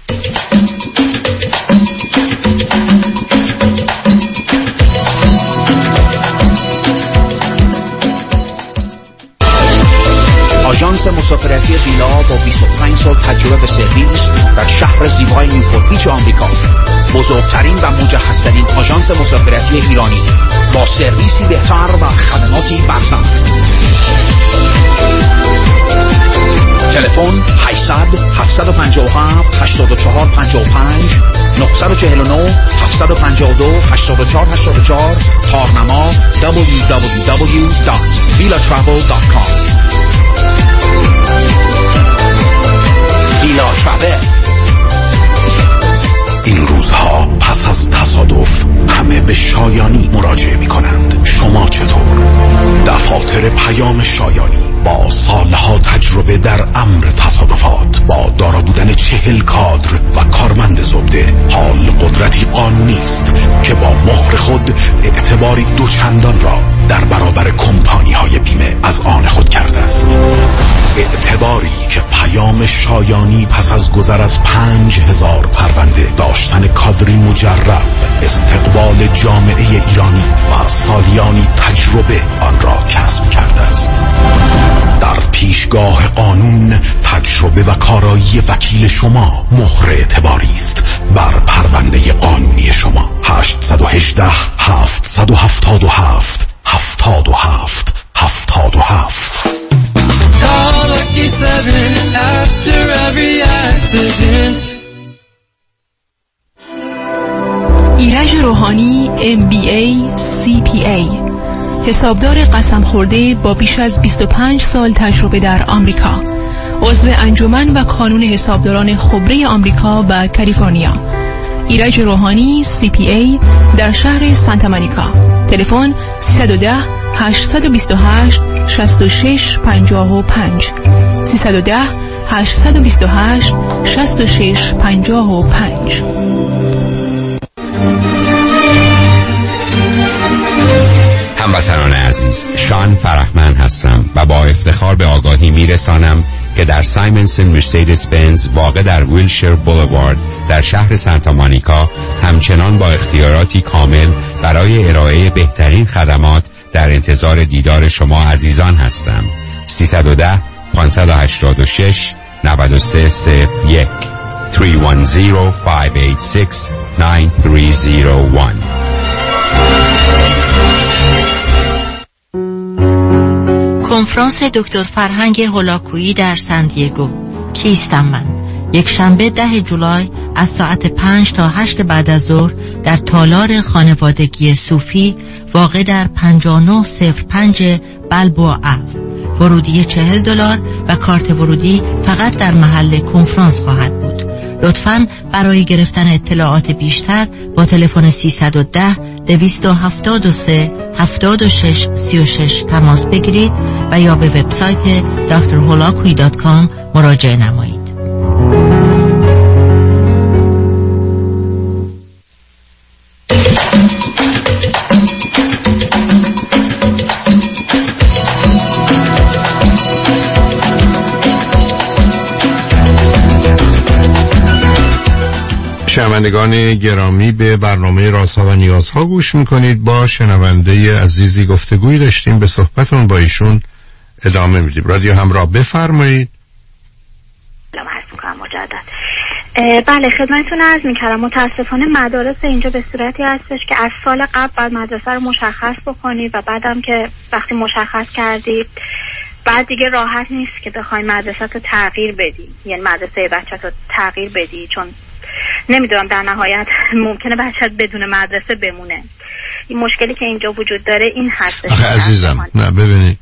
Speaker 8: آژانس مسافرتی قیلا با 25 سال تجربه به سرویس در شهر زیبای نیوپورت بیچ آمریکا، بزرگترین و مجهزترین آژانس مسافرتی ایرانی با سرویسی بهتر و خدماتی برتر. تلفن 800 757 8455 949 752 8484 کارنما www.vilatravel.com. ویلا ترافل.
Speaker 14: این روزها پس از تصادف همه به شایانی مراجعه می کنند. شما چطور؟ دفاتر پیام شایانی با سالها تجربه در امر تصادفات، با دارا بودن 40 کادر و کارمند زبده، حال قدرتی قانونی است که با مهر خود اعتباری دوچندان را در برابر کمپانی های بیمه از آن خود کرده است. اعتباری که پیام شایانی پس از گذر از 5000 پرونده، داشتن کادری مجرب، استقبال جامعه ایرانی و سالیانی تجربه آن را کسب کرده است. در پیشگاه قانون تجربه و کارایی وکیل شما مهر اعتباری است بر پرونده قانونی شما. 818 777 77 77.
Speaker 15: ایرج روحانی MBA CPA، حسابدار قسم خورده با بیش از 25 سال تجربه در آمریکا، عضو انجمن و کانون حسابداران خبره آمریکا و کالیفرنیا. ایرج روحانی CPA در شهر سانتا مونیکا. تلفن 310 828 66 55 310 828 66 55.
Speaker 16: هموطنان عزیز، شان فرحمند هستم و با افتخار به آگاهی میرسانم که در سایمنسن مرسدس بنز واقع در ویلشیر بولوارد در شهر سانتا مونیکا همچنان با اختیاراتی کامل برای ارائه بهترین خدمات در انتظار دیدار شما عزیزان هستم. 310 586 9301 310 586 9301.
Speaker 23: کنفرانس دکتر فرهنگ هولاکویی در سن دیگو. کیستم من؟ یک شنبه 10 جولای از ساعت 5 تا 8 بعد از ظهر در تالار خانوادگی صوفی واقع در 5905 بلبوآ. ورودی $40 و کارت ورودی فقط در محل کنفرانس خواهد بود. لطفاً برای گرفتن اطلاعات بیشتر با تلفن 310 273 76 36 تماس بگیرید و یا به وبسایت drholakui.com مراجعه نمایید.
Speaker 3: شنوندگان گرامی، به برنامه رازها و نیازها گوش میکنید. با شنونده عزیزی گفتگوی داشتیم، به صحبتون با ایشون ادامه میدیم. رادیو همراه، بفرمایید.
Speaker 4: سلام عرض میکنم مجدد. بله خدمتتون عرض میکردم متاسفانه مدارس اینجا به صورتی هستش که از سال قبل باید مدرسه رو مشخص بکنید و بعدم که وقتی مشخص کردید بعد دیگه راحت نیست که بخوای مدرسه رو تغییر بدی، یعنی مدرسه بچت رو تغییر بدی، چون نمیدونم در نهایت ممکنه بچت بدون مدرسه بمونه. این مشکلی که اینجا وجود داره این هستش.
Speaker 3: آخه عزیزم نه ببینید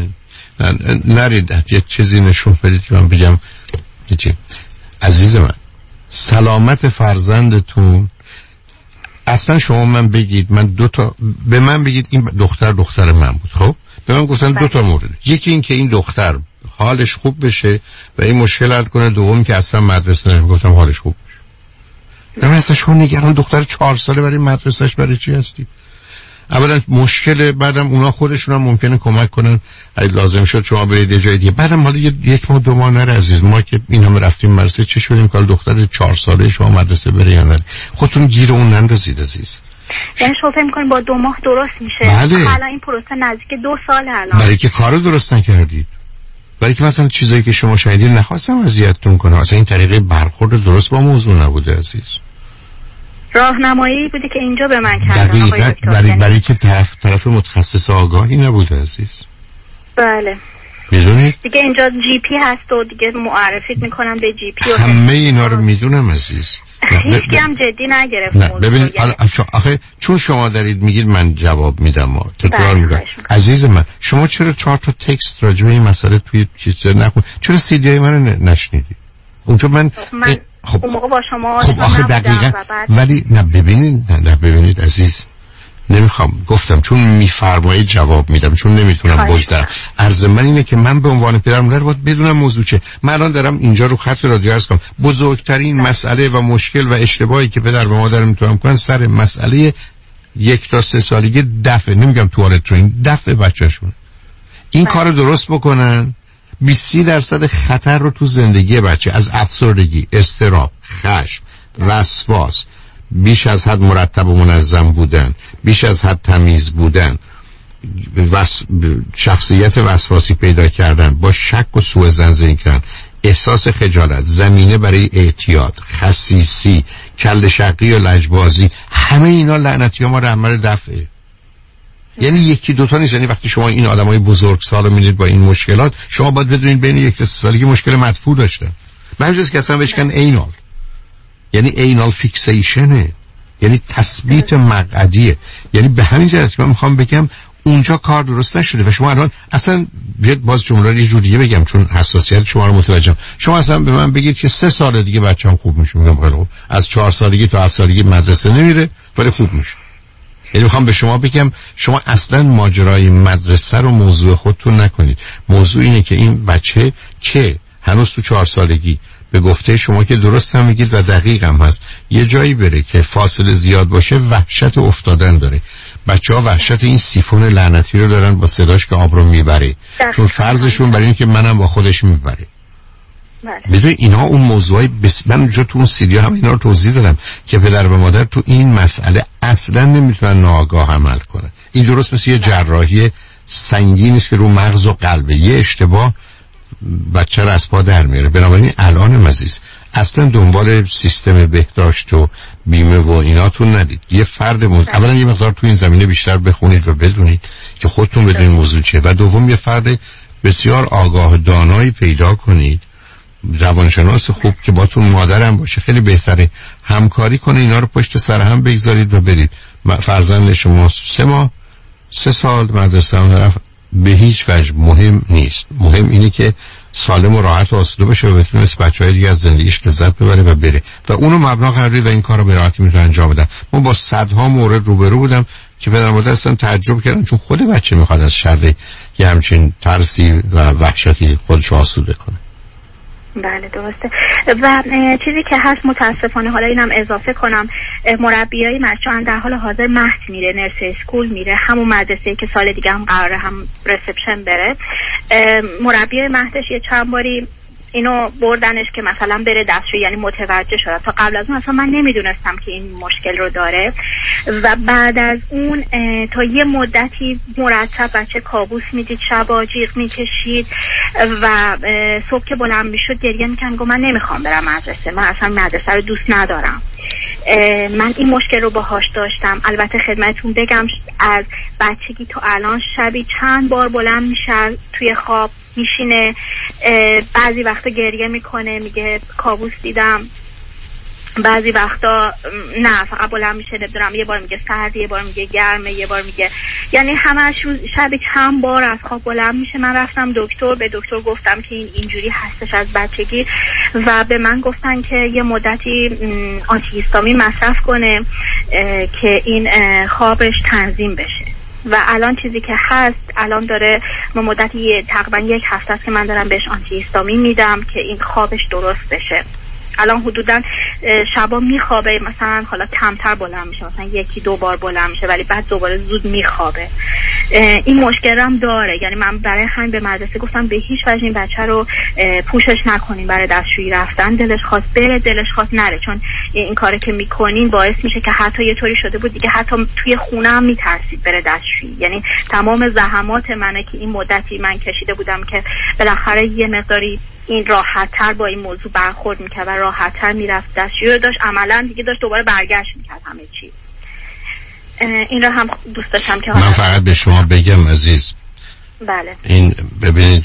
Speaker 3: نرید یه چیزی نشون بدید که من بگم چی. عزیز من، سلامت فرزندتون اصلا شما من بگید من به من بگید این دختر من بود، خب به من گفتن 2 مورد. یکی این که این دختر حالش خوب بشه و این مشکل حل کنه، دوم که اصلا مدرسه نمیگفتم حالش خوب بشه. نه اصلا شما نگران دختر 4 ساله برای مدرسهش برای چی هستی؟ اولا مشکل، بعدم اونا خودشون هم ممکنه کمک کنن اگه لازم شد شما برید یه جای دیگه. بعدم حالا 1 ماه 2 ماه نره عزیز، ما که این همه رفتیم مدرسه چه شدیم که دختر 4 ساله شما مدرسه بره یا نه؟ خودتون گیر اون نندازید عزیز.
Speaker 4: یعنی شما فکر می‌کنید با 2 ماه درست میشه؟
Speaker 3: بله.
Speaker 4: حالا این پروسه نزدیک 2 سال الان.
Speaker 3: برای که کارو درست نکردید. برای که مثلا چیزایی که شما شنیدید نخواستم اذیتتون کنم. اصلا این طریقه برخورد درست با موضوع نبوده عزیز.
Speaker 4: راهنمایی بوده که اینجا به من کردن.
Speaker 3: دقیقاً برای که طرف متخصص آگاهی نبوده عزیز.
Speaker 4: بله.
Speaker 3: میدونید؟
Speaker 4: دیگه اینجا جی پی هست و دیگه معرفیت میکنم به جی پی.
Speaker 3: همه اینا رو میدونم عزیز.
Speaker 4: هیچکی هم جدی نگرفت.
Speaker 3: نه ببینید آخه چون شما دارید میگید من جواب میدم تکرار میکنم. عزیز من، شما چرا 4 تا تکست راجع به این مسئله توی چیز نکن؟ چرا CD منو نشنیدید؟ اونجا من
Speaker 4: خب اون موقع با شما
Speaker 3: خب آخه دقیقاً ولی نه ببینید عزیز، نمیخوام گفتم چون میفرمایید جواب میدم، چون نمیتونم بگذارم. عرض من اینه که من به عنوان پدرم باید بدونم موضوع چه. من الان دارم اینجا رو خط رادیو عرض کنم بزرگترین مسئله و مشکل و اشتباهی که پدر و مادر میتونم کنن سر مسئله 1 تا 3 سالگی دفع، نمیگم توالت ترین، دفع بچه‌شون. این کارو درست بکنن، 20% خطر رو تو زندگی بچه از افسردگی، اضطراب، خشم، وسواس، بیش از حد مرتب و منظم بودن، بیش از حد تمیز بودن، شخصیت وسواسی پیدا کردن، با شک و سوء ظن زندگی کردن، احساس خجالت، زمینه برای اعتیاد، خسیسی، کله شقی و لجبازی، همه اینا لعنتی ها ما رو عمل دفعه. یعنی یکی دوتا نیست. یعنی وقتی شما این آدمای بزرگسال رو می‌بینید با این مشکلات، شما باید بدونید بین یک تا 3 سالگی مشکل مدفوع داشتن. به همین جاست که اصلا بهش میگن اینال، یعنی اینال فیکسیشنه، یعنی تثبیت مقعدیه. یعنی به همین جاست من میخوام بگم اونجا کار درست نشده و شما الان اصلا بیاد باز جمله رو یه جور دیگه بگم چون حساسیت شما رو متوجهم. شما اصلا به من بگید که 3 سال دیگه بچه‌م خوب میشه، میگم خیلی خوب. از 4 سالگی تا 7 سالگی مدرسه نمیره ولی خوب میشه. یعنی میخوام به شما بگم شما اصلا ماجرای مدرسه رو موضوع خودتون نکنید. موضوع اینه که این بچه که هنوز تو 4 سالگی به گفته شما که درست هم میگید و دقیق هم هست یه جایی بره که فاصله زیاد باشه وحشت افتادن داره. بچه ها وحشت این سیفون لعنتی رو دارن با صداش که آب رو میبره، چون فرضشون برای این که منم با خودش میبره. میدونی اینها اون موضوعی من اونجا تو اون سیدی هم اینا رو توضیح دادم که پدر و مادر تو این مسئله اصلا نمیتونن ناآگاه عمل کنن. این درست مثل یه جراحی سنگین است که رو مغز و قلبه، یه اشتباه بچه رو از پا در میاره. بنابراین الان عزیز اصلا دنبال سیستم بهداشت و بیمه و ایناتون ندید. یه فرد اولا یه مقدار تو این زمینه بیشتر بخونید و بدونید که خودتون بدونید موضوع چیه، و دوم یه فرد بسیار آگاه دانایی پیدا کنید، روانشناس خوب که باتون مادرم باشه، خیلی بهتره همکاری کنه، اینا رو پشت سر هم بگذارید و برید. فرزند شما 3 سال مدرسه هم طرف به هیچ وجه مهم نیست. مهم اینه که سالم و راحت و آسوده باشه و بتونه مثل بچه‌های دیگه از زندگیش لذت ببره و بره و اونو مبنا قرار بدید و این کارو به راحتی میتونه انجام بده. ما با صدها مورد روبرو بودم که پدر مادر اصلا تعجب کردن چون خود بچه میخواد از شر یه همچین ترسی و وحشتی خودشو آسوده کنه.
Speaker 4: بله درسته. و چیزی که هست متاسفانه، حالا اینم اضافه کنم، مربیای بچه‌ها در حال حاضر مهد میره، نرس اسکول میره، همون مدرسه‌ای که سال دیگه هم قراره هم ریسپشن بره. مربیای مهدش یه چند باری اینو بردنش که مثلا بره دستشویی، یعنی متوجه شده. تا قبل از اون اصلا من نمیدونستم که این مشکل رو داره و بعد از اون تا یه مدتی مرتب بچه کابوس میدید، شبا جیغ میکشید و صبح که بلند میشد گریه میکرد، گفت من نمیخوام برم مدرسه، من اصلا مدرسه رو دوست ندارم. من این مشکل رو باهاش داشتم. البته خدمتتون بگم از بچگی تا الان شبی چند بار بلند میشه توی خواب میشینه، بعضی وقتا گریه میکنه، میگه کابوس دیدم، بعضی وقتا نه فقط بلند میشه، نمیدونم یه بار میگه سرده، یه بار میگه گرمه، یه بار میگه، یعنی همش شبی چند بار از خواب بلند میشه. من رفتم دکتر، به دکتر گفتم که این اینجوری هستش از بچگی و به من گفتن که یه مدتی آنتی هیستامین مصرف کنه که این خوابش تنظیم بشه. و الان چیزی که هست، الان داره مدتی تقریبا 1 هفته است که من دارم بهش آنتی هیستامین میدم که این خوابش درست بشه. الان حدودا شبا میخوابه، مثلا حالا کمتر بلند میشه، مثلا 1-2 بار بلند میشه ولی بعد دوباره زود میخوابه. این مشکل هم داره. یعنی من برای همین به مدرسه گفتم به هیچ وجه این بچه رو پوشش نکنین برای دستشویی رفتن، دلش خواست بره، دلش خواست نره، چون این کاری که میکنین باعث میشه که حتی یه طوری شده بود دیگه حتی توی خونه هم میترسید بره دستشویی. یعنی تمام زحمات منه که این مدتی من کشیده بودم که بالاخره یه مقداری این راحت‌تر با این موضوع برخورد میکرد و راحت‌تر میرفت دستشویی رو داشت، عملاً دیگه داشت دوباره برگشت میکرد همه چی. این رو هم دوست داشتم که
Speaker 3: من فقط به شما بگم عزیز،
Speaker 4: بله
Speaker 3: این ببینید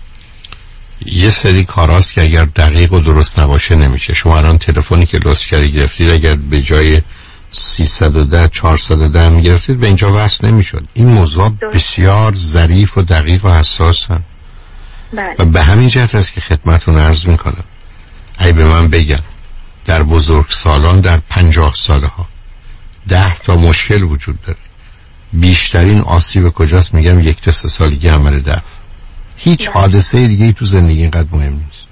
Speaker 3: یه سری کاراست که اگر دقیق و درست نباشه نمیشه. شما الان تلفنی که لوس کردی گرفتید اگر به جای 310 410 میگرفتید به اینجا وصل نمیشد. این موضوع بسیار ظریف و دقیق و حساس هست.
Speaker 4: بله.
Speaker 3: و به همین جهت است که خدمتتون عرض میکنم اگه به من بگن در بزرگسالان در 50 ساله ها 10 تا مشکل وجود داره، بیشترین آسیب کجاست؟ میگم 1 تا 3 سالگی عمل دفع. هیچ حادثه دیگه تو زندگی اینقدر مهم نیست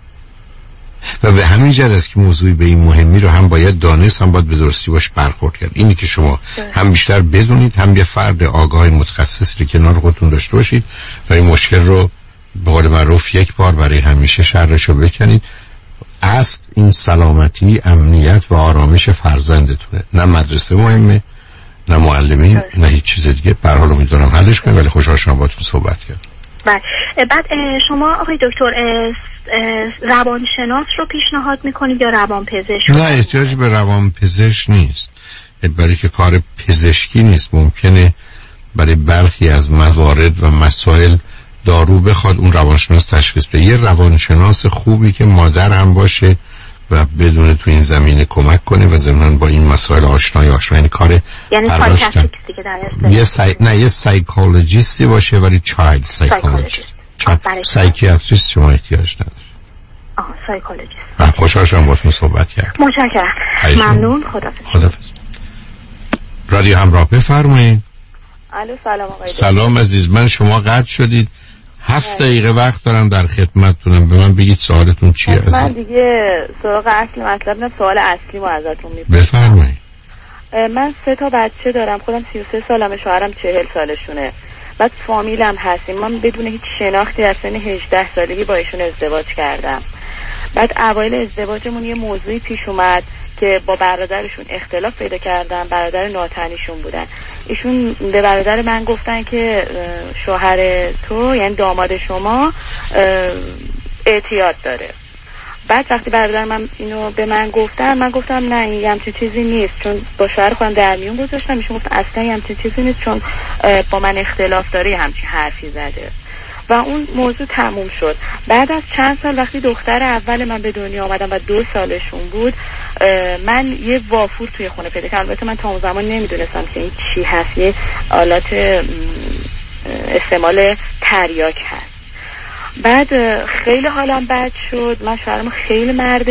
Speaker 3: و به همین جهت است که موضوعی به این مهمی رو هم باید دانست، هم باید به درستی باش برخورد کرد. اینی که شما هم بیشتر بدونید، هم یه فرد آگاه متخصصی رو کنار خودتون داشته باشید و این مشکل رو به قول معروف یک بار برای همیشه شرشو بکنید. اصل این سلامتی، امنیت و آرامش فرزندتونه، نه مدرسه مهمه، نه معلمین، نه هیچ چیز دیگه. به هر حال امیدوارم حلش کنید، ولی خوشحال شدم باهاتون صحبت کردم.
Speaker 4: بعد شما آقای دکتر روانشناس رو پیشنهاد میکنید یا روانپزشک؟
Speaker 3: نه، احتیاج به روانپزشک نیست، برای که کار پزشکی نیست. ممکنه برای برخی از موارد و مسائل دارو بخواد اون روانشناس تشخیص بده. یه روانشناس خوبی که مادر هم باشه و بدون تو این زمینه کمک کنه و ضمناً با این مسائل آشنای کار یه سایکولوژیستی باشه، ولی چایلد سایکولوژیست. سایکیاتریست شما احتیاج نداره.
Speaker 4: سایکولوژیست.
Speaker 3: خوشحال شدم باهاتون صحبت کردم.
Speaker 4: متشکرم. ممنون. خداحافظ.
Speaker 3: رادیو همراه، بفرمایید.
Speaker 5: الو، سلام آقای.
Speaker 3: سلام عزیز، من شما قطع شدید. 7 دقیقه وقت دارم در خدمتتونم. به من بگید سوالتون چیه عزیز؟
Speaker 5: من دیگه سراغ اصل مطلب نه، سوال اصلی ما ازتون می‌پرسم.
Speaker 3: بفرمایید.
Speaker 5: من 3 تا بچه دارم، خودم 33 سالمه، شوهرم 40 سالشونه. بعد فامیلم هستیم. من بدون هیچ شناختی از سن 18 سالگی با ایشون ازدواج کردم. بعد اوایل ازدواجمون یه موضوعی پیش اومد که با برادرشون اختلاف پیدا کردن. برادر ناتنیشون بودن. ایشون به برادر من گفتن که شوهر تو، یعنی داماد شما، اعتیاد داره. بعد وقتی برادر من اینو به من گفتن، من گفتم نه، این همچین چیزی نیست، چون با شوهر خودم در میون گذاشتم. ایشون گفت اصلا همچین چیزی نیست، چون با من اختلاف داره، همچین حرفی زده. و اون موضوع تموم شد. بعد از چند سال وقتی دختر اول من به دنیا آمدم و 2 سالشون بود، من یه وافور توی خونه پیدا کردم. البته من تا اون زمان نمیدونستم که این چی هست، یه آلات استعمال تریاک هست. بعد خیلی حالم بد شد. من شوهرم خیلی مرد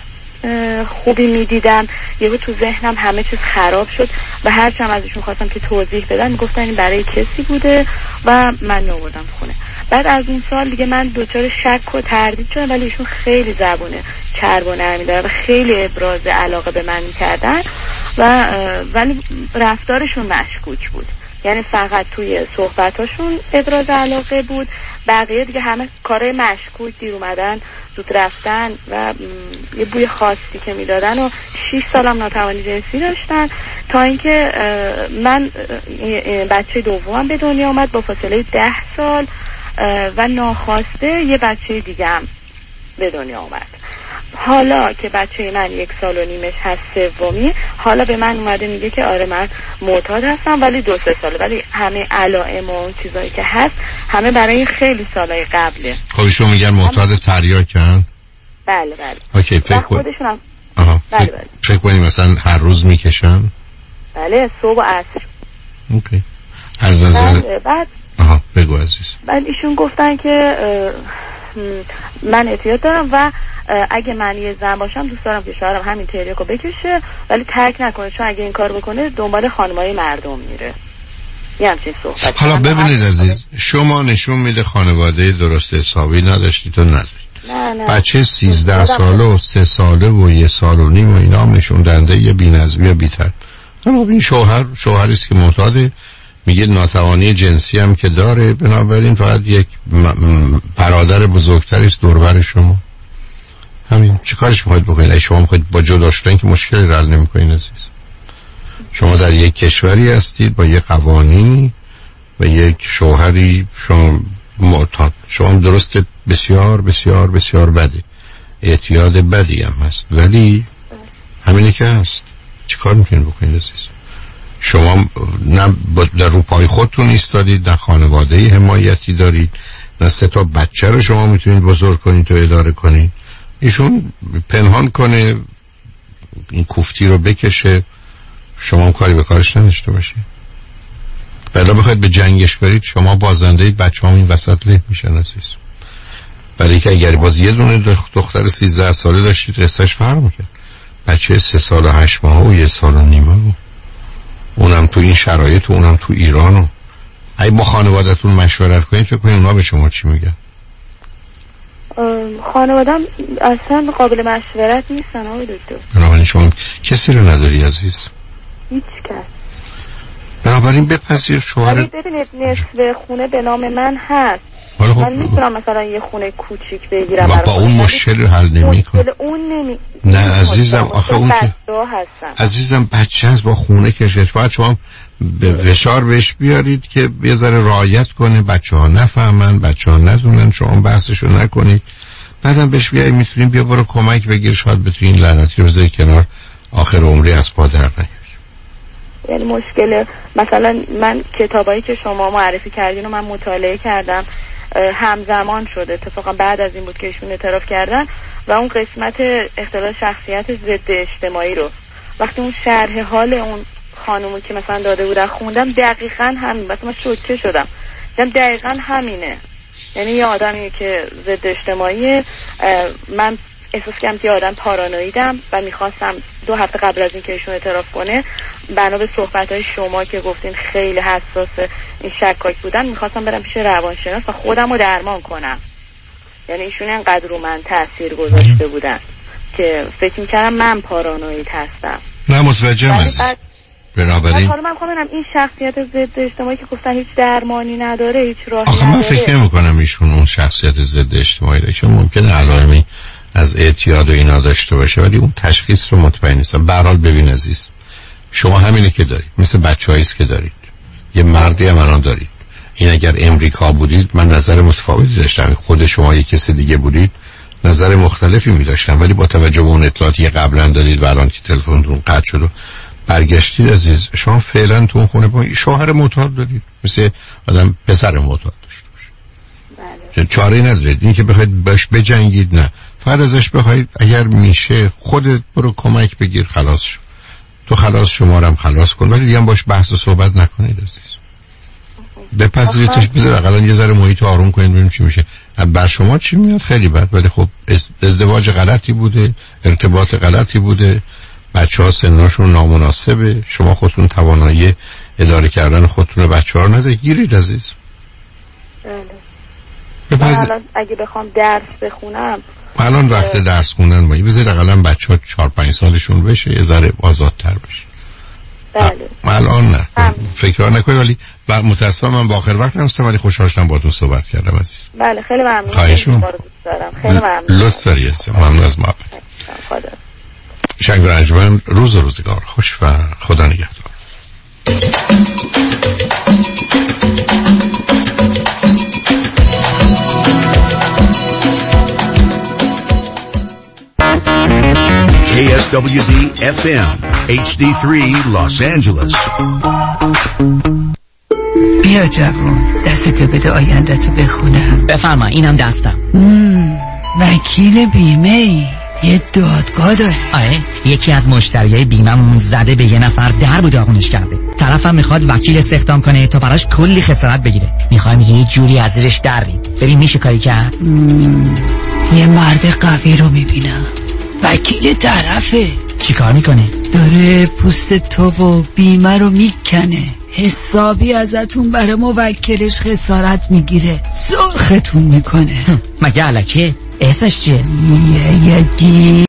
Speaker 5: خوبی میدیدم، یهو تو ذهنم همه چیز خراب شد و هرچند ازشون خواستم که توضیح بدن میگفتن این برای کسی بوده و من نوردم خونه. بعد از اون سال دیگه من دچار شک و تردید شدم، ولی ایشون خیلی زبونه چرب و نرمی داره و خیلی ابراز علاقه به من میکردن و ولی رفتارشون مشکوک بود. یعنی فقط توی صحبتاشون ابراز علاقه بود، بقیه دیگه همه کارهای مشکوک، دیر اومدن، زود رفتن و یه بوی خاصی که میدادن و 6 سالم ناتوانی جنسی داشتن تا اینکه من بچه دومم به دنیا آمد با فاصله 10 سال و ناخواسته یه بچه دیگه هم به دنیا آمد. حالا که بچه من 1 سال و نیمش هست، سومی، حالا به من اومده میگه که آره من معتاد هستم ولی 2-3 ساله، ولی همه علائم و اون چیزایی که هست همه برای خیلی سالهای قبله.
Speaker 3: خب ایشون میگن معتاد تریاکن؟
Speaker 5: بله.
Speaker 3: اوکی، فکر
Speaker 5: خودشون
Speaker 3: بله. فکر کنیم مثلا هر روز میکشن؟
Speaker 5: بله، صبح و عصر.
Speaker 3: اوکی. از نظر
Speaker 5: بعد
Speaker 3: بگو عزیز.
Speaker 5: بعد ایشون گفتن که من اعتیاد دارم و اگه من یه زن باشم دوست دارم که شوهرم همین تریاکو بکشه ولی ترک نکنه، چون اگه این کار بکنه دنبال خانمای مردم میره. یه همچین صحبت.
Speaker 3: حالا ببینید عزیز، شما نشون میده خانواده درست حسابی نداشتید تو ندارید.
Speaker 5: نه.
Speaker 3: بچه 13 ساله و 3 ساله و 1 سال و نیم و اینا هم نشون دنده یه بی‌نظمی و بی‌تربیت. حالا این شوهری است که معتاده، میگه ناتوانی جنسی هم که داره، بنابراین فقط یک برادر بزرگتری است دور بر شما. همین. چه کارش میخواید بکنید؟ اگه شما میخواید با جدا شدن که مشکلی حل نمیکنید عزیز. شما در یک کشوری هستید با یک قوانینی و یک شوهری شما معتاد. شما درسته بسیار بسیار بسیار بده، اعتیاد بدی هم هست، ولی همینه که هست. چه کار میکنید بکنید عزیز؟ شما نه در رو پای خودتون ایستادید، نه خانواده حمایتی دارید، نه 3 تا بچه رو شما میتونید بزرگ کنید و اداره کنید. ایشون پنهان کنه، این کوفتی رو بکشه، شما هم کاری به کارش نداشته باشید. بلا بخواید به جنگش برید، شما بازنده اید، بچه هم این وسط له میشن عزیز. برای که اگر باز یه دونه دختر 13 ساله داشتید قصهش فرق میکرد. بچه 3 سال و 8 ماه و 1 سال و نیمه اونم تو این شرایط و اونم تو ایران. و اگه با خانوادتون مشورت کنید فکر کنید اونا به شما چی میگن؟
Speaker 5: خانوادم اصلا قابل مشورت نیستن آقای دکتر.
Speaker 3: بنابراین شما کسی رو نداری عزیز؟
Speaker 5: هیچ کس.
Speaker 3: بنابراین بپذیر شوهر.
Speaker 5: ببینید نصف خونه به نام من هست، من میتونم مثلا یه خونه کوچیک بگیرم
Speaker 3: با اون مشکل حل نمیکنه. نه عزیزم، آخه اون که عزیزم بچه هست با خونه کشش، باید شما به فشار بهش بیارید که یه ذره رعایت کنه، بچه ها نفهمن، بچه ها ندونن، شما بحثشو نکنید، بعدم بهش بیایی میتونیم بیا برو کمک بگیر، شاید بتونی این لعنتی رو بذاری کنار، آخر عمری از پا در نیاری.
Speaker 5: یعنی مشکل مثلا من کتابایی که شما معرفی کردین و من مطالعه کردم همزمان شده، اتفاقا بعد از این بود که ایشون اعتراف کردن، و اون قسمت اختلال شخصیت ضد اجتماعی رو وقتی اون شرح حال اون خانومو که مثلا داده بودن خوندم، دقیقاً همین، مثلا من شوکه شدم، دقیقاً همینه. یعنی یه آدمی که ضد اجتماعی، من احساس کردم که آدم پارانویدم و میخواستم 2 هفته قبل از این که ایشون اعتراف کنه، بنا به صحبت‌های شما که گفتین خیلی حساس این شکاک بودن، میخواستم برم پیش روانشناس و خودم رو درمان کنم. یعنی ایشون اینقدر رو من تاثیر گذاشته بودن که فکر میکردم من پارانوید هستم.
Speaker 3: نه متوجهم عزیز. بنابراین
Speaker 5: حالا من می‌خوام این شخصیت ضد اجتماعی که گفتن هیچ درمانی نداره، هیچ راهی
Speaker 3: نداره. من فکر نمی‌کنم ایشون اون شخصیت ضد اجتماعی داشته، ممکنه علائمی از اعتیاد و اینا داشته باشه، ولی اون تشخیص رو مطمئن نیستم. به هر حال ببین عزیز، شما همینه که دارید، مثل بچه‌هاییست که دارید، یه مردی هم الان دارید. این اگر امریکا بودید من نظر متفاوتی داشتم، خود شما یک کسی دیگه بودید نظر مختلفی می‌داشتم، ولی با توجه به اون اطلاعاتی قبلا دادید و الان که تلفنتون قطع شد و برگشتید عزیز، شما فعلا تو خونه با شوهر معتاد دارید، مثل آدم پسر معتاد داشته باشه. بله. چاره‌ای ندارید، این که بخواید باش بجنگید نه، فقط ازش بخواید اگر میشه خودت برو کمک بگیر، خلاص شو، تو خلاص، شما رو هم خلاص کن، ولی دیگه هم باش بحث و صحبت نکنید عزیز. بپذیریدش، بذار حداقل یه ذره محیط آروم کنید ببینیم چی میشه. بر شما چی میاد خیلی بد، ولی خب ازدواج غلطی بوده، ارتباط غلطی بوده، بچه‌ها سنشون نامناسبه، شما خودتون توانایی اداره کردن خودتون و بچه‌ها رو ندارید، گیرید عزیز.
Speaker 5: بله. الان اگه بخوام درس بخونم،
Speaker 3: الان وقت درس خوندن باید بذارید حداقل بچه‌ها 4-5 سالشون بشه، یه ذره آزادتر بشه.
Speaker 5: بله.
Speaker 3: الان نه. فکر نکنید، ولی متأسفم من با آخر وقت هستم، ولی خوشحال شدم باهاتون صحبت کردم عزیز.
Speaker 5: بله خیلی ممنون.
Speaker 3: خواهش می‌کنم.
Speaker 5: خیلی ممنون.
Speaker 3: لطف داری عزیز. ممنون از محبت.
Speaker 5: خدا.
Speaker 3: شنگ رنجمن، روز و روزگار خوش و خدا نگهدار.
Speaker 14: KSWZ FM HD3 Los Angeles.
Speaker 13: بیا جوان، دستتو بده آینده‌تو بخونم.
Speaker 19: بفرما، اینم دستم.
Speaker 13: وکیل بیمه ای، یه دادگاه داره.
Speaker 19: آره، یکی از مشتریای بیمه‌مون زده به یه نفر در و داغونش کرده. طرفم میخواد وکیل استخدام کنه تا براش کلی خسارت بگیره. میخوایم یه جوری از زیرش دریم. ببین میشه کاری کرد؟
Speaker 13: یه مرد قوی رو میبینم، وکیل طرفه.
Speaker 19: چی کار میکنه؟
Speaker 13: داره پوست تو و بیمه رو میکنه، حسابی ازتون برای موکلش خسارت میگیره، سرختون میکنه.
Speaker 19: مگه الکه؟ اسمش چیه؟
Speaker 13: یه